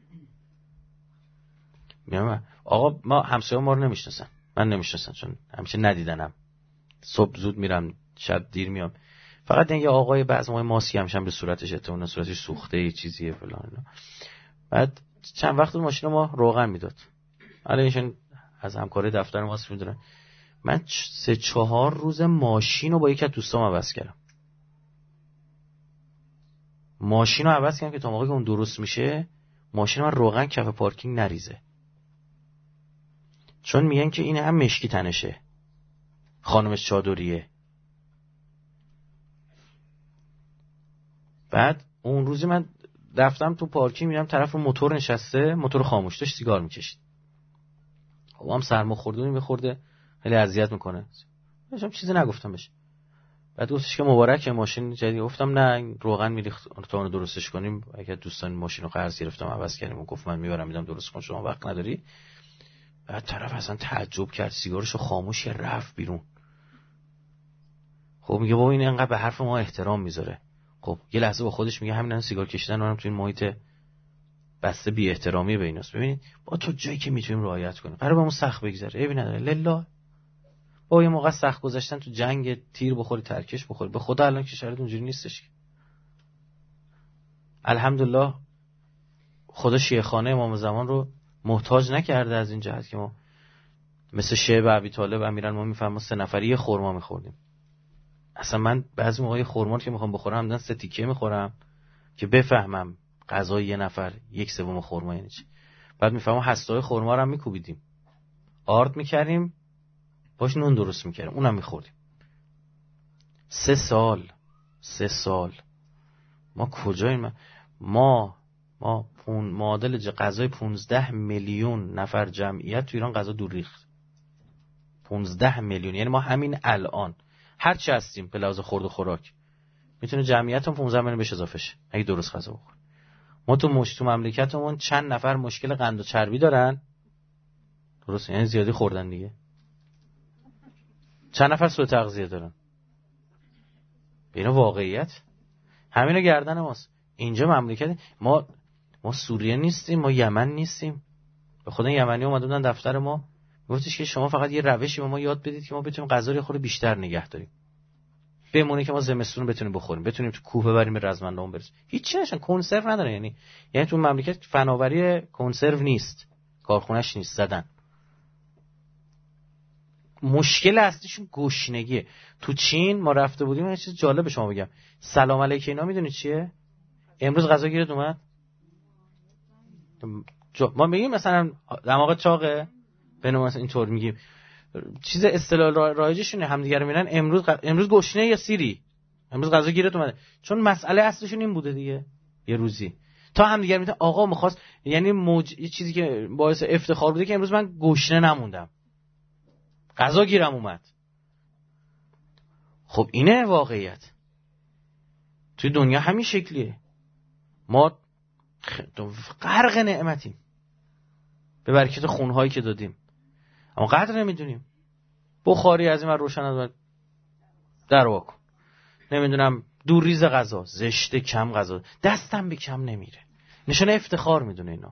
میگم آقا ما همسایه ما رو نمیشناسن، من نمیشناسن چون همیشه ندیدنم، صبح زود میرم شب دیر میام، فقط این یه آقای بعض موقع ماسی همشم به صورتش اتونه، صورتش سوخته یه چیزیه فلان. بعد چند وقت ماشین ما روغن میداد، حالا ایشون از همکاری دفتر ماست میدونن. من سه چهار روز ماشین رو با یکی از دوستام عوض کردم. ماشین رو عوض کردم که تا موقعی که اون درست میشه ماشین من روغن کف پارکینگ نریزه، چون میگن که این هم مشکی تنشه، خانمش چادریه. بعد اون روزی من رفتم تو پارکینگ، میرم طرف رو موتور نشسته، موتور خاموش داشت سیگار میکشید. خب هم سرما خورده میخورده، خیلی اذیت میکنه. منم چیزی نگفتم بهش. بعد گفتش که مبارکه ماشین جدید. گفتم نه روغن میریخت تا اون درستش کنیم، اگه دوستان ماشین رو قرض گرفتم عوض کردیم. و گفت من میبرم میدم درست کن، شما وقت نداری. بعد طرف اصلا تعجب کرد، سیگارشو خاموش رفت بیرون. خب میگه بابا این انقدر به حرف ما احترام میذاره. خب یه لحظه با خودش میگه همین الان سیگار کشیدن اونم تو این محیط بسته بی احترامی به ایناست. ببینید با تو جایی که میتونیم رعایت کنیم، قرار بهمون سخت بگذره، عیبی نداره، لله. با یه موقع سخت گذاشتن تو جنگ تیر بخوری ترکش بخوری، به خدا الان که شرایط اونجوری نیستش. الحمدلله خدا شیخانه امام زمان رو محتاج نکرده از این جهت که ما مثل شیخ ابی طالب امیرالمومنین میفهمم سه نفری یه خرما میخوردیم. اصلا من بعضی موقع خرما که میخوام بخورم همدن سه تیکه میخورم که بفهمم غذای یه نفر یک سوم خرما یعنی چی. بعد میفهمم هسته‌های خرما رو هم میکوبیدیم، آرد میکردیم باش نون درست میکردیم، اونم میخوردیم. سه سال سه سال ما کجاییم؟ ما ما پون معادل غذای پانزده میلیون نفر جمعیت تو ایران غذا دور ریخت. پانزده میلیون، یعنی ما همین الان هر چی هستیم به لحاظ خورد و خوراک میتونه جمعیتمون پانزده میلیون بهش اضافه شه اگه درست غذا بخوریم. ما تو مش تو مملکتمون چند نفر مشکل قند و چربی دارن، درست؟ یعنی زیادی خوردن دیگه. چند نفر سوء تغذیه دارن. اینا واقعیت. همینا گردن ماست. اینجا مملکت ما ما سوریه نیستیم، ما یمن نیستیم. به خدا یمنی اومده بودن دفتر ما گفتش که شما فقط یه روشی به ما یاد بدید که ما بتونیم غذا رو خود بیشتر نگه داریم. بمونه که ما زمستون بتونیم بخوریم، بتونیم تو کوه ببریم به رزمندامون برسیم. هیچ نشن کنسرو نداره. یعنی یعنی تو مملکت فناوری کنسرو نیست، کارخونه‌اش نیست زدن. مشکل اصلیشون گشنگیه. تو چین ما رفته بودیم، یه چیز جالب به شما بگم. سلام علیک اینا میدونید چیه؟ امروز غذا گیرت اومد؟ ما میگیم مثلا دماغ چاقه، بنو مثلا اینطور میگیم. چیز اصطلاح رایجشونه، همدیگه رو میرن امروز غ... امروز گشنه یا سیری، امروز غذا گیرت اومده. چون مسئله اصلیشون این بوده دیگه. یه روزی تا همدیگه میگن آقا می‌خواست، یعنی موج... یه چیزی که باعث افتخار بوده که امروز من گشنه نموندم، غذا گیرم اومد. خب اینه واقعیت. توی دنیا همین شکلیه. ما غرق نعمتیم به برکت خونهایی که دادیم، اما قدر نمیدونیم. بخاری از این من روشن از در واکن، نمیدونم دور ریز غذا، زشته، کم غذا، دستم به کم نمیره، نشانه افتخار میدونه اینا.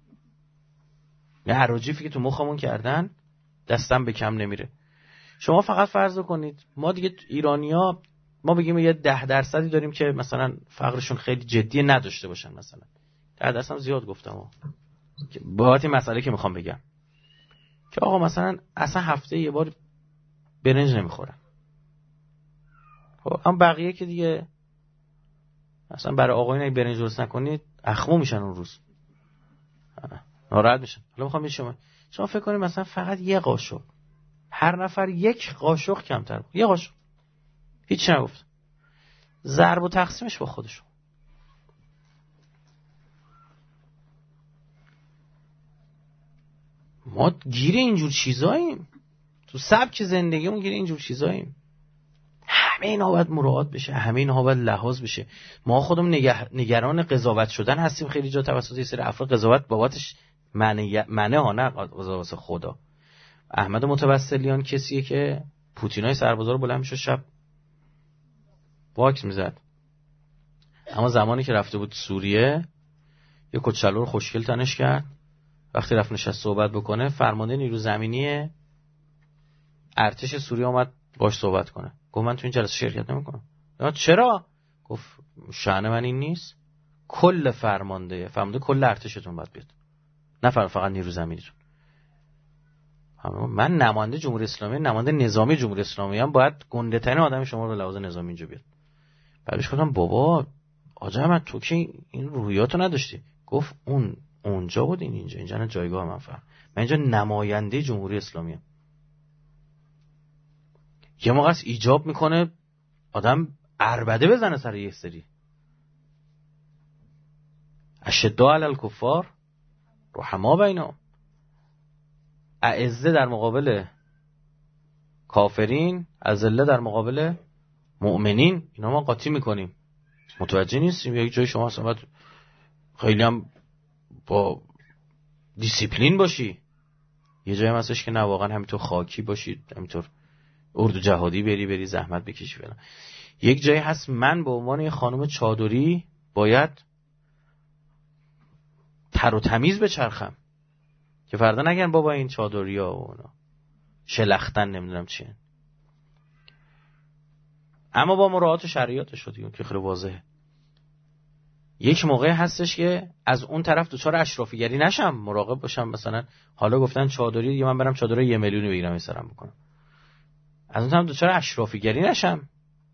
نه عراجیفی که تو مخمون کردن، دستم به کم نمیره. شما فقط فرض کنید ما دیگه ایرانی‌ها، ما بگیم یه ده درصدی داریم که مثلا فقرشون خیلی جدی نداشته باشن، مثلا ده درصد زیاد گفتم ها، باهات این مسئله که میخوام بگم که آقا مثلا اصلا هفته یه بار برنج نمیخورن. خب اما بقیه که دیگه مثلا برای آقایون اگه برنج درست نکنید اخمو میشن اون روز، ناراحت میشن. حالا میخوام شما شما فکر کنید مثلا فقط یه قاشق، هر نفر یک قاشق کمتر، یه قاشق، هیچ نگفت، ضرب و تقسیمش با خودشون. ما گیر اینجور چیزاییم، تو سبک زندگیمون گیر اینجور چیزاییم. همه اینها باید مراعات بشه، همه اینها باید لحاظ بشه. ما خودمون نگه... نگران قضاوت شدن هستیم خیلی جا توسط یه سری افراد. قضاوت بابتش معنی معنی ها، نه قضاوت خدا. احمد متوسلیان کسیه که پوتینای سربازا رو بلند میشه شب واکس میزد، اما زمانی که رفته بود سوریه یه کچلو خوشگل تنش کرد. وقتی رفت نشست صحبت بکنه، فرمانده نیرو زمینی ارتش سوریه اومد باش صحبت کنه. گفت من تو این جلسه شرکت نمیکنم. چرا؟ گفت شأن من این نیست. کل فرمانده فرمانده کل ارتشتون باید بیاد، نه فقط نیرو زمینیتون. من نماینده جمهوری اسلامی، نماینده نظامی جمهوری اسلامی هم باید گنده ترین آدم شما رو به لحاظ نظامی اینجا بیاد. بعدش گفتم بابا آجا من تو که این روحیاتو نداشتی. گفت اون اونجا بود، این اینجا اینجا نه جایگاه من فهم. من اینجا نماینده جمهوری اسلامی ام. یه موقع است ایجاب میکنه آدم عربده بزنه سر یه سری. اشداء علی الکفار رحما بینهم، اعزه در مقابل کافرین، اذله در مقابل مؤمنین. اینا ما قاطی میکنیم، متوجه نیستیم. یک جای شما اصلا خیلی هم با دیسیپلین باشی، یه جایی هم هستش که نه واقعا همینطور خاکی باشی، همینطور اردو جهادی بری بری زحمت بکشی فلان. یک جایی هست من به عنوان یه خانم چادری باید تر و تمیز بچرخم که فردا نگن بابا این چادریا و اونا شلختن نمیدونم چیه. اما با مراعات شریعت شد که خیلی واضحه. یک موقع هستش که از اون طرف دوچار اشرافیگری نشم، مراقب باشم. مثلا حالا گفتن چادری دیگه، من برم چادر یه میلیونی بگیرم سرم بکنم، از اون طرف دوچار اشرافیگری نشم.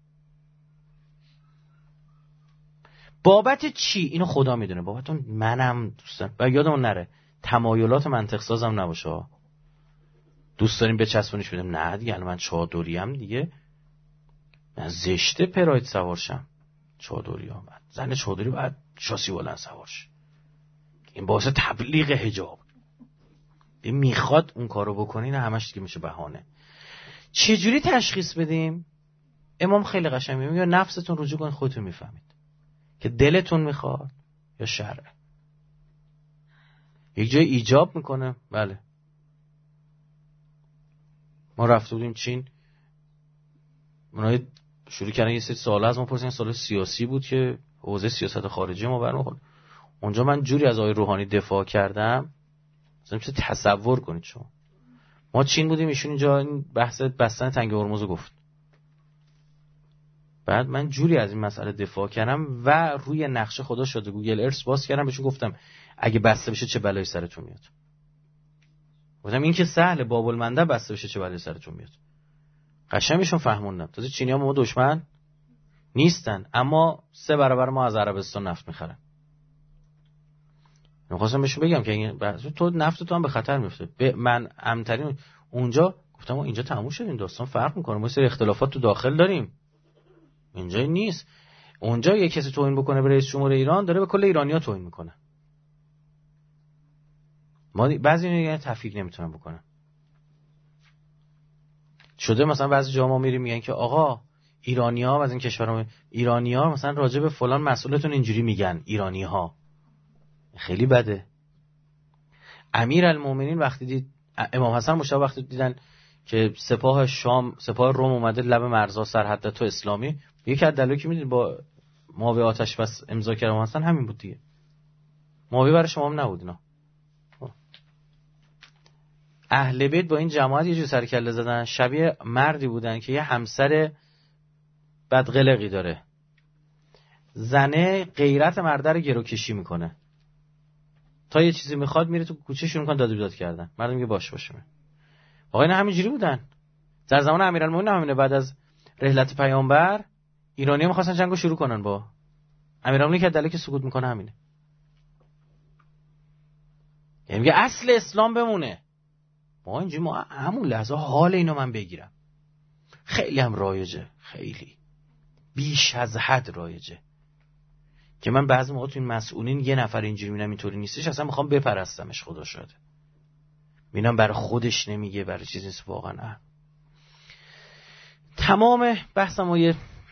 بابت چی؟ اینو خدا میدونه. بابت اون منم دوستان و یادمون نره تمایلات منطق سازم نباشه. دوست داریم بچسبونیش بدیم، نه دیگه من چادریم دیگه، من زشته پراید سوارشم. چادری آمد، زن چادری باید شاسی بلند سوارش. این باعث تبلیغ حجاب. این میخواد اون کارو بکنی، نه همش دیگه میشه بهانه. چجوری تشخیص بدیم؟ امام خیلی قشنگ میگه نفستون رجوع کنید، خودتون میفهمید که دلتون میخواد یا شرع. یک جای ایجاب میکنه. بله ما رفته بودیم چین، اونها شروع کردن یه سری سوال از ما پرسیدن، سوال سیاسی بود که حوزه سیاست خارجی ما برمیخورد. اونجا من جوری از آقای روحانی دفاع کردم مثلا چه تصور کنید شما. ما چین بودیم، ایشون اینجا این بحث بستن تنگ هرمز رو گفت. بعد من جوری از این مسئله دفاع کردم و روی نقشه خدا شده گوگل ارث باز کردم بهشون گفتم اگه بسته بشه چه بلایی سرتون میاد. گفتم این که سهل، باب المندب بسته بشه چه بلایی سرتون میاد. قشنگ بهشون فهموندم. تازه چینی‌ها ما دشمن نیستن، اما سه برابر ما از عربستان نفت میخرن. می‌خواستم بهشون بگم که این تو نفت تو هم به خطر میفته. به من امترین اونجا گفتم اینجا تموم شد، این داستان فرق میکنه، ما سری اختلافات تو داخل داریم، اینجا نیست. اونجا یه کسی توهین بکنه به رئیس جمهور ایران داره به کل ایرانی‌ها توهین میکنه. ما بعضی اینا تفکیک نمیتونن بکنن. شده مثلا بعضی جا ما میریم میگن که آقا ایرانی‌ها از این کشورها، ایرانی‌ها مثلا راجع به فلان مسئولتون اینجوری میگن، ایرانی‌ها. خیلی بده. امیرالمومنین وقتی دید، امام حسن مشابه وقتی دیدن که سپاه شام، سپاه روم اومده لب مرزها سرحد تو اسلامی، یکی از دلایلی که میدونید با معاویه آتش بس امضا کردن امام حسن همین بود دیگه. معاویه برای شما هم نبود اینا. اهل بیت با این جماعت یه جور سرکله زدن، شبیه مردی بودن که یه همسر بدقلقی داره، زنه غیرت مرده رو گروکشی میکنه، تا یه چیزی میخواد میره تو کوچه شروع میکنه داد و بیداد کردن. مردم میگه باشه باشه. آقا اینا همینجوری بودن در زمان امیرالمومنین. همینه بعد از رحلت پیامبر ایرانی‌ها می‌خواستن جنگو شروع کنن با امیرالمومنین که دلیلی که سکوت میکنه همینه. یعنی میگه اصل اسلام بمونه. ما اینجوری ما همون لحظه حال اینو من بگیرم. خیلی هم رایجه، خیلی بیش از حد رایجه که من بعضی موقع تو این مسئولین یه نفر اینجوری میبینم اینطوری نیستش اصلا میخوام بپرستمش. خدا شده میبینم برای خودش نمیگه، برای چیزی نیست واقعا. نه. تمام بحثم رو یه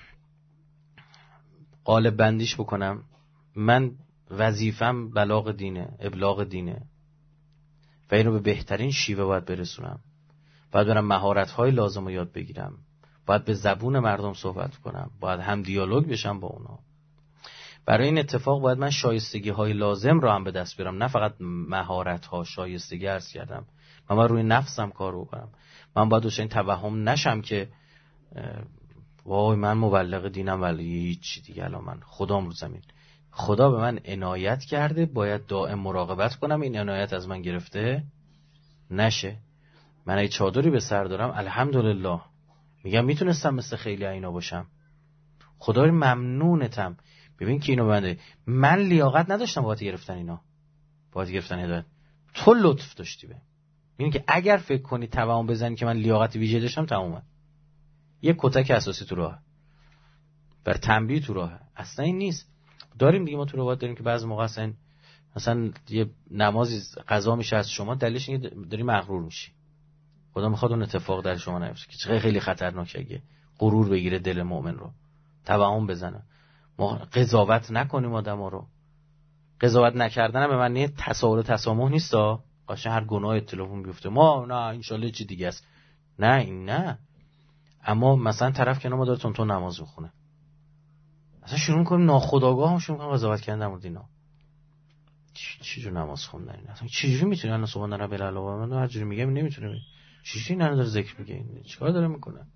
قالب بندیش بکنم. من وظیفم بلاغ دینه، ابلاغ دینه و اینو به بهترین شیوه باید برسونم. باید برم مهارت‌های لازم رو یاد بگیرم، باید به زبون مردم صحبت کنم، باید هم دیالوگ بشم با اونا. برای این اتفاق باید من شایستگی‌های لازم رو هم به دست بیارم، نه فقط مهارت‌ها. شایستگی عرض کردم من باید روی نفسم کار بکنم. من باید دوچه این توهم نشم که وای من مبلغ دینم ولی هیچ دیگه. الان من خدام رو زمین، خدا به من عنایت کرده، باید دائم مراقبت کنم این عنایت از من گرفته نشه. من اگه چادری به سر دارم الحمدلله میگم میتونستم مثل خیلی اینا باشم. خدای ممنونتم. ببین که اینو بنده من لیاقت نداشتم باید گرفتن اینا، باید گرفتن هدایت. تو لطف داشتی به این که اگر فکر کنی توهم بزنی که من لیاقت ویژه داشتم تمومه. یه کتک اساسی تو راه، بر تنبیه تو راه. اصلا این نیست. داریم دیگه ما تو روایت داریم که بعضی موقع اصلا مثلا یه نمازی قضا میشه از شما، دلیلش اینه داری مغرور میشی. خدا میخواد اون اتفاق در شما نیفته که چقدر خیلی خطرناکه اگه غرور بگیره دل مؤمن رو، توهم بزنه. ما قضاوت نکنیم آدما رو. قضاوت نکردن به معنی تصاور و تسامح نیستا. قاشه هر گناه اطلافون بیفته ما نه ان شاءالله چی دیگه است. نه این نه. اما مثلا طرف که ما داره تون تون نماز میخونه، اصلا شروع کنیم ناخودآگاه هم شروع کنیم قضاوت کردن در اینا. چی جور نماز خوندن اینا؟ اصلا چه جوری میتونه الان سبحان رب العلا و من هر جوری میگم نمیتونه. چه جوری اینا داره ذکر میگه؟ چیکار داره میکنه؟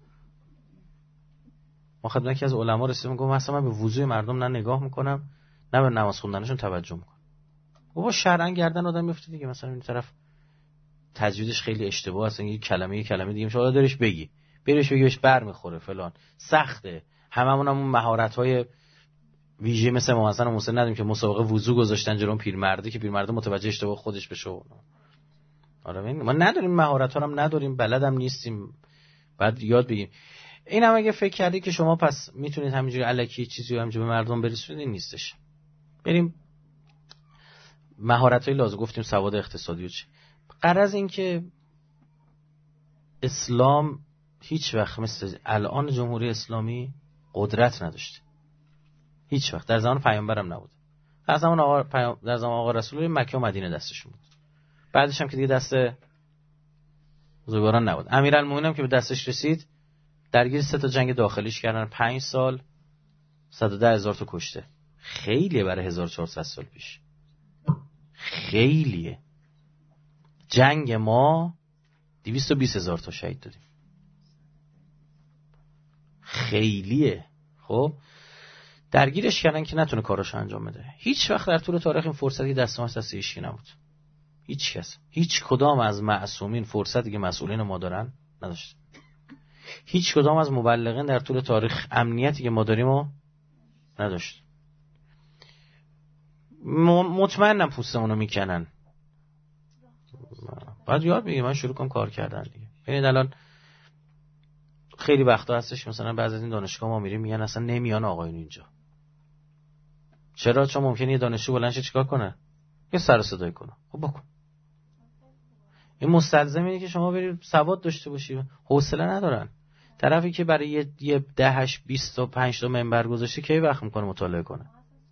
ما خدمت یکی از علما رسیدیم گفت مثلا من به وضوی مردم نه نگاه میکنم نه به نماز خوندنشون توجه میکنم. بابا شرعاً گردن آدم میفته دیگه. مثلا این طرف تجویدش خیلی اشتباه است، این کلمه یه کلمه دیگه میشه داریش بگی بریش بگی بهش بر میخوره فلان سخته. هممون هم اون مهارت‌های ویژه مثل ما مثلا موسی ندیم که مسابقه وضو گذاشتن جلوی پیرمرده که پیرمرده متوجه اشتباه خودش بشه. آره ما نداریم مهارت‌ها هم نداریم، بلدم نیستیم، بعد یاد بگیریم. این هم اگه فکر کردی که شما پس میتونید همینجوری الکی چیزی رو همینجوری به مردم برسونید، این نیستش. بریم مهارت‌های لازم گفتیم، سواد اقتصادی و چی. غرض این که اسلام هیچ وقت مثل الان جمهوری اسلامی قدرت نداشته، هیچ وقت. در زمان پیامبرم نبود، در زمان آقا پیام... در زمان آقا رسول الله مکه و مدینه دستشون بود، بعدش هم که دیگه دست بزرگواران نبود. امیرالمومنین که به دستش رسید درگیر سه تا جنگ داخلیش کردن، پنج سال صد و ده هزار تا کشته. خیلیه برای هزار و چهارصد سال پیش، خیلیه. جنگ ما دویست و بیست هزار تا شهید دادیم، خیلیه. خب درگیرش کردن که نتونه کاراشو انجام بده. هیچ وقت در طول تاریخ این فرصتی دست ما دست هیچکی نبود، هیچ کس، هیچ کدام از معصومین فرصتی که مسئولین ما دارن نداشت. هیچ کدام از مبلغین در طول تاریخ امنیتی که ما داریم رو نداشت. مطمئنم پوستمون رو میکنن. بعد یاد بگیر من شروع کنم کار کردن دیگه. ببینید الان خیلی وقتا هستش مثلا بعضی از این دانشگاه ما میریم میگن اصلا نمیان آقایون اینجا. چرا؟ چون ممکنه یه دانشجو بلند شه چیکار کنه؟ یه سر و صدای کنه. خب بکن. این مستلزم اینه که شما برید سواد داشته باشی. حوصله ندارن. طرفی که برای یه یه ده هشت بیست و پنج تا منبر گذاشته کی وقت میکنه مطالعه کنه؟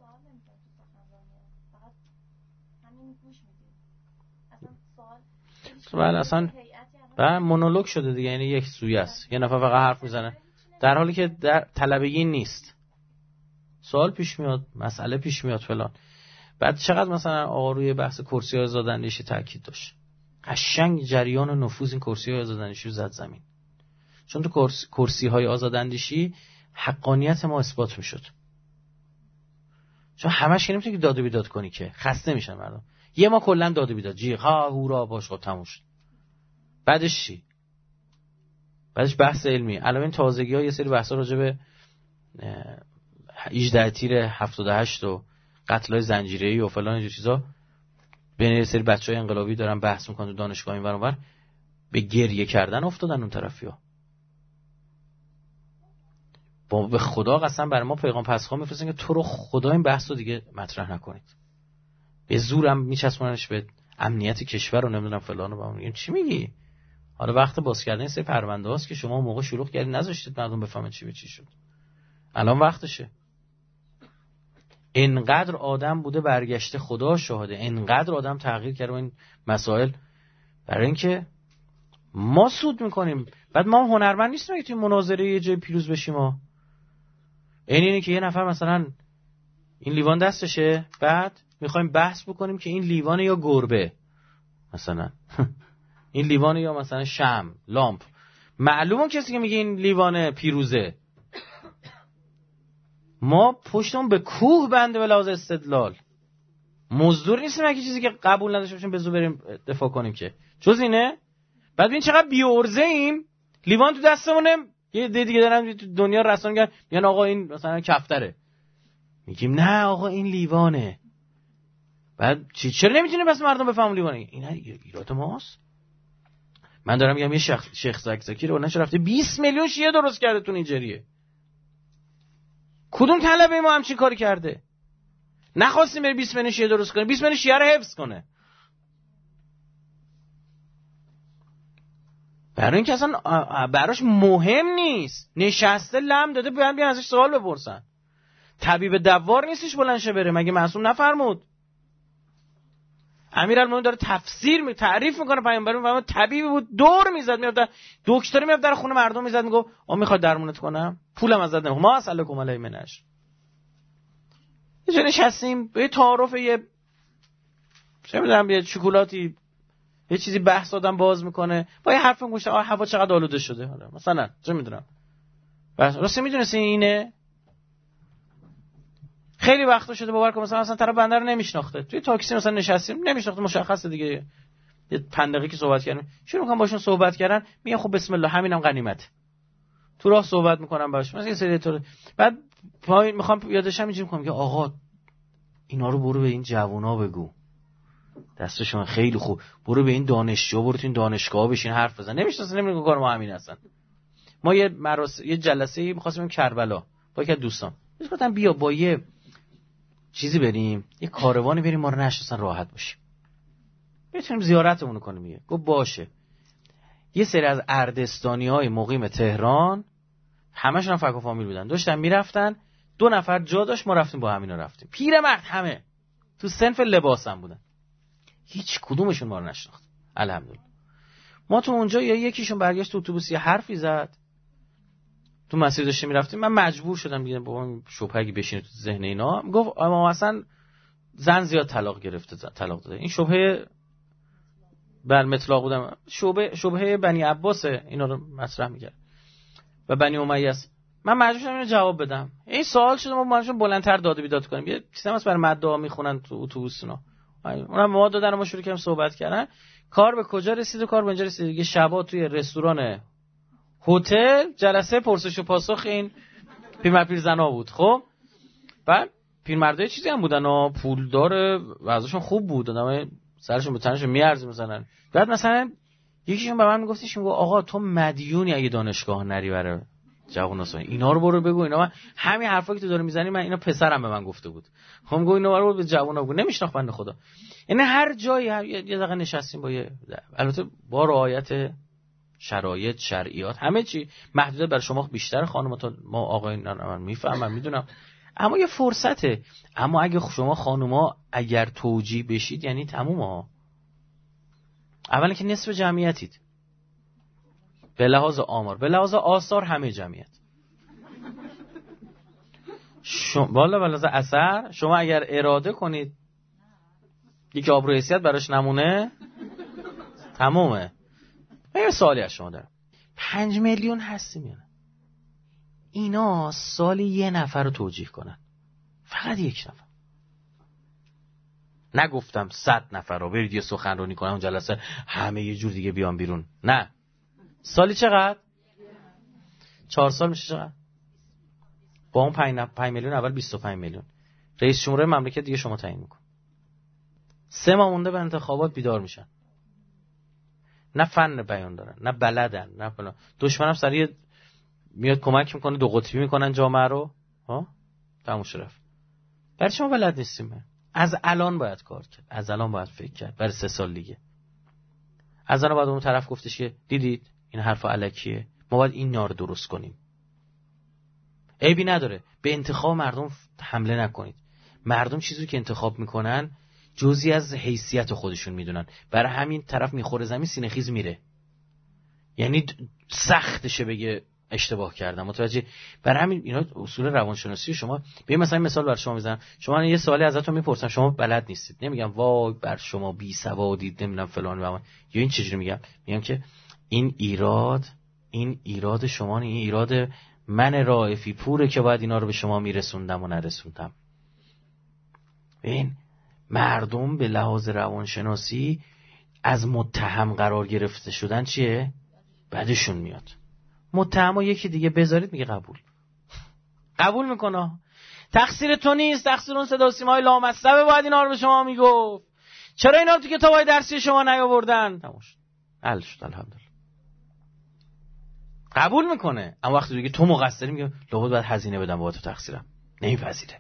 بله اصلا بله مونولوگ شده دیگه، یعنی یک سویه است، یه نفر فقط حرف میزنه در حالی که در طلبگی نیست. سوال پیش میاد، مسئله پیش میاد فلان. بعد چقدر مثلا آقا روی بحث کرسی های آزاداندیشی تاکید داشت، قشنگ جریان و نفوذ این کرسی های آزاداندیشی رو زد زمین. چون تو کرسی, کرسی های آزاداندیشی حقانیت ما اثبات میشد. چون همش نمیتونی که داد و بیداد کنی که خسته میشن مردم. یه ما کلا داد و بیداد جیغ ها هورا باش خب تموم شد. بعدش چی؟ بعدش بحث علمی. علاوه این تازگی‌ها یه سری بحثا راجع به هجده تیر هفتاد و هشت و قتل‌های زنجیره‌ای و فلان اینجور چیزا بین یه سری بچه‌های انقلابی دارن بحث می‌کنن تو دانشگاه این ور اون ور، به گریه کردن افتادن اون طرفیا. با به خدا قسم بر ما پیغام پسخواه می‌فرستن که تو رو خدا این بحثو دیگه مطرح نکنید. به زورم میچسبوننش به امنیت کشور رو نمیدونم فلان و بهمان. چی میگی؟ حالا وقت باز کردن این سری پرونده هاست که شما موقع شروع کردید نذاشتید مردم بفهمن چی به چی شد. الان وقتشه. اینقدر آدم بوده برگشته، خدا شاهده، اینقدر آدم تغییر کرده این مسائل، برای اینکه ما سود میکنیم. بعد ما هنرمند نیستیم که توی مناظره یه جای پیروز بشیم. ما این اینه که یه نفر مثلا این لیوان دستشه، بعد میخوایم بحث بکنیم که این لیوانه یا گربه، مثلا این لیوانه یا مثلا شمع لامپ. معلومه کسی که میگه این لیوانه پیروزه، ما پشتمون به کوه بنده به لحاظ استدلال. مزدور نیستیم اگه چیزی که قبول نداشته باشیم به زور بریم دفاع کنیم که جز اینه. بعد ببین چقدر بی‌عرضه ایم، لیوان تو دستمونه، یه دی دیگه دارن تو دنیا رسانه میگن میگن آقا این مثلا کفتره، میگیم نه آقا این لیوانه. بعد چی چرا نمیتونیم بس مردم بفهمن لیوانه؟ این ایراد ماست. من دارم میگم یه شیخ شیخ زکزاکی رو نشه رفته بیست میلیون شیعه درست کرده تو نیجریه. کدوم طلبه ما همچین کاری کرده؟ نخواستیم بره بیست میلیون شیعه درست کنه، بیست میلیون شیعه رو حفظ کنه. برای اینکه اصلا براش مهم نیست، نشسته لم داده بیان بیان ازش سوال بپرسن. طبیب دوار نیستش بلند شه بره، مگه معصوم نفرمود؟ امیرالمومنین داره تفسیر می تعریف میکنه پیامبر میفهمه طبیبی بود، دور میزد میاد دکتری میاد در خونه مردم میزد میگه آ میخواد درمونت کنم پولم ازت نمیخوام ما اسالکم علی منش. یه جا نشستیم به تعارف یه چه میدونم یه شکلاتی یه چیزی بحث آدم باز میکنه با یه حرف گوشه آ هوا چقدر آلوده شده. حالا مثلا چه میدونم بس راستی میدونستی اینه خیلی وقتا شده باور کن مثلا مثلا طرف بنده رو نمیشناخته، توی تاکسی مثلا نشستیم نمیشناخته، مشخصه دیگه، یه پندقی که صحبت کردن شروع میکنم باشون صحبت کردن، میگن خب بسم الله همینم غنیمت. تو راه صحبت میکنم باش مثلا یه سری طور، بعد پایین میخوام یادش هم اینجوری میکنم که آقا اینا رو برو به این جوونا بگو دستشون خیلی خوب، برو به این دانشجو برو تو این دانشگاه بشین حرف بزن. نمیشناسه نمیگه کار ما همین هستن. ما یه مراسم یه جلسه می‌خواستیم کربلا با یک دوستان گفتم بیا با یه چیزی بریم یه کاروانی بریم ما رو نشناسن راحت باشیم بتونیم زیارتمون کنیم. میگه گفت باشه. یه سری از اردستانی‌های مقیم تهران همشون هم فک و فامیل بودن، داشتن میرفتن، دو نفر جا داشت، ما رفتیم با همینا رفتیم. پیرمرد همه تو صنف لباس هم بودن، هیچ کدومشون ما رو نشناخت. الحمدلله. ما تو اونجا یا یکیشون برگشت تو اتوبوس یه حرفی زد، تو مسیر داشتیم میرفتیم، من مجبور شدم دیدم بابا شبهه اگه بشینه تو ذهن اینا، میگفت ما مثلا زن زیاد طلاق گرفته، طلاق داده. این شبهه بر مطلق بودم، شبهه شبهه بنی عباسه، اینا رو مطرح می‌کرد و بنی امیه است. من مجبور شدم اینو جواب بدم. این سوال شده ما ماشون بلندتر داد و بیداد کنیم. یه چیزی هست برای مدعا میخونن تو اتوبوس اینا. اونم ما دادن ما شروع کردیم صحبت کردن. کار به کجا رسید و کار به اینجا رسید. دیگه شبا توی رستوران هتل جلسه پرسش و پاسخ این پیرمرد پیرزنا بود. خب بعد پیرمردای چیزی هم بودن ها، پولدار، وضعشون خوب بود، آدمای سرشون به تنشون میارزه مثلا. بعد مثلا یکیشون به من میگفتش، میگه آقا تو مدیونی اگه دانشگاه نری برای جواناسون، اینا رو برو بگو. اینا من همین حرفا که تو داره میزنی، من اینا پسرم به من گفته بود. خب میگه اینا رو به جوانا بگو، نمیشناخت بنده خدا. یعنی هر جایی هر یه دقیقه نشستیم با یه، البته با رعایت شرایط شرعیات همه چی محدوده، برای شما بیشتر خانم تا ما آقایون، من میفهمم میدونم، اما یه فرصته. اما اگه شما خانوما اگر توجیه بشید یعنی تموم ها. اولا که نصف جمعیتید به لحاظ آمار، به لحاظ آثار همه جمعیت. شما والا به لحاظ اثر شما اگر اراده کنید یک آبرو حیثیت براش نمونه تمومه. من یه سوالی از شما دارم، پنج میلیون هستیم یا نه؟ اینا سالی یه نفر رو توجیه کنن، فقط یک نفر. نگفتم صد نفر رو برید یه سخنرانی کنن اون جلسه همه یه جور دیگه بیان بیرون، نه. سالی چقدر؟ چهار سال میشه چقدر؟ با اون پنج پنج میلیون اول بیست و پنج میلیون. رئیس جمهور مملکت دیگه شما تعیین میکن. سه ماه مونده به انتخابات بیدار میشن. نه فن بیان دارن، نه بلدن، نه فلان. دشمنم سریع میاد کمک میکنه، دو قطبی میکنن جامعه رو. ها؟ تموم شد. برای شما بلد نیستیم. از الان باید کار کرد. از الان باید فکر کرد. برای سه سال دیگه. از الان باید اون طرف گفتش که دیدید این حرفا الکیه، ما باید این نار درست کنیم. عیبی نداره به انتخاب مردم حمله نکنید. مردم چیزی که انتخاب میکنن جزئی از حیثیت خودشون میدونن، برای همین طرف میخوره زمین سینه خیز میره. یعنی سختشه بگه اشتباه کردم، متوجه؟ برای همین اینا اصول روانشناسی شما. به مثلا مثال بر شما میزنم، شما یه سوالی ازتون میپرسم شما بلد نیستید، نمیگم وای بر شما بی سوادید نمیدونم فلان و یا این چجوری میگم، میگم که این ایراد این ایراد شما، این ایراد من رائفی پوره که باید اینا رو به شما میرسوندم و نرسوندم. ببین مردم به لحاظ روانشناسی از متهم قرار گرفته شدن چیه؟ بعدشون میاد. متهم و یکی دیگه بذارید میگه قبول. قبول میکنه. تقصیر تو نیست، تقصیر اون صدا و سیمای لامصبه باید اینا رو به شما میگفت. چرا اینا رو تو کتابای درسی شما نیاوردن؟ تموش. حل شد الحمدلله. قبول میکنه. اما وقتی دیگه تو مقصری میگه لابد باید هزینه بدم بابت تقصیرم. نمیپذیره.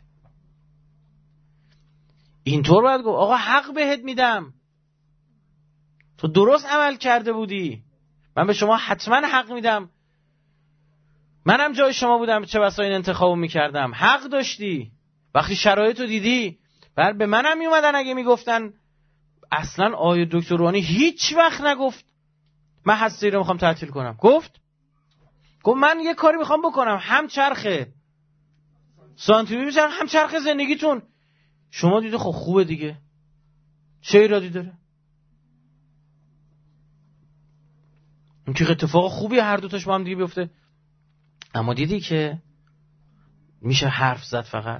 اینطور باید گفت آقا حق بهت میدم، تو درست عمل کرده بودی، من به شما حتما حق میدم، منم جای شما بودم چه بسا این انتخابو میکردم، حق داشتی. وقتی شرایطو دیدی بر به منم میومدن اگه میگفتن اصلا آیه دکتر روحانی هیچ وقت نگفت من هستی رو میخوام تعطیل کنم. گفت گفت من یه کاری میخوام بکنم، هم چرخه سانتیمتر میشن هم چرخه زندگیتون. شما دیده خب خوبه دیگه، چه ایرادی داره؟ این که اتفاق خوبی هر دوتاش با هم دیگه بیفته. اما دیدی که میشه حرف زد فقط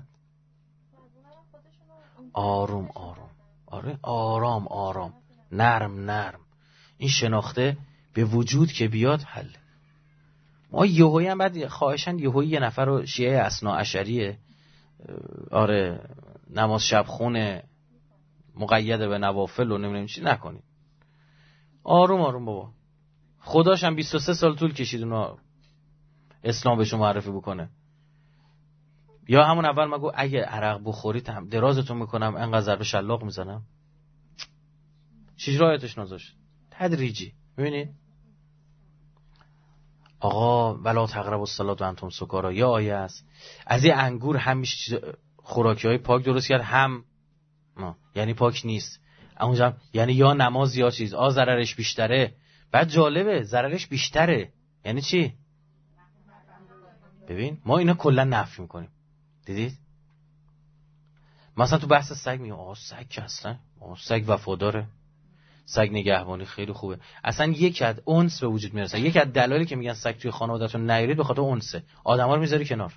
آروم آروم. آره آرام آرام، نرم نرم. این شناخته به وجود که بیاد حل. ما یهویی هم بعد خواهشن یهویی یه نفر رو شیعه اثناعشریه، آره نماز شب خونه مقید به نوافل و نمیدونم چی نکنید. آروم آروم بابا. خداش هم بیست و سه سال طول کشید اونا اسلام به شما معرفی بکنه. یا همون اول مگو اگه عرق بخورید هم درازتون میکنم انقدر ضرب شلاق میزنم. چیز رایتش نذاشت. تدریجی. ببینید آقا ولا تقربوا الصلاة و انتم سکارا، یا آیه است از این انگور هم میشه چیز خوراکی‌های پاک درست کرد، هم ما یعنی پاک نیست. اونجا یعنی یا نماز یا چیز، آ ضررش بیشتره. بعد جالبه ضررش بیشتره یعنی چی؟ ببین ما اینا کلا نفی میکنیم، دیدید؟ مثلا تو بحث سگ میگم آقا سگ که اصلا آقا سگ وفاداره، سگ نگهبانی خیلی خوبه، اصلا یک عد انس به وجود میرسه. یک از دلایلی که میگن سگ توی خانواده‌تون نیارید به خاطر انسه، آدما رو میذاری کنار.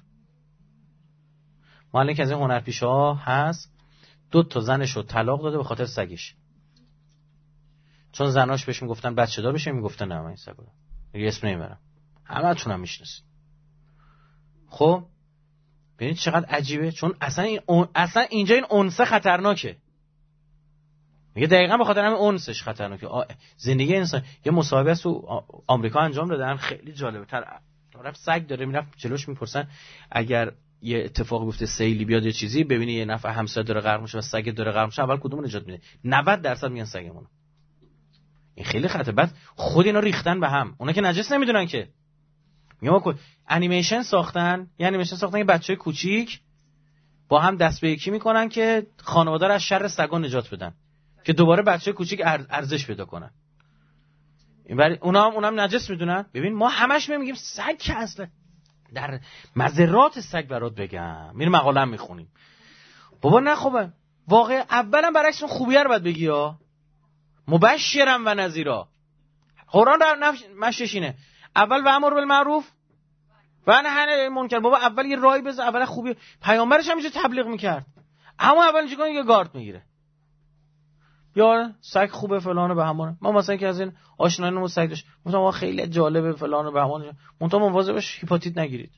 مالک از این هنرپیشه‌ها هست دو تا زنشو طلاق داده به خاطر سگش، چون زناش بهش میگفتن بچه دار بشه، میگفتن نه من این سگو یه اسم نمیبرم. همه‌تون هم میشناسید. خب ببینید چقدر عجیبه، چون اصلا این اون... اصلا اینجا این انسه خطرناکه. میگه دقیقاً به خاطر همین انسش خطرناکه. آ... زندگی انسان. یه مصاحبه است تو آمریکا انجام دادن خیلی جالبه. طرف طرف سگ داره میرفت جلوش میپرسن اگر یه اتفاقی بیفته سیلی بیاد یه چیزی، ببینی یه نفر همسایه داره غرق میشه و سگ داره غرق میشه، اول کدومو نجات میده؟ نود درصد میگن سگمون. این خیلی خطر. بعد خود اینا ریختن به هم، اونا که نجس نمیدونن که. میگم انیمیشن ساختن، یه انیمیشن ساختن یه بچه کوچیک با هم دست به یکی میکنن که خانواده رو از شر سگا نجات بدن که دوباره بچه کوچیک ارزش پیدا کنن. این ولی اونا هم اونم نجس میدونن. ببین ما همش میگیم سگ که اصلا در مضرات سگ برات بگم، میریم مقاله هم میخونیم. بابا نه خوبه واقعا. اولا برعکس اون خوبیه رو باید بگی ها، مبشرا و نذیرا. قرآن در مشش اینه اول و امر بالمعروف و نهی عن المنکر. بابا اول یه راهی بذار، اول خوبی. پیامبرش هم اینجا تبلیغ میکرد، اما اول چیکار یه گارد میگیره یا سگ خوبه فلانه به همونه. ما مثلا که از این آشنایانمون سگ داشت، گفتم آقا خیلی جالبه فلانه به همونه، منتها مواظبش هپاتیت نگیرید.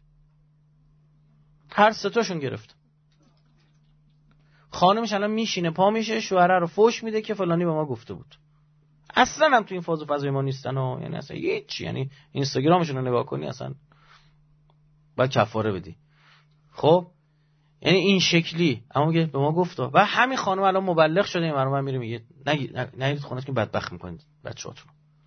هر سه تاشون گرفت. خانمش الان میشینه پا میشه شوهره رو فوش میده که فلانی به ما گفته بود. اصلا هم تو این فاز و فضای ما نیستن و یعنی اصلا هیچ، یعنی اینستاگرامشون رو نگاه کنی اصلا باید کفاره بدی. خب یعنی این شکلی. اما میگه به ما گفت و همین خانم الان مبلغ شده، این مرد میره میگه نگید نگید خونه‌ات که بدبخت میکنید بچه‌هاتون.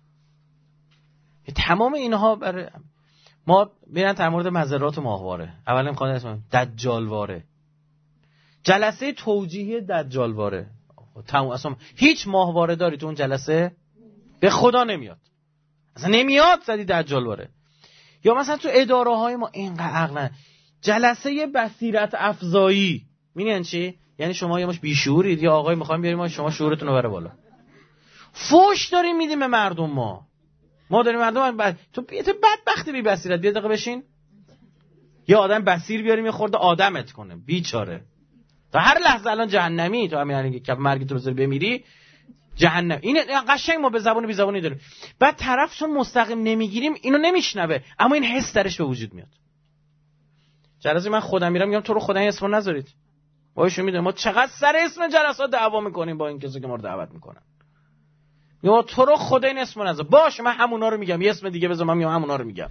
تمام اینها برای ما میرن در مورد مضرات ماهواره. اولا میخوام اسم دجالواره، جلسه توجیهی دجالواره. تمام اصلا هیچ ماهواره داری تو اون جلسه به خدا نمیاد، اصلا نمیاد زدی دجالواره. یا مثلا تو اداره های ما اینقدر عقل جلسه بصیرت افزایی. میدونین چی؟ یعنی شما یه مش بیشعورید یا آقای میخوایم بیاریم ما شما شعورتون رو بره بالا. فوش داریم میدیم به مردم. ما ما داریم مردم بعد تو بیت بدبختی بی بصیرت بیا دقیقه بشین. یا آدم بصیر بیاریم یه خورده آدمت کنه بیچاره. تا هر لحظه الان جهنمی تو همین الان که مرگ تو بذاری بمیری جهنم. این قشنگ ما به زبون بی زبونی داریم. بعد طرف چون مستقیم نمیگیریم اینو نمیشنوه، اما این حس درش به وجود میاد. جلسه من خودم میرم میگم تو رو خدا این اسمو نذارید. وایشو میدونم ما چقدر سر اسم جلسات دعوا میکنیم با این کسی که ما رو دعوت میکنن. یا تو رو خدا این اسمو نذار. باشه من همونا رو میگم، یه اسم دیگه بذار من میام همونا رو میگم.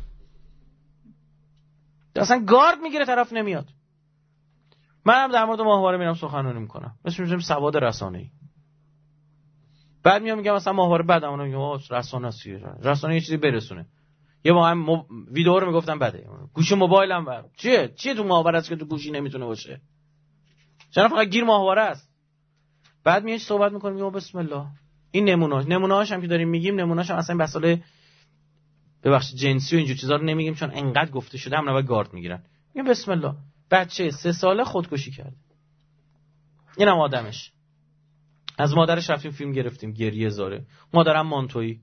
اصلا گارد میگیره طرف نمیاد. منم در مورد ماهواره میرم سخنرانی میکنم. مثل میگم سواد رسانه‌ای. بعد میام میگم مثلا ماهواره بعد اونم میگم رسانه است. رسانه یه چیزی برسونه. یه با هم مب... ویدیو رو میگفتم بده. گوشی موبایلم بر. چیه؟ چیه تو ماهواره است که تو گوشی نمیتونه باشه؟ چرا فقط گیر ماهواره است؟ بعد میاد صحبت میکنیم میگم بسم الله. این نمونه نمونه‌هاش هم که داریم میگیم نمونه‌هاش هم اصلا بساله ببخشید جنسی و اینجور چیزا رو نمیگیم چون انقدر گفته شده هم نباید گارد میگیرن. میگم بسم الله. بچه سه ساله خودکشی کرد. اینم آدمش. از مادرش رفتیم فیلم گرفتیم گریه زاره. مادرم مانتویی.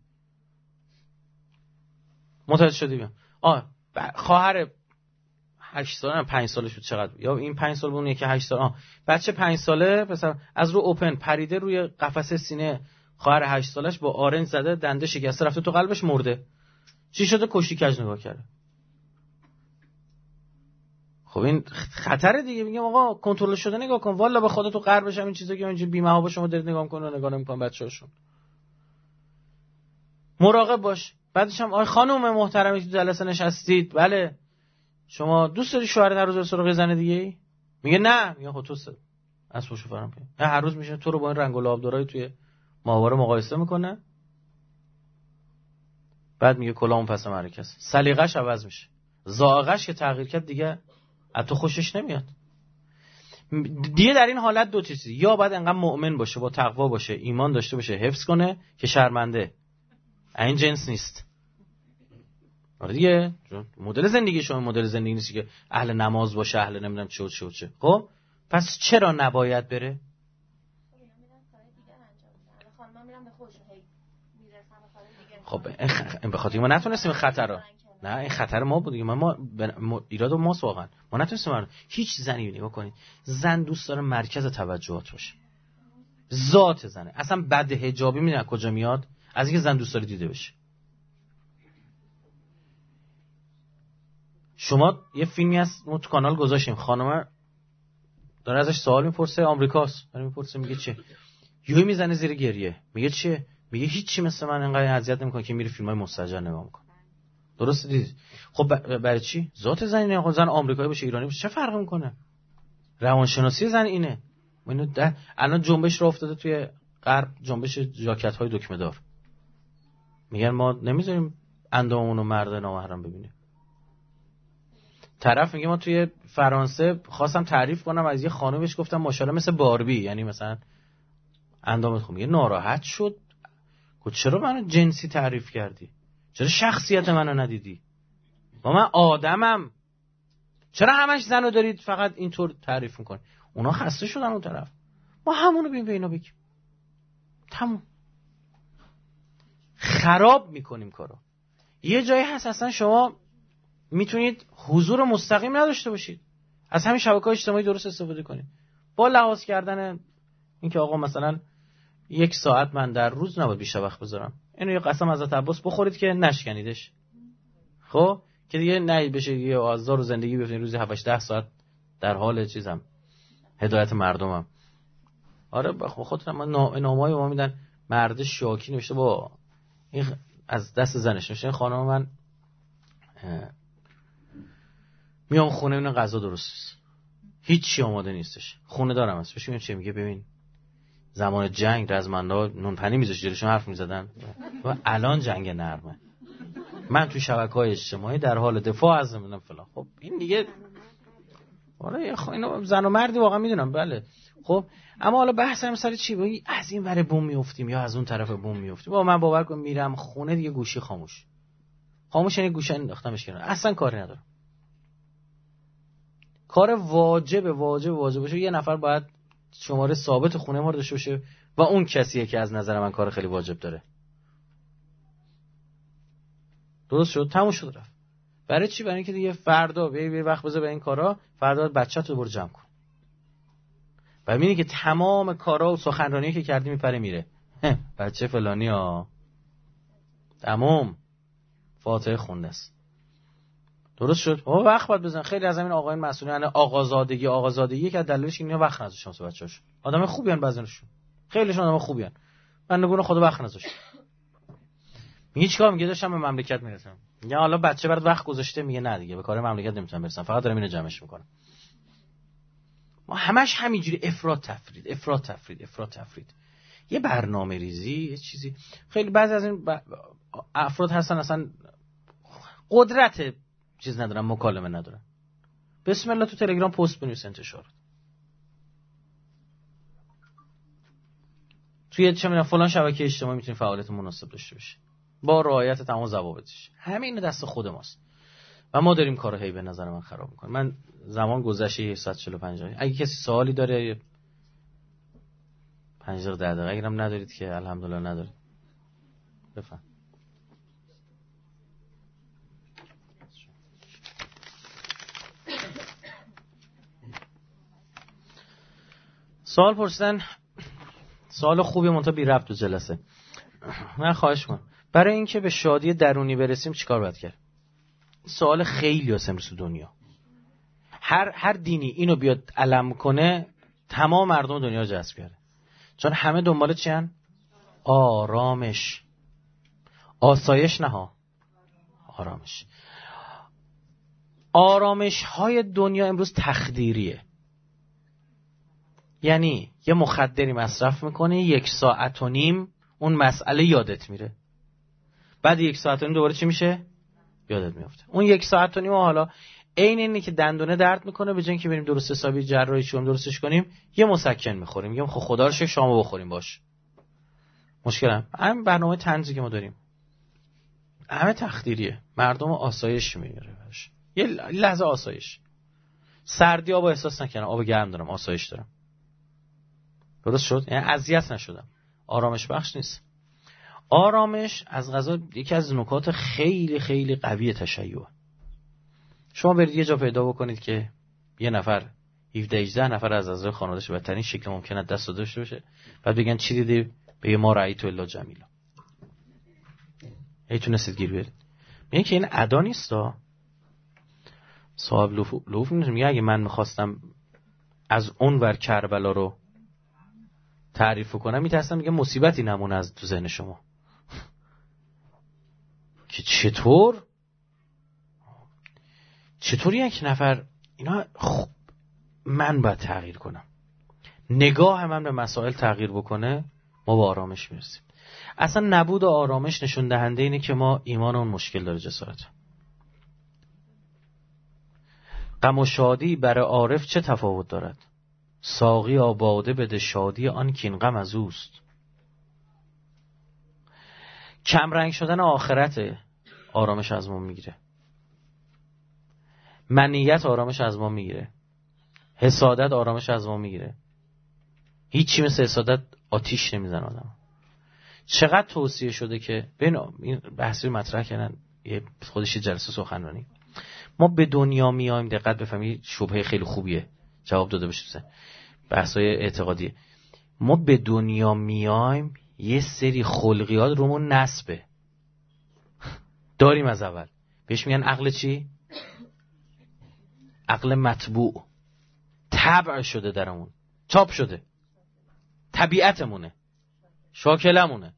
متوجه شدیم. آه خواهر هشت ساله پنج سالش بود چقدر یا این پنج سال بود یکی هشت سال. آه بچه پنج ساله مثلا از رو اوپن پریده روی قفسه سینه خواهر هشت سالش با آرنج زده دنده شکسته رفته تو قلبش مرده. چی شده؟ کشتی کج نگاه کرده. خب این خطره دیگه. میگم آقا کنترل شده نگاه کن. والا به خدا تو غربش هم این چیزا که اینجوری بی‌محابا شما دارید نگاه می‌کنید و نگاه نمی‌کنن بچه‌هاشون. مراقب باش. بعدش هم آی خانم محترمی تو جلسه نشستید، بله شما دوست داری شوهر هر روز سراغ زن دیگه ای؟ میگه نه. میگه خب تو از پشت فرام کنی. هر روز میشه تو رو با این رنگ و لعابدارای توی ماهواره مقایسه میکنه. بعد میگه کلامون پس مرکز، سلیقه‌اش عوض میشه، ذائقه‌اش که تغییر کرد دیگه از تو خوشش نمیاد. دیگه در این حالت دو چیزی، یا باید انقدر مؤمن باشه، با تقوا باشه، ایمان داشته باشه، حفظ کنه که شرمنده، این جنس نیست. آره دیگه مدل زندگی شما مدل زندگی نیست که اهل نماز باشه، اهل نمیدونم چه و چه و چه. خب پس چرا نباید بره؟ خب این به خاطر ما نتونستیم خطر رو، نه این خطر ما بود دیگه، ما, ما, ما ایراد ماست واقعا، ما نتونستیم رو. هیچ زنی نگاه کنید، زن دوست داره مرکز توجهات باشه، ذات زنه. اصلا بد حجابی میدونن کجا میاد؟ از اینکه زن دوست داره دیده بشه. شما یه فیلمی هست ما تو کانال گذاشتیم، خانم داره ازش سوال میپرسه، آمریکاست، داره میپرسه میگه چه، یهو میزنه زیر گریه، میگه چه؟ میگه هیچی مثل من اینقدر اذیت نمیکنه که میره فیلمای مستاجر نگاه میکنه. درست دید؟ خب برای چی؟ ذات زن اینه، زن آمریکایی باشه ایرانی باشه چه فرقی میکنه؟ روانشناسی زن اینه. اینو الان جنبش را افتاده توی غرب، جنبش ژاکت های دکمه دار. میگن ما نمیذاریم انداممون رو مرد نامحرم ببینه. طرف میگه ما توی فرانسه خواستم تعریف کنم از یه خانومش، گفتم ماشاءالله مثل باربی، یعنی مثلا اندامت خوب. میگه ناراحت شد، گفت چرا منو جنسی تعریف کردی؟ چرا شخصیت منو ندیدی؟ و من آدمم، چرا همش زنو دارید فقط اینطور تعریف میکنی؟ اونا خسته شدن اون طرف، ما همونو بیم به اینا بگیم، تموم. خراب میکنیم کارو. یه جایی هست اصلا شما میتونید حضور مستقیم نداشته باشید، از همین شبکه‌های اجتماعی درست استفاده کنید، با لحاظ کردن اینکه آقا مثلا یک ساعت من در روز نباید بیشتر وقت بذارم، اینو یه قسم حضرت عباس بخورید که نشکنیدش. خب که دیگه نه بشه یه آزار و زندگی بفرین روزی هفت ده ساعت در حال چیزم هدایت مردمم. آره بخو خودم من نامه‌ای ما میدن، مرد شاکی نوشته با این از دست زنش نوشته، خانم من میام خونه اینو غذا درست نیست، هیچ چی آماده نیستش، خونه دارم است. ببین چه میگه، ببین زمان جنگ رزمندا نون پنی میذاشت جلوشون حرف میزدن و الان جنگ نرمه، من تو شبکه‌های اجتماعی در حال دفاع از نمیدونم فلان. خب این دیگه آره خب اینو زن و مردی واقعا میدونم بله. خب اما حالا بحث هم سر چی؟ بگی از این ور بوم میافتیم یا از اون طرف بوم میافتیم. با من باور کن میرم خونه دیگه گوشی خاموش خاموش، یعنی گوشه انداختمش کنار، اصلا کاری ندارم. کار واجب واجب واجب باشه، یه نفر باید شماره ثابت خونه ما رو داشته باشه و اون کسیه که از نظر من کار خیلی واجب داره. درست شد، تموم شد رفت. برای چی؟ برای اینکه دیگه فردا به وقت بذار به این کارا، فردا بچه‌ت رو برو جمع کن. بعد می‌بینی که تمام کارا و سخنرانی که کردی میپره میره. بچه فلانی ها تمام فاتحه خونده است. درست شد. او وقت باید بزن. خیلی از همین آقایان مسئولین آقازادگی آقازادگی که دلیلش اینه وقت نذاشتن واسه بچه‌هاش. آدم خوبی ان بعضیشون. خیلیشون آدم خوبی ان. من نگونم خدا وقت نذاشت. میگه چیکار میگه داشتم به مملکت میرسم. میگه حالا بچه برات وقت گذاشته، میگه نه دیگه به کار مملکت نمیتونم برسم، فقط دارم اینو جمعش میکنم. ما همش همینجوری افراط تفرید افراط تفرید افراط تفرید. یه برنامه ریزی، یه چیزی. خیلی بعضی از این ب... افراد هستن اصلا قدرت چیز ندارن، مکالمه ندارن. بسم الله تو تلگرام پست بنویس انتشار. توی چه میدونم فلان شبکه اجتماعی میتونی فعالیت مناسب داشته باشی با رعایت تمام ضوابطش. همین دست خود ماست و ما داریم کارو هی به نظر من خراب میکنیم. من زمان گذشته صد و چهل و پنج اگه کسی سوالی داره پنج دقیقه ده دقیقه، اگرم ندارید که الحمدلله ندارید بفهم. سوال پرسیدن، سوال خوبی منتها بی ربط تو جلسه. من خواهش می‌کنم برای اینکه به شادی درونی برسیم چیکار باید کرد؟ سوال خیلی هست امروز تو دنیا. هر هر دینی اینو بیاد علم کنه تمام مردم دنیا جذب کرده، چون همه دنبال چی هن؟ آرامش، آسایش نه ها، آرامش. آرامش های دنیا امروز تخدیریه، یعنی یه مخدری مصرف میکنی یک ساعت و نیم اون مسئله یادت میره. بعد یک ساعت و نیم دوباره چی میشه؟ یادت میفته. اون یک ساعت و نیم حالا عین اینه که دندونه درد میکنه، به جای اینکه بریم درست حسابی جراحی چون درستش کنیم یه مسکن میخوریم، میگم خب خدا رو شکر شامو بخوریم باش. مشکل هم برنامه طنزی که ما داریم همه تخدیریه، مردم آسایش میاره باش. یه لحظه آسایش، سردی آب احساس نکنم، آب گرم دارم، آسایش دارم. درست شد؟ یعنی اذیت نشدم. آرامش بخش نیست. آرامش از قضا یکی از نکات خیلی خیلی قوی تشیع. شما برید یه جا پیدا بکنید که یه نفر هفده هجده نفر از اعضای خانواده‌اش به بدترین شکل ممکنه دست داشته باشه، بعد بگن چی دیدی؟ بگه ما رأیت الا جمیلا. هی تونستید گیر بیارید. میگه که این ادا نیستا. صاحب لوف لوف میگه اگه من میخواستم از اون ور کربلا رو تعریف کنم میترسم میگه مصیبتی نمونه از تو ذهن شما که چطور چطور یک نفر اینا خب من باید تغییر کنم، نگاه من به مسائل تغییر بکنه، ما با آرامش میرسیم. اصلا نبود آرامش نشون دهنده اینه که ما ایمان اون مشکل داره. جسارت غم و شادی برای عارف چه تفاوت دارد؟ ساقی آباده بده شادی آن کین غم از اوست. کم رنگ شدن آخرت آرامش از ما میگیره، منیت آرامش از ما میگیره، حسادت آرامش از ما میگیره. هیچی مثل حسادت آتیش نمیزنه آدم. چقدر توصیه شده که ببین این بحثی مطرح کردن یه خودش جلسه سخنرانی، ما به دنیا میایم، دقت بفهمید شبهه خیلی خوبیه جواب داده بشه، بحثای اعتقادیه. ما به دنیا میایم یه سری خلقیات رومون نسبه داریم از اول، بهش میگن عقل چی؟ عقل مطبوع، طبع شده درمون، چاپ شده، طبیعتمونه، شاکلمونه.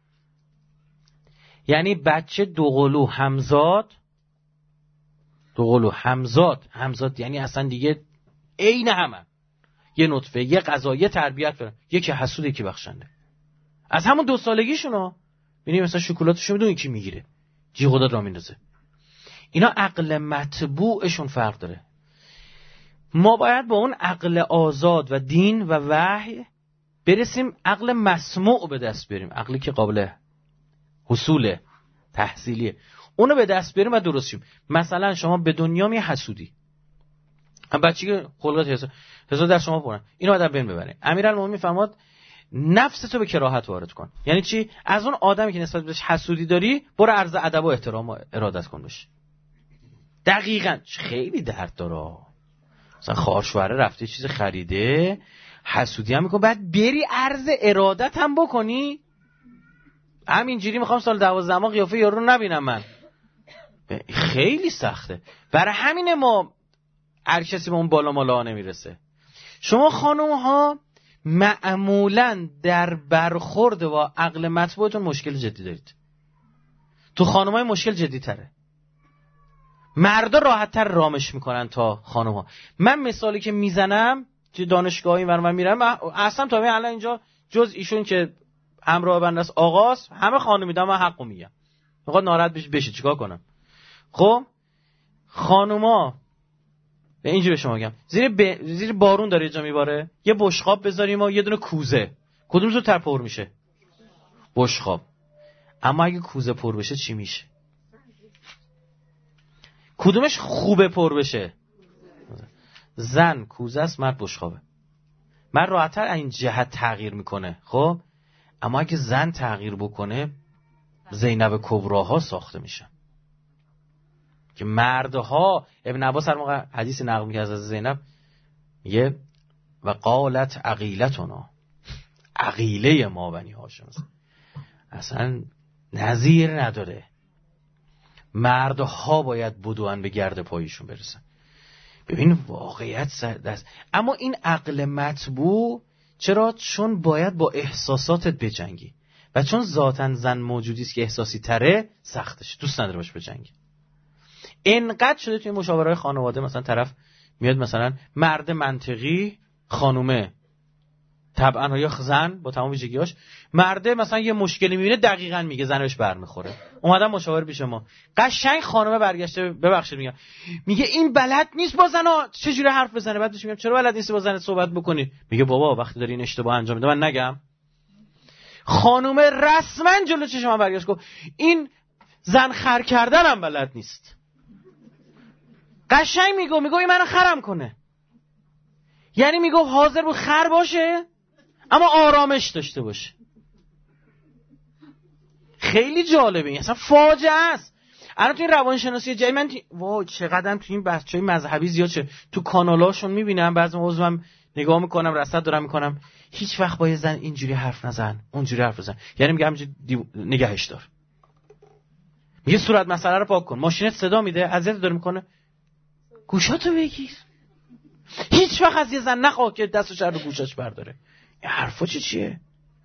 یعنی بچه دوقلو همزاد، دوقلو همزاد همزاد یعنی اصلا دیگه عین همه، یه نطفه، یه غذا، یه تربیت برن. یکی حسود یکی بخشنده. از همون دو سالگیشونا می‌بینی مثلا شکلاتشو میدونی کی میگیره، جی خدا را میندازه. اینا عقل مطبوعشون فرق داره. ما باید با اون عقل آزاد و دین و وحی برسیم عقل مسموع به دست بیاریم، عقلی که قابل حصول تحصیلیه، اونو به دست بیاریم و درست شیم. مثلا شما به دنیا می حسودی، هم بچگی خلقت حسود حسود در شما پرن، اینو آدم بین ببره. امیرالمومنین فرمود نفس تو به کراهت وارد کن. یعنی چی؟ از اون آدمی که نسبت بهش حسودی داری برو عرض ادب و احترام و ارادت کن بهش. دقیقاً خیلی درد داره. مثلا خواهرشوهره رفته چیز خریده، حسودی هم میکنه، بعد بری عرض ارادت هم بکنی. همینجوری میخوام سال دوازده ما قیافه یارو رو نبینم من. خیلی سخته. برای همین ما هر کسی به اون بالا مالا نمیرسه. شما خانم ها معمولاً در برخورد با عقل مطبوعتون مشکل جدی دارید. تو خانم های مشکل جدی تره. مردا راحت تر رامش میکنن تا خانم ها. من مثالی که میزنم که دانشگاهی من من میرم اصلا تا الان اینجا جز ایشون که همراه بنده است آقاست، همه خانمی دارن، من حقو میگم. میخواد ناراحت بشه بشه چیکار کنم؟ خب خانوما به اینجوری به شما میگم، زیر ب... زیر بارون داره جا میباره، یه بشقاب بذاریم و یه دونه کوزه، کدوم زودتر پر میشه؟ بشقاب. اما اگه کوزه پر بشه چی میشه؟ کدومش خوبه پر بشه؟ زن کوزه است، مرد بشقابه. مرد راحت‌تر این جهت تغییر میکنه. خب اما اگه زن تغییر بکنه زینب کبراها ساخته میشن که مردها. ابن عباس هر موقع حدیث نقل می‌کنه از زینب میگه و قالت عقیلتنا، عقیله ما بنی هاشم اصلا نظیر نداره. مردها باید بدوان به گرد پایشون برسن. ببین واقعیت سر دست. اما این عقل مطبوع چرا؟ چون باید با احساساتت بجنگی و چون ذاتاً زن موجودی است که احساسی تره سختشه، دوست نداره باش بجنگی. اینقدر شده توی مشاورهای خانواده مثلا طرف میاد مثلا مرد منطقی، خانومه طبعا یا زن با تمام ویژگیاش، مرده مثلا یه مشکلی میبینه دقیقاً میگه، زنش برمیخوره. اومدم مشاور پیش ما، قشنگ خانم برگشته، ببخشید میگم، میگه این بلد نیست با زنا چجوری حرف بزنه. بعد بهش میگم چرا بلد نیستی با زنت صحبت بکنی؟ میگه بابا وقتی داری این اشتباه انجام میده من نگم. خانم رسما جلو چشم من برگشت گفت این زن خر کردنم بلد نیست. قشنگ میگه میگه این منو خرم کنه، یعنی میگه حاضر بود خر باشه اما آرامش داشته باشه. خیلی جالبه این، اصلا فاجعه است. الان تو این روانشناسی جایی من تی... وای چقدرم تو این بحثای مذهبی زیاد شد، تو کانالاشون میبینم، بعضی موضوعم نگاه میکنم، رصد دارم میکنم، هیچ وقت با یه زن اینجوری حرف نزن اونجوری حرف بزن، یعنی میگه همینجوری دیو... نگهش دار، میگه صورت مسئله رو پاک کن، ماشینت صدا میده اذیت داره میکنه گوشاتو بگیر. هیچ وقت از یه زن نخواه که دستش رو گوشاش برداره. این حرفا چی چیه؟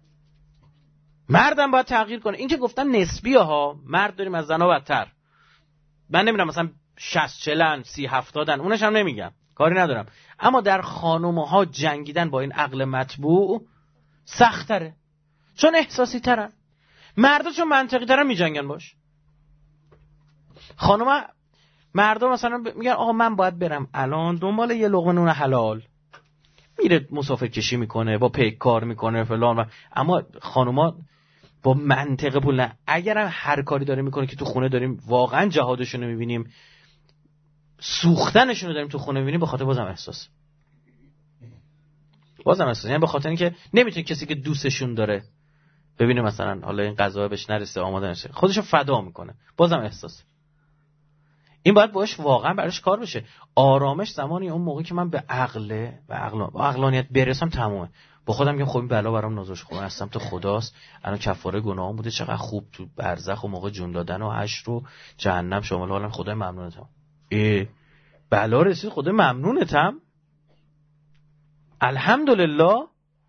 مردم باید تغییر کنه. این که گفتن نسبیه ها، مرد داریم از زنها بدتر. من نمیدونم مثلا شصت چهل سی هفتادن، اونش هم نمیگم، کاری ندارم، اما در خانومها جنگیدن با این عقل مطبوع سخت تره، چون احساسی ترن. مردا چون منطقی ترن میجنگن باش. خانوما مردا مثلا میگن آقا من باید برم الان دنبال یه لقمه نون حلال، میره مسافر کشی میکنه، با پیک کار میکنه فلان و... اما خانوما با منطق پول نه. اگرم هر کاری داره میکنه که تو خونه داریم واقعا جهادشون رو میبینیم، سوختنشون رو داریم تو خونه میبینیم، به خاطر بازم احساس بازم احساس یعنی به خاطر اینکه نمیتونه کسی که دوستشون داره ببینه مثلا حالا این غذا بهش نرسه آماده نشه خودشو فدا میکنه، بازم احساس. این باید باش واقعا براش کار بشه. آرامش زمانی اون موقعی که من به عقل و عقل و عقلانیت برسم تمومه. با خودم میگم خب این بلا برام نازل شده، خب هستم تو خداست، الان کفاره گناهام بوده، چقدر خوب تو برزخ و موقع جون دادن و حشر و جهنم شامل حالم، خدای ممنونتم. ای بلا رسید، خدای ممنونتم، الحمدلله.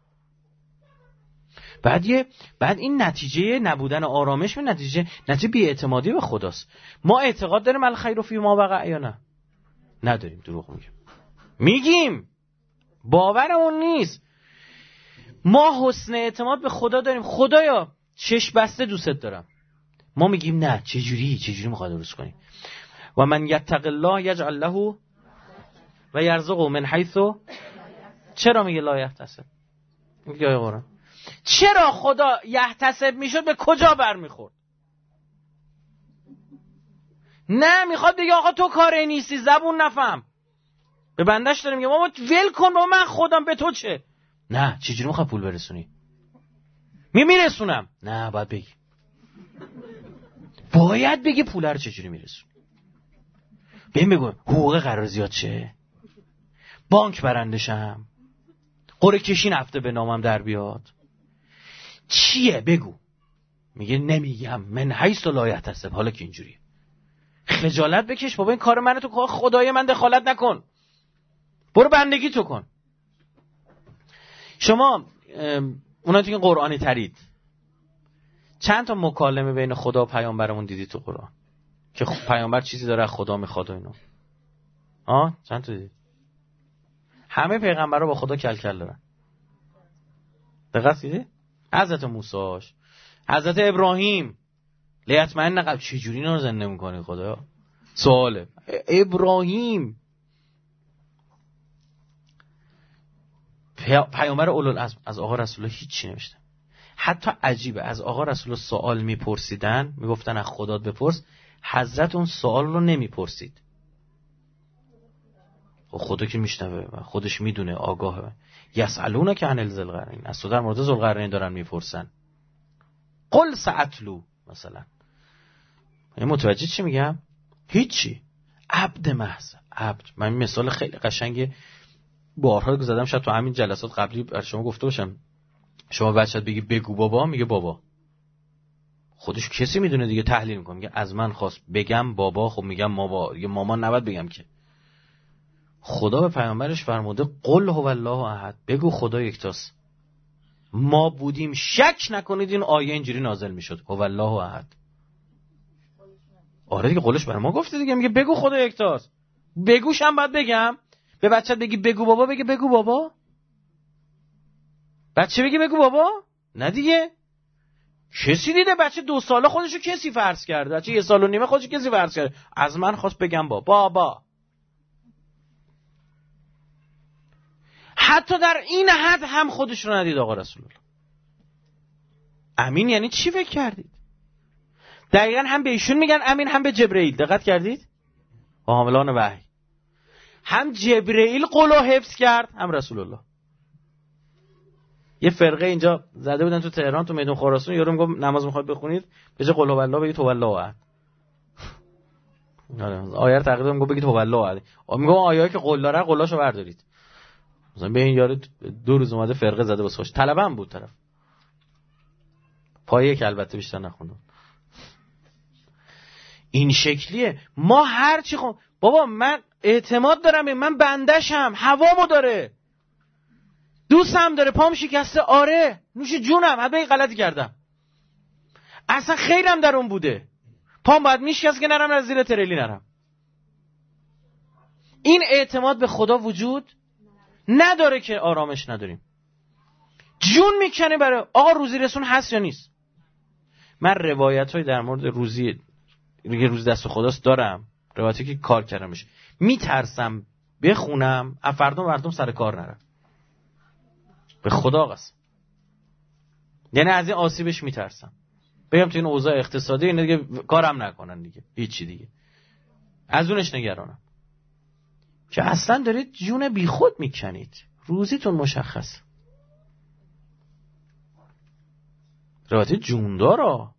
بعد یه بعد این نتیجه نبودن آرامش به نتیجه نتیجه بی‌اعتمادی به خداست. ما اعتقاد داریم الخیر فی ما وقع یا نه؟ نداریم، دروغ میگیم. میگیم باورمون نیست. ما حسن اعتماد به خدا داریم، خدایا چش بسته دوستت دارم. ما میگیم نه، چجوری چجوری میخواد درست کنی؟ و من یتق الله یجعل له و یرزقه من حیث. چرا میگه لا یحتسب؟ میگه آیه قرآن. چرا خدا یحتسب میشد به کجا برمیخورد؟ نه میخواد بگه آقا تو کاری نیستی، زبون نفهم. به بندش داریم میگه بابا ول کن، با من خودم به تو چه؟ نه چجوری میخواد پول برسونی؟ می میرسونم. نه باید بگی، باید بگی پول رو چجوری میرسون. بهم بگو حقوق قرارداد چه؟ بانک برندشم، قرعه کشی نفته به نامم در بیاد، چیه بگو. میگه نمیگم، من حیث لا یحتسب. حالا که اینجوریه خجالت بکش بابا، این کار منه، تو خدای من دخالت نکن، برو بندگی تو کن. شما اونا تو این قرآنی ترید، چند تا مکالمه بین خدا و پیامبرمون دیدی تو قرآن که پیامبر چیزی داره از خدا میخواد و اینا؟ آه چند تا دیدی؟ همه پیغمبرها با خدا کل کل دارن. دقت دیدی؟ حضرت موسی، حضرت ابراهیم، لیطمئن قلب. چه جوری اینا رو زنده میکنی خدا؟ سواله. ابراهیم پیامبر اولوالعزم از آقا رسول الله هیچ چی نوشته. حتی عجیبه، از آقا رسول الله سوال میپرسیدن، میگفتن از خدا بپرس، حضرت اون سوال رو نمیپرسید. خدا که میشنوه و خودش میدونه، آگاهه. یسالونک عن ذوالقرنین، از تو در مورد ذوالقرنین دارن میپرسن. قل سأتلو مثلا. این متوجه چی میگم؟ هیچی. عبد محض، عبد. من مثال خیلی قشنگ بارها گذاشتم، شاید تو همین جلسات قبلی بر شما گفته باشم. شما بچه‌ت بگی بگو بابا، میگه بابا. خودش کسی میدونه دیگه، تحلیل میکنه، میگه از من خواست بگم بابا، خب میگم بابا، یه مامان نباید بگم که. خدا به پیامبرش فرموده قل هو الله احد، بگو خدا یکتاست. ما بودیم شک نکنید این آیه اینجوری نازل میشد، هو الله احد. آره دیگه قولش برای ما گفته دیگه، میگه بگو خدا یکتاست. بگوش هم باید بگم. به بچت بگی بگو بابا، بگه بگو بابا. بچه بگه بگو بابا؟ نه دیگه. کسی دیده بچه دو ساله خودشو کسی فرض کرده؟ بچه یه سال و نیمه خودشو کسی فرض کرده؟ از من خواست بگم با بابا. حتی در این حد هم خودش رو ندید آقا رسول الله. امین یعنی چی فکر کردید؟ دقیقا هم به ایشون میگن امین، هم به جبرئیل. دقت کردید؟ با حاملان وحی. هم جبرئیل قولو حفظ کرد، هم رسول الله. یه فرقه اینجا زده بودن تو تهران، تو میدون خراسان، یارو میگم نماز میخواد بخونید به جای قل هو الله بگید هو الله احد. آیه رو تقریبا میگم بگید هو الله احد. میگم آیه‌ای که قول داره قلاشو بردارید. مثلا به این یارو دو روز اومده فرقه زده واسه خوش. طلبم بود طرف. پایه که البته بیشتر نخوندم. این شکلیه. ما هر چی خون بابا من اعتماد دارم، من بندشم، هوامو داره، دوستم داره، پام شکسته، آره نوش جونم، حتما این غلطی کردم، اصلا خیرم در اون بوده، پام باید میشکست که نرم از زیر تریلی نرم. این اعتماد به خدا وجود نداره که آرامش نداریم. جون میکنه برای آقا روزی رسون هست یا نیست. من روایت های در مورد روزی یه روز دست خداست دارم، روایتی که کار کردمش، میترسم بخونم افردم مردم سر کار نرم، به خدا قسم. یعنی از این آسیبش میترسم، بگم تو این اوضاع اقتصادی اینه دیگه کارم نکنن دیگه، هیچی دیگه، از اونش نگرانم که اصلا دارید جون بی خود میکنید. روزیتون مشخص، روایت جوندارا.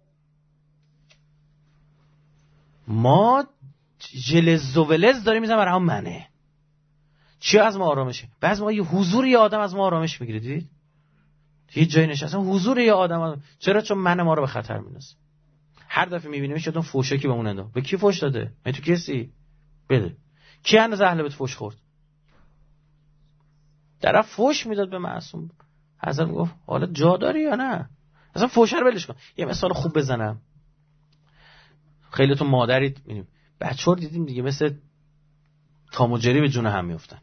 ما جلز و ولز داریم میزنم برای هم منه چی از ما آرامشه. بعضی ما یه حضور یه آدم از ما آرامش میگیره، دیدید هیچ جایی نشستم حضور یه آدم از... چرا؟ چون من ما رو به خطر میندازه. هر دفعه میبینیمش یادم فوشه کی بمونه. به کی فوش داده؟ من تو کسی بده کی اندازه اهل بیت فوش خورد؟ طرف فوش میداد به معصوم، حضرت گفت حالا جا داری یا نه؟ اصلا فوشه رو ولش کن. یه مثال خوب بزنم، خیلی تو مادرید میبینیم بچه‌ها دیدیم دیگه مثل تام و جری به جون هم میافتن.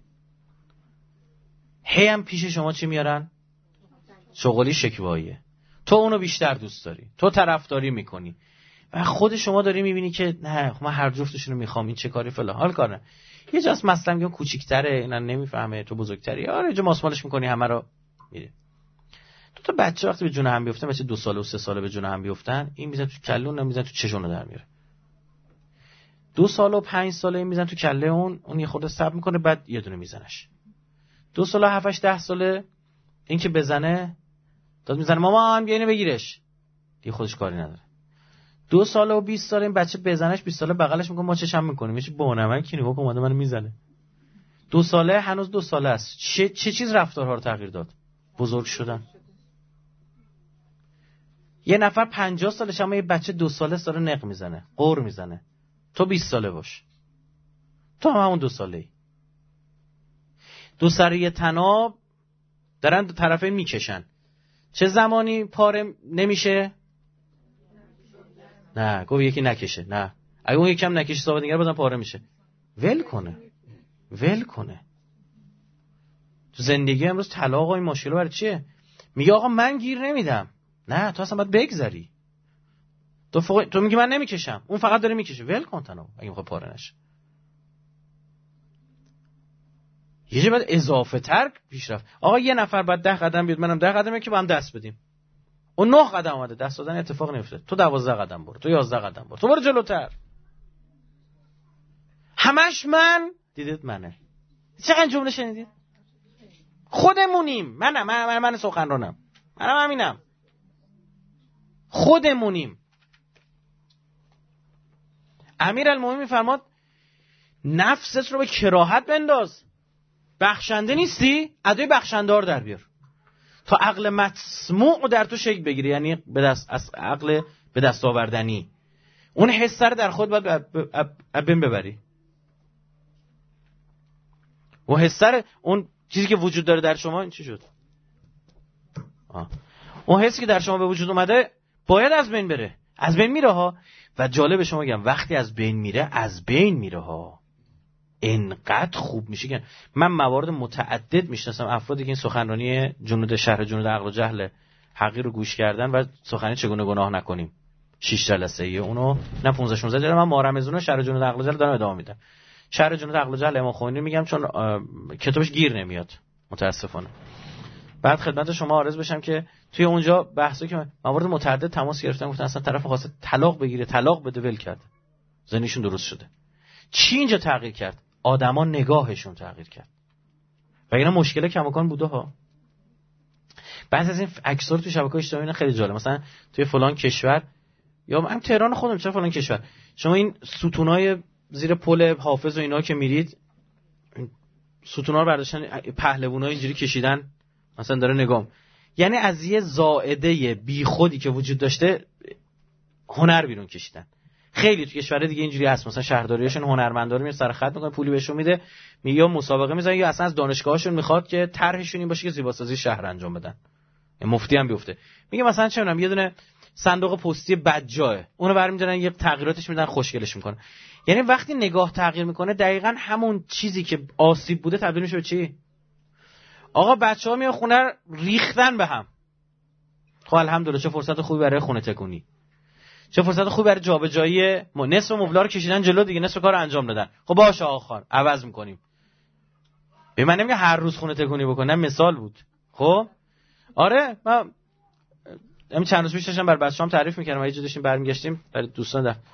هی هم پیش شما چی میارن؟ شغلی شکواییه. تو اونو بیشتر دوست داری، تو طرفداری میکنی و خود شما داری میبینی که نه من هر جفتشون رو میخوام، این چه کاری فلان حال کار نه. یه جاست مثلا میگم کوچیک‌تره اینا نمیفهمه، تو بزرگتری، آره جو ماسمالش میکنی همه رو میره. تو تا بچه وقتی به جون هم بیافتن، بچه دو ساله و سه ساله به جون هم بیافتن، این میزنه تو کلون، اون میزنه تو چشمون در میاره. دو ساله و پنج ساله این میزنه تو کله اون، اون یه خورده صبر میکنه بعد یه دونه میزنش. دو ساله هفت هشت ده ساله این که بزنه داد میزنه مامان بیا اینو بگیرش، دیگه خودش کاری نداره. دو ساله و بیست ساله این بچه بزنش، بیست ساله بغلش میکنه ما چشم میکنیم میشه بونمک نگاه کن اومده منو میزنه. دو ساله هنوز دو ساله است، چه چه چیز رفتارها رو تغییر داد؟ بزرگ شدن. یه نفر پنجاه سالش اما یه بچه دو ساله سال نق میزنه، قور میزنه. تو بیست ساله باش، تو هم همون دو ساله ای. دو سر یه طناب دارن طرفین میکشن، چه زمانی پاره نمیشه؟ نه گفت یکی نکشه، نه اگه اون یکم نکشه ثابت نگره بازم پاره میشه. ول کنه ول کنه. تو زندگی امروز طلاق و این مشکل برای چیه؟ میگه آقا من گیر نمیدم. نه تو اصلا باید بگذری. تو فوق... تو میگی من نمیکشم، اون فقط داره میکشه. ول کن تنو اگه میخواد پاره نشه. یه جا باید اضافه تر پیش رفت. آقا یه نفر بعد ده قدم بیاد منم ده قدمه که با هم دست بدیم. اون نه قدم اومده دست دادن اتفاق نمیفته. تو دوازده قدم برو، تو یازده قدم برو، تو برو جلوتر. همش من دیدید منه. چقدر جمله شنیدید؟ خودمونیم. منم من من, من سخنرانم. منم همینم. خودمونیم. امیرالمومنین میفرماد نفست رو به کراهت بنداز. بخشنده نیستی؟ ادای بخشندار در بیار تا عقل مسموع در تو شکل بگیره، یعنی به دست از عقل به دست آوردنی. اون حس رو در خود باید ببین ببری. اون حس رو، اون چیزی که وجود داره در شما، این چی شد؟ آه. اون حسی که در شما به وجود اومده باید از بین بره. از بین میره ها. و جالب شما بگم وقتی از بین میره از بین میره ها. انقدر خوب میشه که من موارد متعدد میشناسم افرادی که این سخنرانی جنود شهر جنود عقل و جهل حقیر رو گوش کردن و سخنرانی چگونه گناه نکنیم شش جلسه ای اونو نه پانزده شانزده جلسه من ماه رمضان شهر جنود عقل و جهل دارم ادامه میدم. شهر جنود عقل و جهل امام خمینی میگم چون کتابش گیر نمیاد متاسفانه. بعد خدمت شما عرض بشم که توی اونجا بحثی که موارد متعدد تماس گرفتن گفتن اصلا طرف خواسته طلاق بگیره طلاق بده ول کرده زنیشون درست شده. چی اینجا تغییر کرد؟ آدما نگاهشون تغییر کرد. و اینا مشکل کماکان بوده ها. بعضی از این عکس‌ها تو شبکه‌های اجتماعی خیلی جالب، مثلا توی فلان کشور یا هم تهران خودم چه فلان کشور شما این ستونای زیر پل حافظ و اینا که میرید ستونا رو برداشتن پهلوونا اینجوری کشیدن مثلا داره نگام، یعنی از یه زائده بی خودی که وجود داشته هنر بیرون کشیدن. خیلی تو کشورهای دیگه اینجوری هست، مثلا شهرداریاشون هنرمندا رو میاد سر خط میکنن پولی بهشون میده یا مسابقه میذارن یا اصلا از دانشگاهشون میخواد که طرحشون این باشه که زیباسازی شهر انجام بدن. مفتی هم بیفته میگه مثلا چه میدونم یه دونه صندوق پستی بدجاه اونو برمی‌دارن یه تغییراتش میدن خوشگلش میکنن. یعنی وقتی نگاه تغییر میکنه دقیقاً همون چیزی که آسیب بوده تبدیل میشه به چی؟ آقا بچه‌ها میان خونه ریختن به هم. خب الحمدلله چه فرصت خوبی برای خونه تکونی. چه فرصت خوبی برای جابجایی، نصف مبلا رو کشیدن جلو دیگه نصف کارو انجام دادن. خب باشه آقا خان عوض میکنیم. به من نمیگه هر روز خونه تکونی بکنم، مثال بود. خب آره من همین چند روز پیش داشتم بر بچه‌ام تعریف میکردم و یه جا داشتیم برمیگشتیم برای دوستان ده.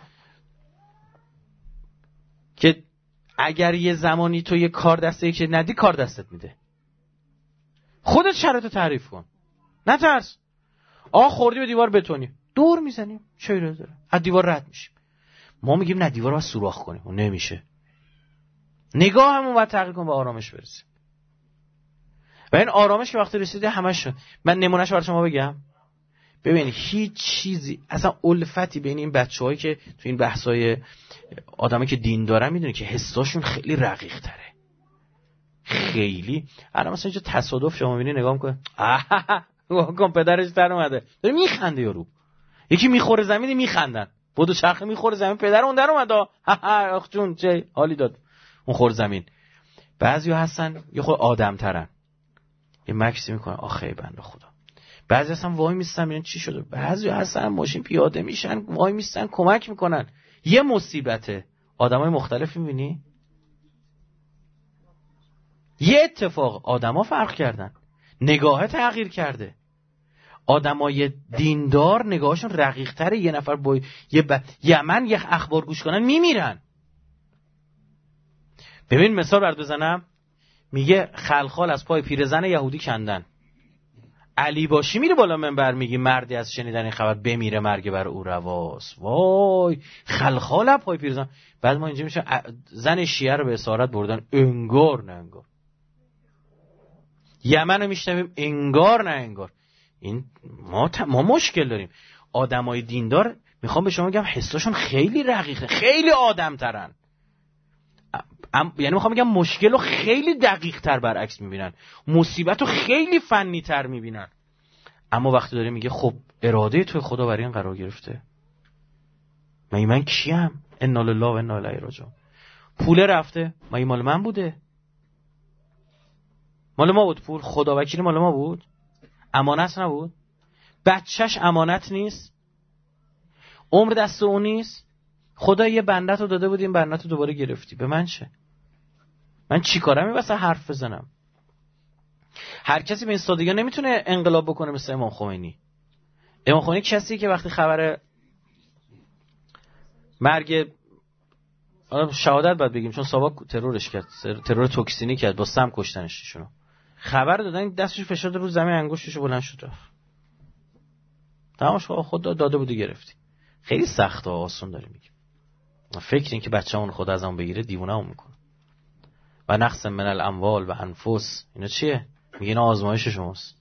که اگر یه زمانی تو یه کار دسته که ندی کار دستت میده. خودت شرایط تعریف کن. نترس. آ خوردی به دیوار بتونی. دور میزنیم. چه ایرادی داره؟ از دیوار رد میشیم. ما میگیم نه دیوار رو سوراخ کنیم. اون نمیشه. نگاه همون باید تغییر کن به آرامش برسیم. و این آرامش که وقتی رسیده همش شد. من نمونهش برای شما بگم. ببین هیچ چیزی اصلا الفتی بین این بچه‌هایی که تو این بحث‌های آدمایی که دین دارن میدونی که حساشون خیلی رقیق تره. خیلی الان مثلا اینجا تصادف شما میبینی نگاه میکنه آها واکن پدرش در اومده داره میخنده یارو، یکی میخوره زمین میخندن بودو چرخه میخوره زمین پدر اون در اومد ها اخ جون چه حالی داد اون خور زمین. بعضیا هستن یه خود آدم ترن یه مکسی میکنه آخه بنده خدا. بعضی هستن وای میستن میرن چی شده. بعضی هستن ماشین پیاده میشن وای میستن کمک میکنن. یه مصیبته آدمای مختلف میبینی. یه اتفاق آدما فرق کردن، نگاه تغییر کرده. آدمای دیندار نگاهشون رقیق تره. یه نفر با یه ب... یمن یه اخبار گوش کنن میمیرن. ببین مثال برات بزنم، میگه خلخال از پای پیرزن یهودی کندن. علی باشی میره بالا منبر میگه مردی از شنیدن این خبر بمیره مرگ بر او رواست. وای خلخال از پای پیرزن. بعد ما اینجا میشه زن شیعه رو به اسارت بردن. انگار نه انگار. یمن رو میشنویم انگار نه انگار. این ما ت... ما مشکل داریم. آدمای دیندار میخوام به شما بگم حساشون خیلی رقیقه، خیلی آدم ترن. ام... یعنی میخوام بگم مشکل رو خیلی دقیق تر برعکس میبینن، مصیبت رو خیلی فنی تر میبینن. اما وقتی داره میگه خب اراده توی خدا برای این قرار گرفته، من من کیم؟ انا لله و انا الیه راجعون. پول رفته من مال من بوده، مال ما بود. پول خدا وکیل مال ما بود، امانت نبود. بچهش امانت نیست، عمر دست اون نیست. خدا یه بندت رو داده بود این بندت رو دوباره گرفتی. به من چه؟ من چی کارم این واسه حرف بزنم؟ هر کسی به این سادگی نمیتونه انقلاب بکنه مثل امام خمینی. امام خمینی کسی که وقتی خبر مرگ شهادت باید بگیم چون ساواک ترورش کرد، ترور توکسینی کرد، با سم کشتنشونو. خبر دادن دستش فشرد رو زمین انگشتشو بلند شد رفت. تمامش خود داده بودی گرفتی. خیلی سخته و آسون داره میگیم. فکر این که بچه‌مون خدا از اون بگیره دیوونه‌مون میکنه. و نقص من الاموال و انفس اینا چیه؟ میگه اینا آزمایش شماست.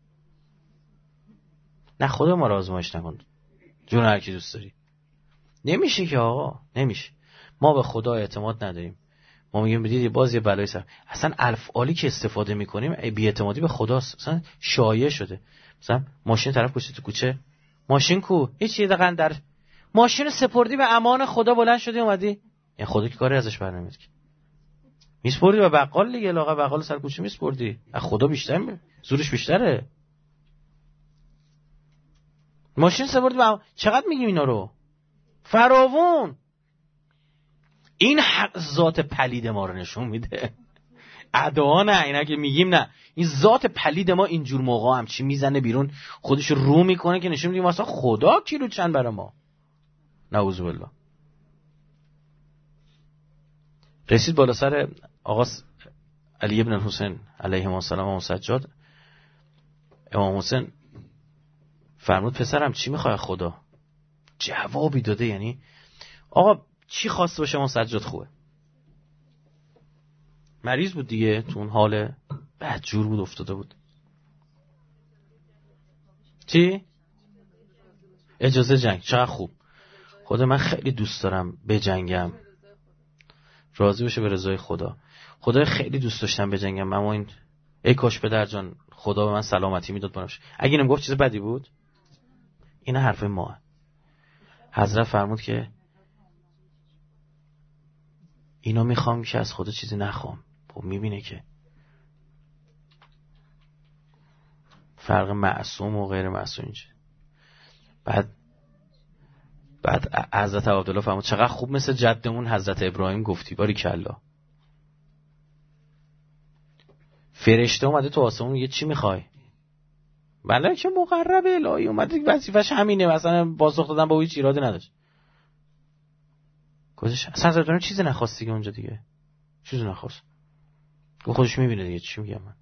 نه خدا ما رو آزمایش نکن. جون هر کی دوست داری. نمیشه که آقا، نمیشه. ما به خدا اعتماد نداریم. ما میگیم بدید باز یه بلای سر. اصلا الفعالی که استفاده میکنیم بی اعتمادی به خداست. اصلا شایع شده. مثلا ماشین طرف پشت تو کوچه، ماشین کو؟ هیچ یه دقیقاً در ماشین سپردی به امان خدا بلند شدی اومدی. این خدا که کاری ازش برنمیاد که. میسپردی به بقال دیگه، لاغر بقال سر کوچه میسپردی. از خدا بیشتر می... زورش بیشتره. ماشین سپردی به... چقدر میگیم اینا رو؟ فراوون. این حق ذات پلید ما رو نشون میده. ادعا نه، اینا که میگیم نه، این ذات پلید ما اینجور موقع هم چی میزنه بیرون، خودش رو میکنه که نشون میده مثلا خدا کیلو چند برای ما. نعوذ بالله. رسید بالا سر آقا علی ابن الحسین علیه السلام و سجاد. امام حسین فرمود پسرم چی میخوای خدا؟ جوابی داده، یعنی آقا چی خواسته باشه امام سجاد خوبه. مریض بود دیگه، تو اون حال بدجور بود، افتاده بود. چی؟ اجازه جنگ. چقدر خوب. خدا من خیلی دوست دارم بجنگم، راضی بشه به رضای خدا. خدا خیلی دوست داشتم بجنگم، اما این ای کاش پدر جان خدا به من سلامتی میداد بنامش. اگه اینم گفت چیز بدی بود. اینا حرف ما. حضرت فرمود که اینا میخوام که از خدا چیزی نخوام. خب میبینه که فرق معصوم و غیر معصوم اینجا. بعد بعد حضرت عبدالله فرمود چقدر خوب مثل جدمون حضرت ابراهیم گفتی، باریکلا. فرشته اومده تو آسمون میگه چی میخوای؟ بله که مقرب الهی اومده وظیفش همینه، مثلا پاسخ دادن با هیچ ایرادی نداشت. گفتش اصلا حضرت ابراهیم چیزی نخواست دیگه اونجا دیگه. چیزی نخواست. خودش میبینه دیگه. چی میگم من؟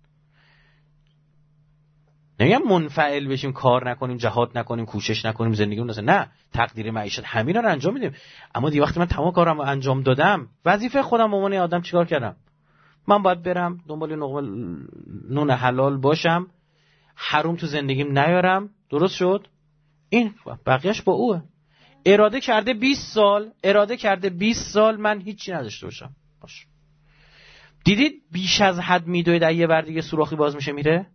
نمیگم منفعل بشیم، کار نکنیم، جهاد نکنیم، کوشش نکنیم، زندگیمون اصلا نه، تقدیر معیشت همینا رو انجام میدیم. اما دی وقتی من تمام کارم رو انجام دادم، وظیفه خودم به عنوان آدم چیکار کردم؟ من باید برم دنبال نقمه نون حلال باشم، حروم تو زندگیم نیارم. درست شد؟ این بقیه‌اش با اوه. اراده کرده بیست سال، اراده کرده بیست سال من هیچی نداشته باشم. باش. دیدید بیش از حد میدوید یه بر دیگه سوراخی باز میشه میره؟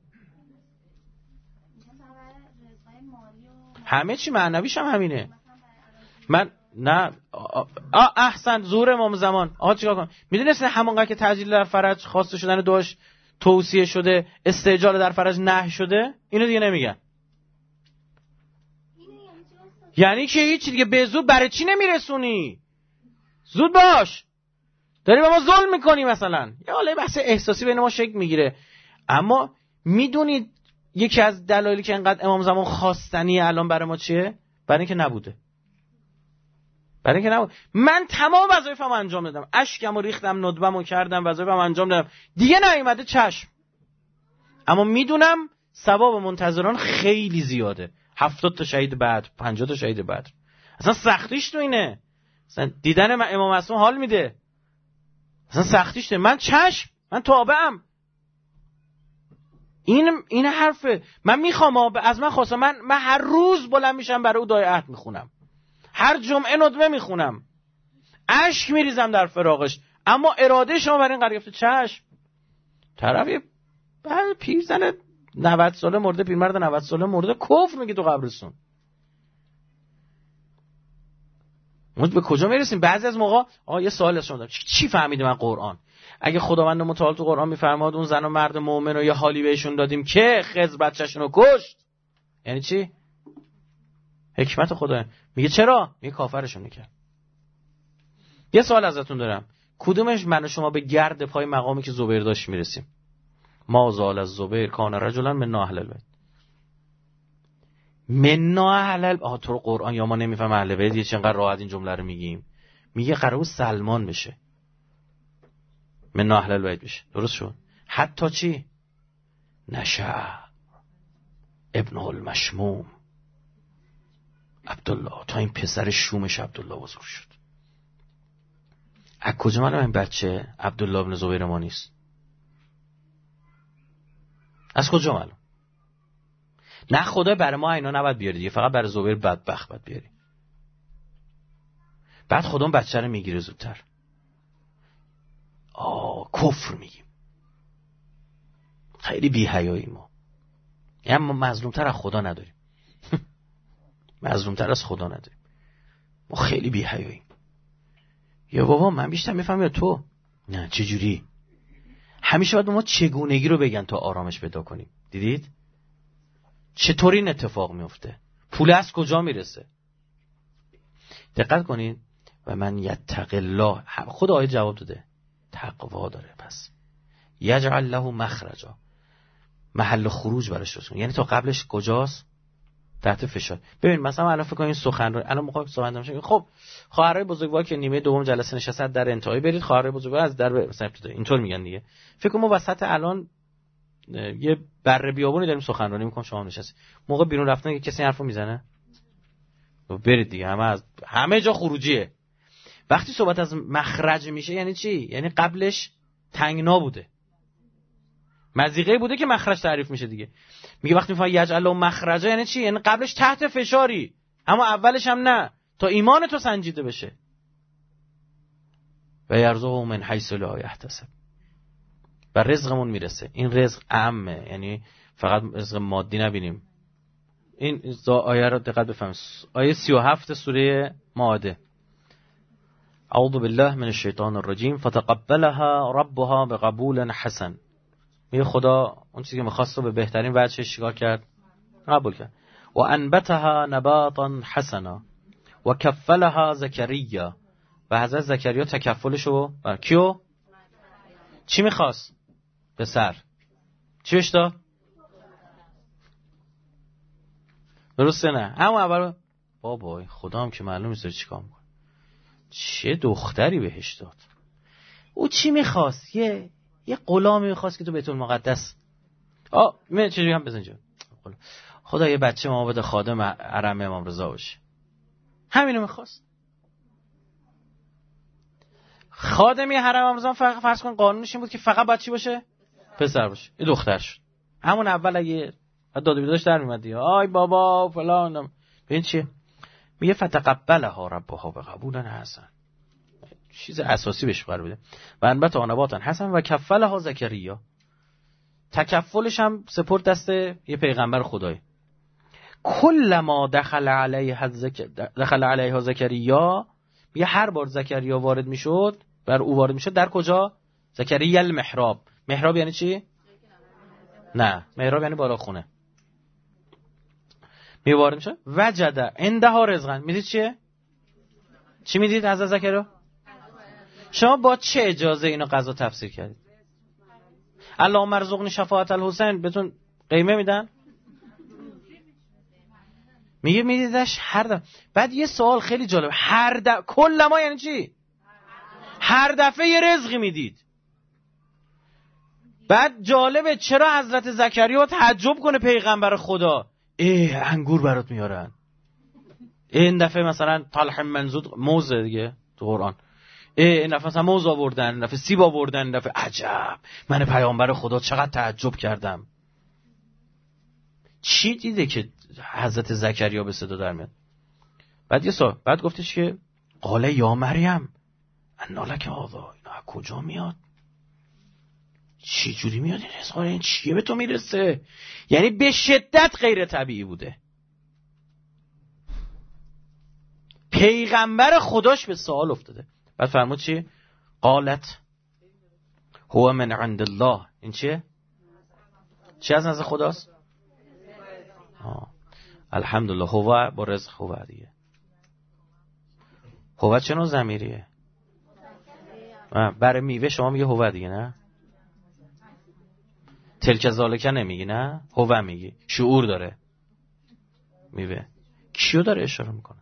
همه چی معنویش هم همینه. من نه آ احسن زور امام زمان. آقا چیکار کنم؟ میدونید همونقدر که تعجیل در فرج خواسته شدن داشت توصیه شده، استعجال در فرج نهی شده، اینو دیگه نمیگن. یعنی که هیچ دیگه به زود برای چی نمیرسونی؟ زود باش. داری به ما ظلم میکنی مثلا. یا حالا بحث احساسی بین ما شکل میگیره. اما میدونید یکی از دلایلی که انقدر امام زمان خواستنی الان برای ما چیه؟ برای اینکه نبوده. برای اینکه نبود. من تمام وظایفمو انجام دادم، اشکمو ریختم، ندبمو کردم، وظایفمو انجام دادم، دیگه نیومده چشم. اما میدونم ثواب منتظران خیلی زیاده. هفتاد تا شهید بدر، پنجاه تا شهید بدر. اصلا سختیش تو اینه. اصلا دیدن من امام معصوم حال میده. اصلا سختیش تو من چشم، من تابعم. این این حرفه. من میخوام از من خواسته من من هر روز بلند میشم برای او دعای عهد میخونم. هر جمعه ندبه میخونم. اشک میریزم در فراقش. اما اراده شما برای این قرار گرفته چشم. طرفی بعد پیرزن نود ساله مرده، پیرمرد نود ساله مرده، کفر میگه تو قبرستون. ما به کجا میرسیم؟ بعضی از موقع آ یه سوال از شما دارم. چی فهمیدی من قرآن؟ اگه خداوند متعال تو قرآن میفرماد اون زن و مرد مؤمن رو یه حالی بهشون دادیم که خضر بچه‌شون رو کشت، یعنی چی؟ حکمت خدا. میگه چرا؟ میگه کافرشون میکرد. یه سوال ازتون دارم، کدومش من و شما به گرد پای مقامی که زبیر داشت میرسیم؟ ما زال از زبیر کان رجلا من اهل البیت. من اهل البیت. آها تو قرآن یا ما نمیفهم اهل بیت، یه چنقدر راحت این جمله رو میگیم. میگه قرار سلمان بشه، من اهل البیت بشه. درست شد؟ حتی چی؟ نشا ابن المشموم عبدالله، تا این پسر شومش عبدالله بزرگ شد. از کجا معلومه این بچه عبدالله ابن زبیر ما نیست؟ از کجا معلوم؟ نه خدا برای ما اینا نباید بیاری دیگه، فقط برای زبیر بدبخت باید بیاری. بعد خدا اون بچه رو میگیره زودتر. آه کفر میگیم. خیلی بی حیایی ما. یعنی ما مظلومتر از خدا نداریم. مظلومتر از خدا نداریم. ما خیلی بی حیاییم. یا بابا من بیشتر میفهمم یا تو؟ نه چه جوری؟ همیشه باید ما چگونگی رو بگن تا آرامش پیدا کنیم. دیدید چطوری این اتفاق میفته؟ پول از کجا میرسه؟ دقت کنید. و من یتق الله، خود آیه جواب داده، تقوا داره، پس یجعل له مخرجا، محل خروج براش درست کنه. یعنی تا قبلش کجاست؟ تحت فشار. ببین مثلا الان فکر کنید سخنرانی، الان میخوام سخنرانی کنم، خب خواهرای بزرگوار که نیمه دوم جلسه نشسته در انتهای برید، خواهرای بزرگوار از در مثلا ابتدا، اینطور میگن دیگه. فکر کنم ما وسط الان یه بره بیابونی داریم سخنرانی میکنم، شما نشستی، موقع بیرون رفتن که کسی حرفو میزنه برید دیگه، همه از همه جا خروجیه. وقتی صحبت از مخرج میشه یعنی چی؟ یعنی قبلش تنگنا بوده، مضیقه بوده که مخرج تعریف میشه دیگه. میگه وقتی میفهمی یجعل له مخرجا یعنی چی؟ یعنی قبلش تحت فشاری، اما اولش هم نه، تا ایمان تو سنجیده بشه. و یرزقه من حیث لا یحتسب، و رزقمون میرسه. این رزق عامه، یعنی فقط رزق مادی نبینیم. این آیه رو دقت بفهمید. آیه سی و هفت سوره مائده. اعوذ بالله من الشیطان الرجیم فتقبلها ربها بقبول حسن. میگه خدا اون چیزی که می‌خواست رو به بهترین وجهش چیکار کرد؟ قبول کرد. و انبتها نباتا حسنا و کفلها زکریا، و حضرت زکریا تکفلش رو بر کیو؟ چی می‌خواست؟ پسر. چی بهش داد؟ درسته نه؟ اما اول بابا خدا هم که معلوم نیست چیکار می‌کنه. چه دختری بهش داد. او چی می‌خواست؟ یه یه غلامی می‌خواست که تو بیت المقدس آ من چجوری هم بزن جا. خدا یه بچه ما بده خادم حرم امام رضا باشه. همینو می‌خواست. خادمی حرم امام رضا فرض کن قانونش این بود که فقط بچه‌ی باشه، پسر باشه. این دختر شد. همون اول اگه داد و بیدادش در میومد دیگه آی بابا فلان، ببین چیه میگه فتقبلها ربها بقبول حسن، چیز اساسی بهش قرار بده. و انبت نباتا حسن و کفلها زکریا، تکفلش هم سپرد دست یه پیغمبر خدای. کلما دخل علیها دخل علیها زکریا، میگه هر بار زکریا وارد میشد، بر او وارد میشد در کجا؟ زکریا المحراب. محراب یعنی چی؟ نه محراب یعنی بالا خونه. می وارد میشه وجد عندها رزقا. میدید چیه؟ چی میدید از زکریا؟ شما با چه اجازه اینو قضا تفسیر کردید؟ اللهم ارزقنی شفاعت الحسین بهتون قیمه میدن؟ میگه میدیدش هر دفعه. بعد یه سوال خیلی جالب، هر دفعه کل ما یعنی چی؟ هر دفعه یه رزقی میدید. بعد جالبه چرا حضرت زکریا تعجب کنه پیغمبر خدا، ای انگور برات میارن، این دفعه مثلا طلح منزود موز دیگه تو قرآن، ای این دفعه مثلا موز آوردن، این دفعه سیب آوردن، این دفعه عجب من پیامبر خدا چقدر تعجب کردم. چی دیده که حضرت زکریا به صدا در میاد؟ بعد یه سوال، بعد گفتش که قال یا مریم انا لک هذا، اینا از کجا میاد؟ چی جوری میاد این رزق؟ این چیه به تو میرسه؟ یعنی به شدت غیر طبیعی بوده. پیغمبر خداش به سوال افتاده. بعد فرمود چی؟ قالت هو من عند الله. این چیه؟ چی از نزد خداست؟ آه. الحمدلله. هو با رزق هو دیگه. هو چه نوع ضمیریه؟ برای میوه شما میگه هو دیگه نه؟ تلک ذالکه نمیگی نه؟ هو میگی. شعور داره میوه. کیو داره اشاره میکنه؟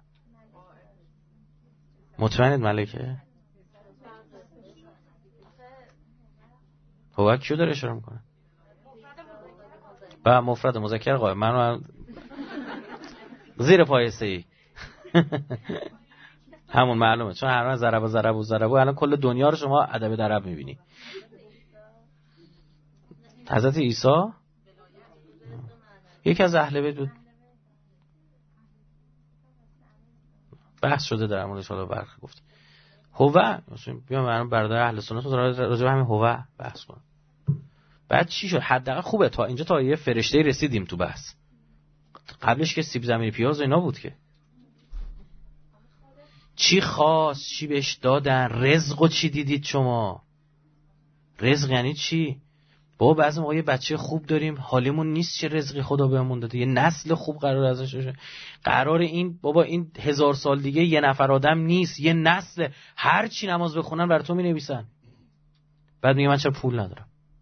مطمئنید ملکه؟ هو کیو داره اشاره میکنه؟ با مفرد مذکر غایب. من زیر پای سه‌ای همون معلومه، چون هر وقت ضرب و ضرب و ضرب و الان کل دنیا رو شما ادب درب میبینی. حضرت عیسی یکی از اهل بیت بود، بحث شده در موردش، حالا برخ گفت هو بیام من برادر اهل سنت راجع به همین هو بحث کنم. بعد چی شد؟ حداقل خوبه تا اینجا تا یه فرشته رسیدیم تو بحث. قبلش که سیب زمینی پیاز اینا بود که چی خواست، چی بهش دادن، رزق و چی دیدید شما؟ رزق یعنی چی؟ بابا بعضی موقع یه بچه خوب داریم حالیمون نیست چه رزقی خدا بهمون داده، یه نسل خوب قرار ازش بشه. قرار این بابا این هزار سال دیگه یه نفر آدم نیست، یه نسل هر چی نماز بخونن بر تو مینویسن. بعد میگه من چرا پول ندارم؟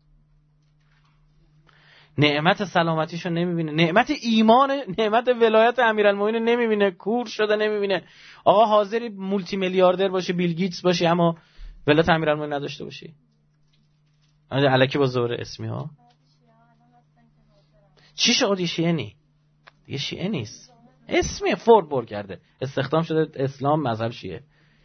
نعمت سلامتیشو نمیبینه، نعمت ایمان، نعمت ولایت امیرالمومنین نمیبینه، کور شده نمیبینه. آقا حاضری مولتی میلیاردر باشی، بیل گیتس باشی، اما ولایت امیرالمومنین نداشته باشی؟ الکی با زور اسمی ها چی شد؟ شیعه نی یه شیعه نیست، اسمی فورد بر کرده، استخدام شده اسلام مذهب شیعه.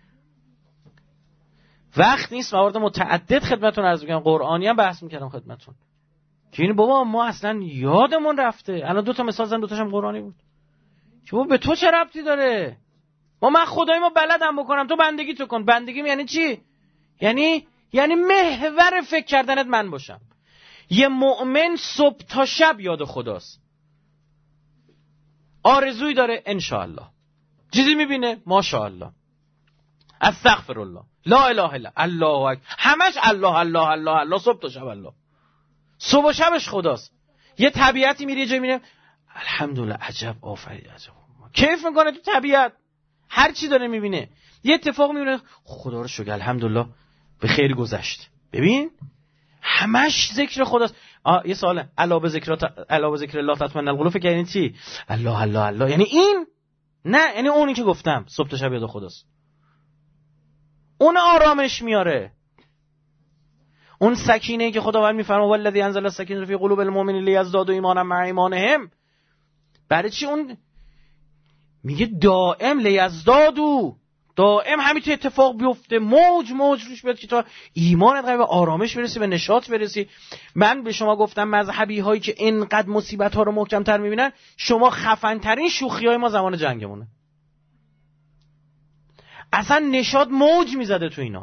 وقت نیست موارد متعدد خدمتتون عرض می‌کنم، قرآنی هم بحث می‌کردم خدمتتون که این بابا ما اصلا یادمون رفته. الان دو تا مثال زدم، دو تاشم قرآنی بود. که بابا به تو چه ربطی داره؟ ما من خدای ما بلدم بکنم، تو بندگی تو کن. بندگی یعنی چی؟ یعنی یعنی محور فکر کردنت من باشم. یه مؤمن صبح تا شب یاد خداست، آرزویی داره انشاءالله، چیزی میبینه ماشاءالله، استغفرالله، لا اله الا الله اکبر، همش الله الله الله الله، صبح تا شب الله، صبح و شبش خداست. یه طبیعتی میری جایی میره الحمدلله عجب آفرین عجب، کیف میکنه تو طبیعت، هر چی داره میبینه. یه اتفاق میبینه خدا رو شکر الحمدلله به خیر گذشت. ببین همش ذکر خداست. یه سواله، علاوه ذکر علاوه ذکر الله تطمئن القلوب، فکر یعنی چی؟ الله الله الله یعنی این؟ نه، یعنی اونی که گفتم صبح تا شب یاد خداست. اون آرامش میاره، اون سکینه که خداوند میفرمه والذی انزل السکینه فی قلوب المؤمنین لیزدادوا ایمانا مع ایمانهم. برای چی اون میگه دائم لیزدادوا، دائم همین تو اتفاق بیفته، موج موج روش بیاد که تا ایمانت قوی، به آرامش برسی، به نشاط برسی. من به شما گفتم مذهبی هایی که اینقدر مصیبت ها رو محکم تر میبینن، شما خفن ترین شوخی های ما زمان جنگمونه. اصلا نشاط موج میزده تو اینا.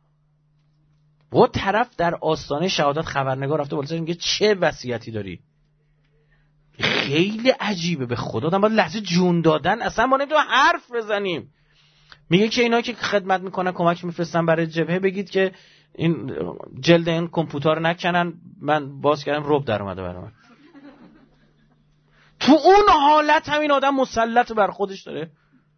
و طرف در آستانه شهادت خبرنگار رفته بالا میگه چه وصیتی داری؟ خیلی عجیبه، به خدا آدم باید لحظه جون دادن، اصلا ما نمیتونیم حرف بزنیم. میگه که اینا که خدمت میکنن کمک میفرستن برای جبهه، بگید که این جلد این کامپیوتر نکنن. من باز کردم رب در اومده برام. تو اون حالت همین آدم مسلط بر خودش داره.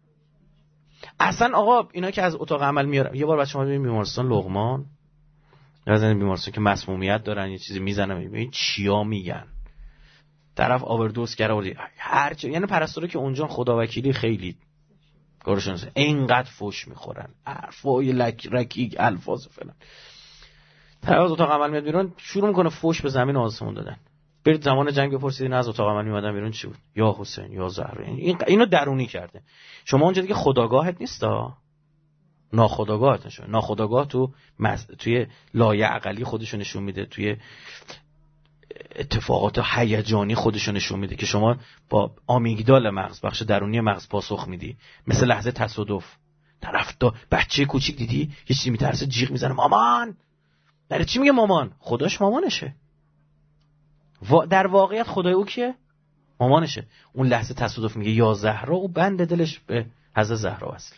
اصلا آقا اینا که از اتاق عمل میارن، یه بار بچه‌ها بریم بیمارستان لقمان، مثلا بیمارستان که مسمومیت دارن یه چیزی میزنن، ببین چیا میگن. طرف آوردوز کرده هر چی، یعنی پرستارا که اونجا خدا وکیلی خیلی کارشون اینقدر فوش میخورن، حرفای لک رکیک الفاظ فلان. طرف از اتاق عمل میاد بیرون، شروع میکنه فوش به زمین و آسمون دادن. برید زمان جنگ بپرسید اینا از اتاق عمل میادن بیرون چی بود؟ یا حسین یا زهرا. این اینو درونی کرده. شما اونجا دیگه خداگاهت نیستا، ناخداگاهت نشون. ناخداگاه تو مز... توی لایعقلی خودشو نشون میده، توی اتفاقات هیجانی خودشو نشون میده که شما با آمیگدال مغز، بخش درونی مغز پاسخ میدی. مثل لحظه تصادف، طرف تا بچه کوچیک دیدی یه چیزی میترسه جیغ میزنه مامان. در چی میگه مامان؟ خداش مامانشه. و در واقعیت خدای او کیه؟ مامانشه. اون لحظه تصادف میگه یا زهرا، او بند دلش به حضرت زهرا اصل.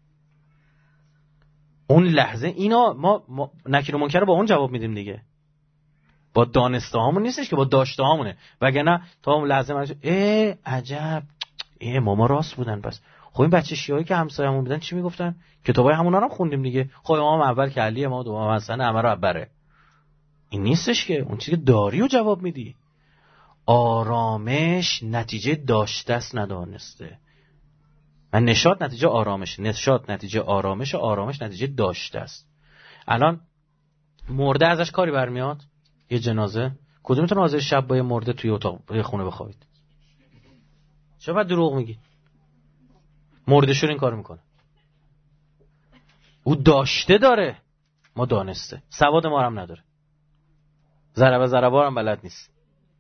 اون لحظه اینا ما, ما نکیر و منکر با اون جواب میدیم دیگه، با دانسته هامون نیستش که با داشته هامونه. وگرنه تا اون لحظه من ای عجب، ای ماما راست بودن. پس خب این بچه شیعه‌ای که همسایه‌مون بودن چی میگفتن؟ کتابای همونا رو خوندیم دیگه. خب امام اول که علیه، ما دوم حسن، عمر و عبره. این نیستش که اون چیزی که داری و جواب میدی. آرامش نتیجه داشته است ندانسته. من نشاط نتیجه آرامش، نشاط نتیجه آرامش، آرامش نتیجه داشته است. الان مرده ازش کاری برمیاد؟ یه جنازه کدومتون حاضر شب با یه مرده توی اتاق یه خونه بخوابید؟ چرا باید دروغ میگی؟ مرده شور این کارو میکنه. او داشته داره، ما دانسته. سواد ما هم نداره، ضربه ضربه هم بلد نیست.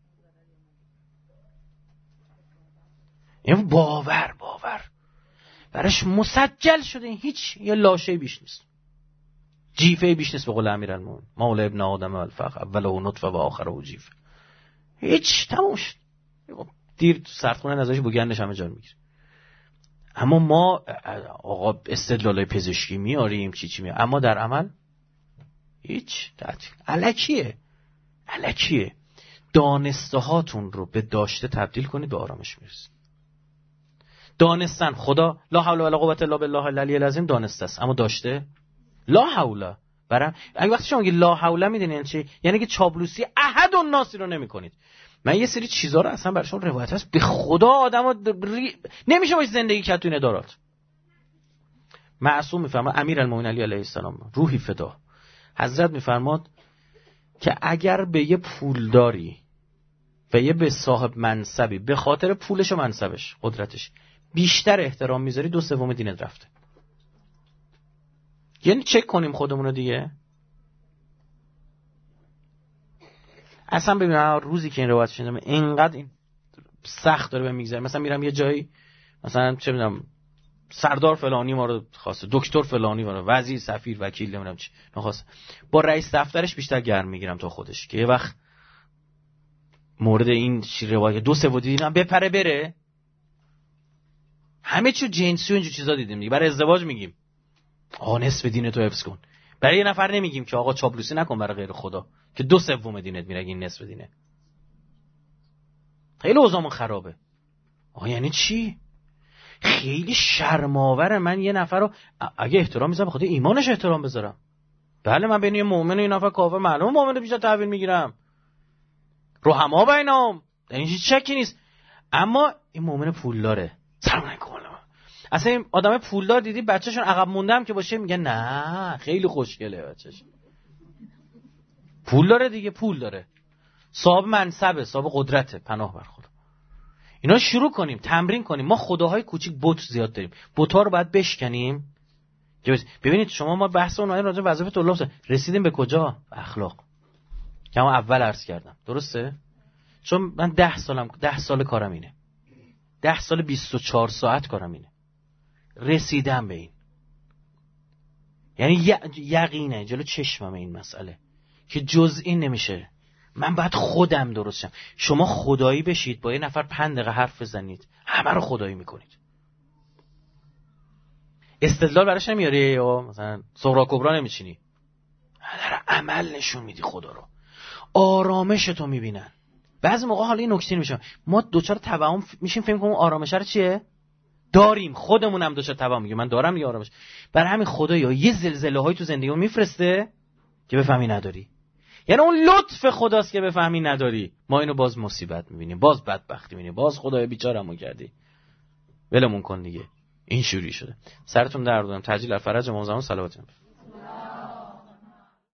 این باور باور براش مسجل شده، هیچ یه لاشه بیش نیست، جیفه بیش نیست. به قول امیرالمومنین مولا ابن آدم الفخ اوله نطفه و آخره جیفه. هیچ، تموم شد. دیر سردخونه نزاش بوگندش همه جا میگیره. اما ما آقا استدلالای پزشکی میاریم چی چی میاریم، اما در عمل هیچ تعطیل الکیه الکیه. دانسته هاتون رو به داشته تبدیل کنید، به آرامش میرسید. دانستن خدا لا حول ولا قوت الا بالله العلی العظیم دانسته است، اما داشته لا حول. برای اگه وقتی شما میگید لا حول میدونید یعنی چی؟ یعنی که چابلوسی احد الناسی رو نمیکنید. من یه سری چیزا رو اصلا براشون روایت هست به خدا آدمو ری... نمیشه باش زندگی کرد تو این ادارات. معصوم میفرماد امیرالمومنین علی علیه السلام روحی فدا، حضرت میفرماد که اگر به یه پولداری و یه به صاحب منصبی به خاطر پولش و منصبش قدرتش بیشتر احترام میذاری، دو سوم دینت رفته. یعنی چک کنیم خودمون رو دیگه. اصلا ببینم روزی که این روایت شنیدم اینقدر این سخت داره بهم میگذره. مثلا میرم یه جایی مثلا چه میدونم سردار فلانی ما رو خواسته، دکتر فلانی ما رو، وزیر، سفیر، وکیل، نمیدونم چی نخواسته، با رئیس دفترش بیشتر گرم میگیرم تا خودش، که یه وقت مورد این روایت دو سه ودی دیدم بپره بره. همه چیو جنسی و اینجور چیزا دیدیم دیگه. برای ازدواج میگیم آقا نصف دین تو حفظ کن، برای یه نفر نمیگیم که آقا چاپلوسی نکن برای غیر خدا، که دو سوم دینت میره این نصف دینه. خیلی اوضاعمون خرابه. آقا یعنی چی؟ خیلی شرم‌آوره من یه نفر رو اگه احترام میذارم بخاطر ایمانش احترام بذارم. بله من بین یه مؤمن و یه نفر کافر معلومه مؤمن بیشتر تحویل میگیرم، رحما بینام، این هیچ شکی نیست. اما این مؤمن پولداره سلام علیکم. اصلا این آدم پولدار دیدی بچه‌شون عقب موندم که باشه میگن نه خیلی خوشگله بچه‌ش، پول داره دیگه، پول داره، صاحب منصبه، صاحب قدرته، پناه بر خدا. اینا شروع کنیم تمرین کنیم. ما خداهای کوچیک بت زیاد داریم، بت‌ها رو باید بشکنیم. ببینید شما ما بحث اون راجع به وظایف طلاب رسیدیم به کجا؟ اخلاق که من اول عرض کردم، درسته؟ چون من ده سالم ده سال کارم اینه، ده سال بیست و چهار ساعت کارم اینه، رسیدم به این. یعنی یقینه جلو چشمم این مسئله که جز این نمیشه. من باید خودم درست شم. شما خدایی بشید با یه نفر پنج دقیقه حرف بزنید همه رو خدایی میکنید. استدلال براش نمیاری یا مثلا صغرا کبرا نمیچینی، در عمل نشون میدی خدا رو، آرامشتو میبینن. بعضی موقع حالا این نکته میشه ما دوچار توهم میشیم فکر کنیم آرامش رو چیه داریم، خودمونم دوچار توهم میگیم من دارم یه آرامش. برای همین خدایا یه زلزله های تو زندگی میفرسته که بفهمی نداری. یعنی اون لطف خداست که بفهمی نداری. ما اینو باز مصیبت میبینیم، باز بدبختی میبینیم، باز خدای بیچارهمون کردی ولمون کن دیگه. این شوری شده. سرتون درد دارم. تجلیل فرج امام زمان صلوات